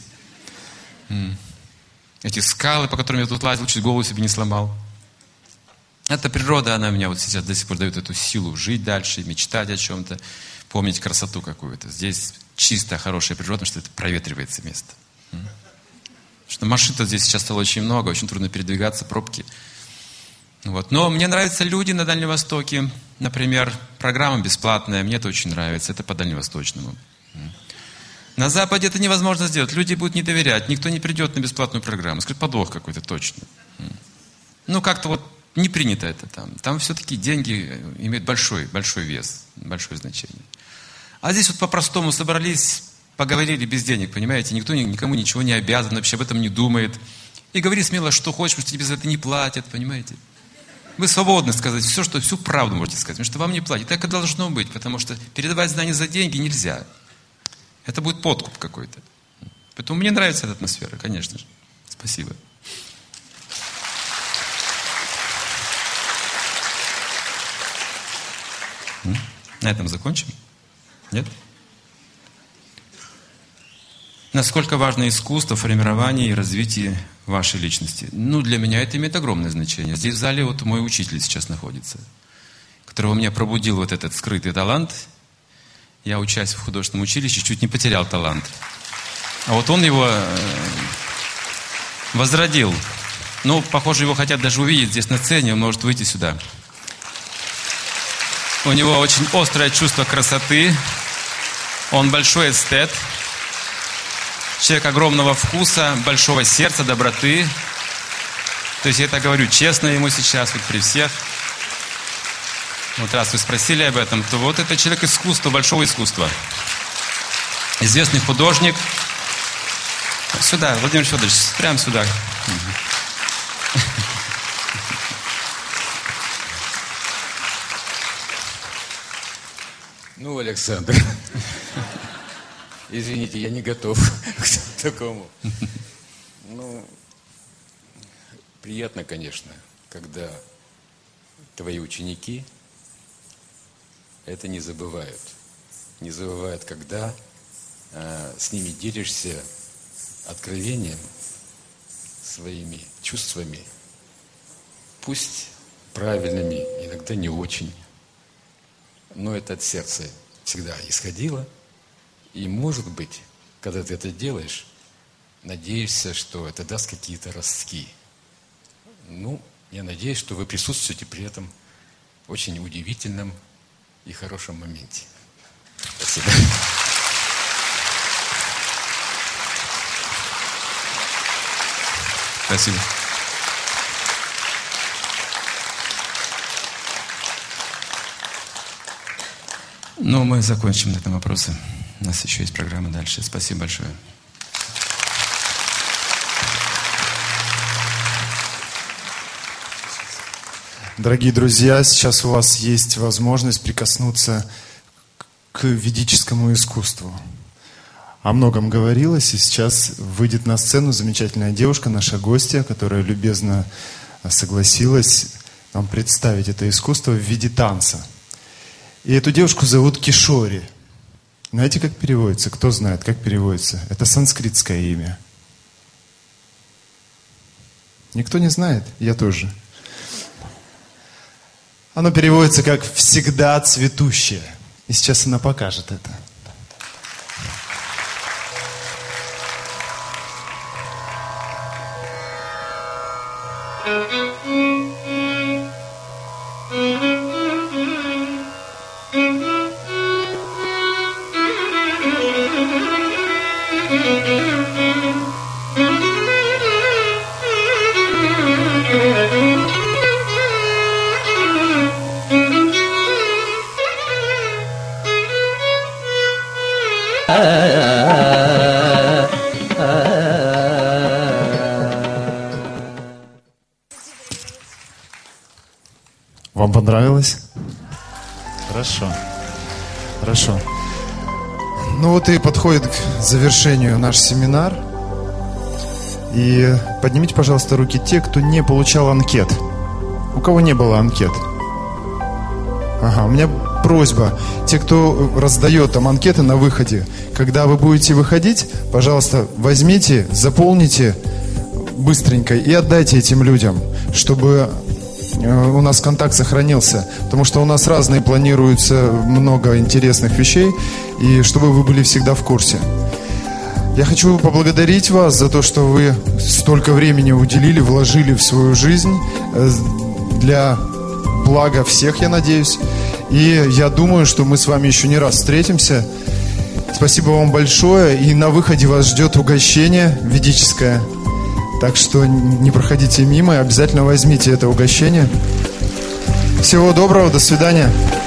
Эти скалы, по которым я тут лазил, чуть голову себе не сломал. Эта природа, она меня вот сейчас до сих пор дает эту силу жить дальше, мечтать о чем-то, помнить красоту какую-то. Здесь чистая, хорошая природа, потому что это проветривается место. Потому что машин-то здесь сейчас стало очень много, очень трудно передвигаться, пробки. Вот. Но мне нравятся люди на Дальнем Востоке. Например, программа бесплатная, мне это очень нравится, это по Дальневосточному. На Западе это невозможно сделать, люди будут не доверять, никто не придет на бесплатную программу, скажет, подвох какой-то точно. Ну, как-то вот не принято это там. Там все-таки деньги имеют большой вес, большое значение. А здесь вот по-простому собрались, поговорили без денег, понимаете? Никто никому ничего не обязан, вообще об этом не думает. И говори смело, что хочешь, потому что тебе за это не платят, понимаете? Вы свободны сказать все, что всю правду можете сказать, потому что вам не платят. Так и должно быть, потому что передавать знания за деньги нельзя. Это будет подкуп какой-то. Поэтому мне нравится эта атмосфера, конечно же. Спасибо. На этом закончим? Нет? Насколько важно искусство, формирование и развитие вашей личности? Для меня это имеет огромное значение. Здесь в зале вот мой учитель сейчас находится, который у меня пробудил вот этот скрытый талант. Я, учась в художественном училище, чуть не потерял талант. А вот он его возродил. Похоже, его хотят даже увидеть здесь на сцене, он может выйти сюда. У него очень острое чувство красоты. Он большой эстет. Человек огромного вкуса, большого сердца, доброты. То есть я это говорю честно ему сейчас, вот при всех. Вот раз вы спросили об этом, то вот это человек искусства, большого искусства. Известный художник. Сюда, Владимир Федорович, прямо сюда. Александр, извините, я не готов к такому. Приятно, конечно, когда твои ученики это не забывают. Не забывают, когда с ними делишься откровением, своими чувствами, пусть правильными, иногда не очень, но это от сердца всегда исходило. И, может быть, когда ты это делаешь, надеешься, что это даст какие-то ростки. Я надеюсь, что вы присутствуете при этом очень удивительном и хорошем моменте. Спасибо. Спасибо. Мы закончим на этом вопросе. У нас еще есть программа дальше. Спасибо большое. Дорогие друзья, сейчас у вас есть возможность прикоснуться к ведическому искусству. О многом говорилось, и сейчас выйдет на сцену замечательная девушка, наша гостья, которая любезно согласилась нам представить это искусство в виде танца. И эту девушку зовут Кишори. Знаете, как переводится? Кто знает, как переводится? Это санскритское имя. Никто не знает? Я тоже. Оно переводится как «всегда цветущее». И сейчас она покажет это. Вам понравилось? Хорошо. Хорошо. И подходит к завершению наш семинар. И поднимите, пожалуйста, руки те, кто не получал анкет. У кого не было анкет? У меня просьба. Те, кто раздает там анкеты на выходе, когда вы будете выходить, пожалуйста, возьмите, заполните быстренько и отдайте этим людям, чтобы у нас контакт сохранился. Потому что у нас разные планируются много интересных вещей, и чтобы вы были всегда в курсе. Я хочу поблагодарить вас за то, что вы столько времени уделили, вложили в свою жизнь для блага всех, я надеюсь. И я думаю, что мы с вами еще не раз встретимся. Спасибо вам большое. И на выходе вас ждет угощение ведическое. Так что не проходите мимо и обязательно возьмите это угощение. Всего доброго, до свидания.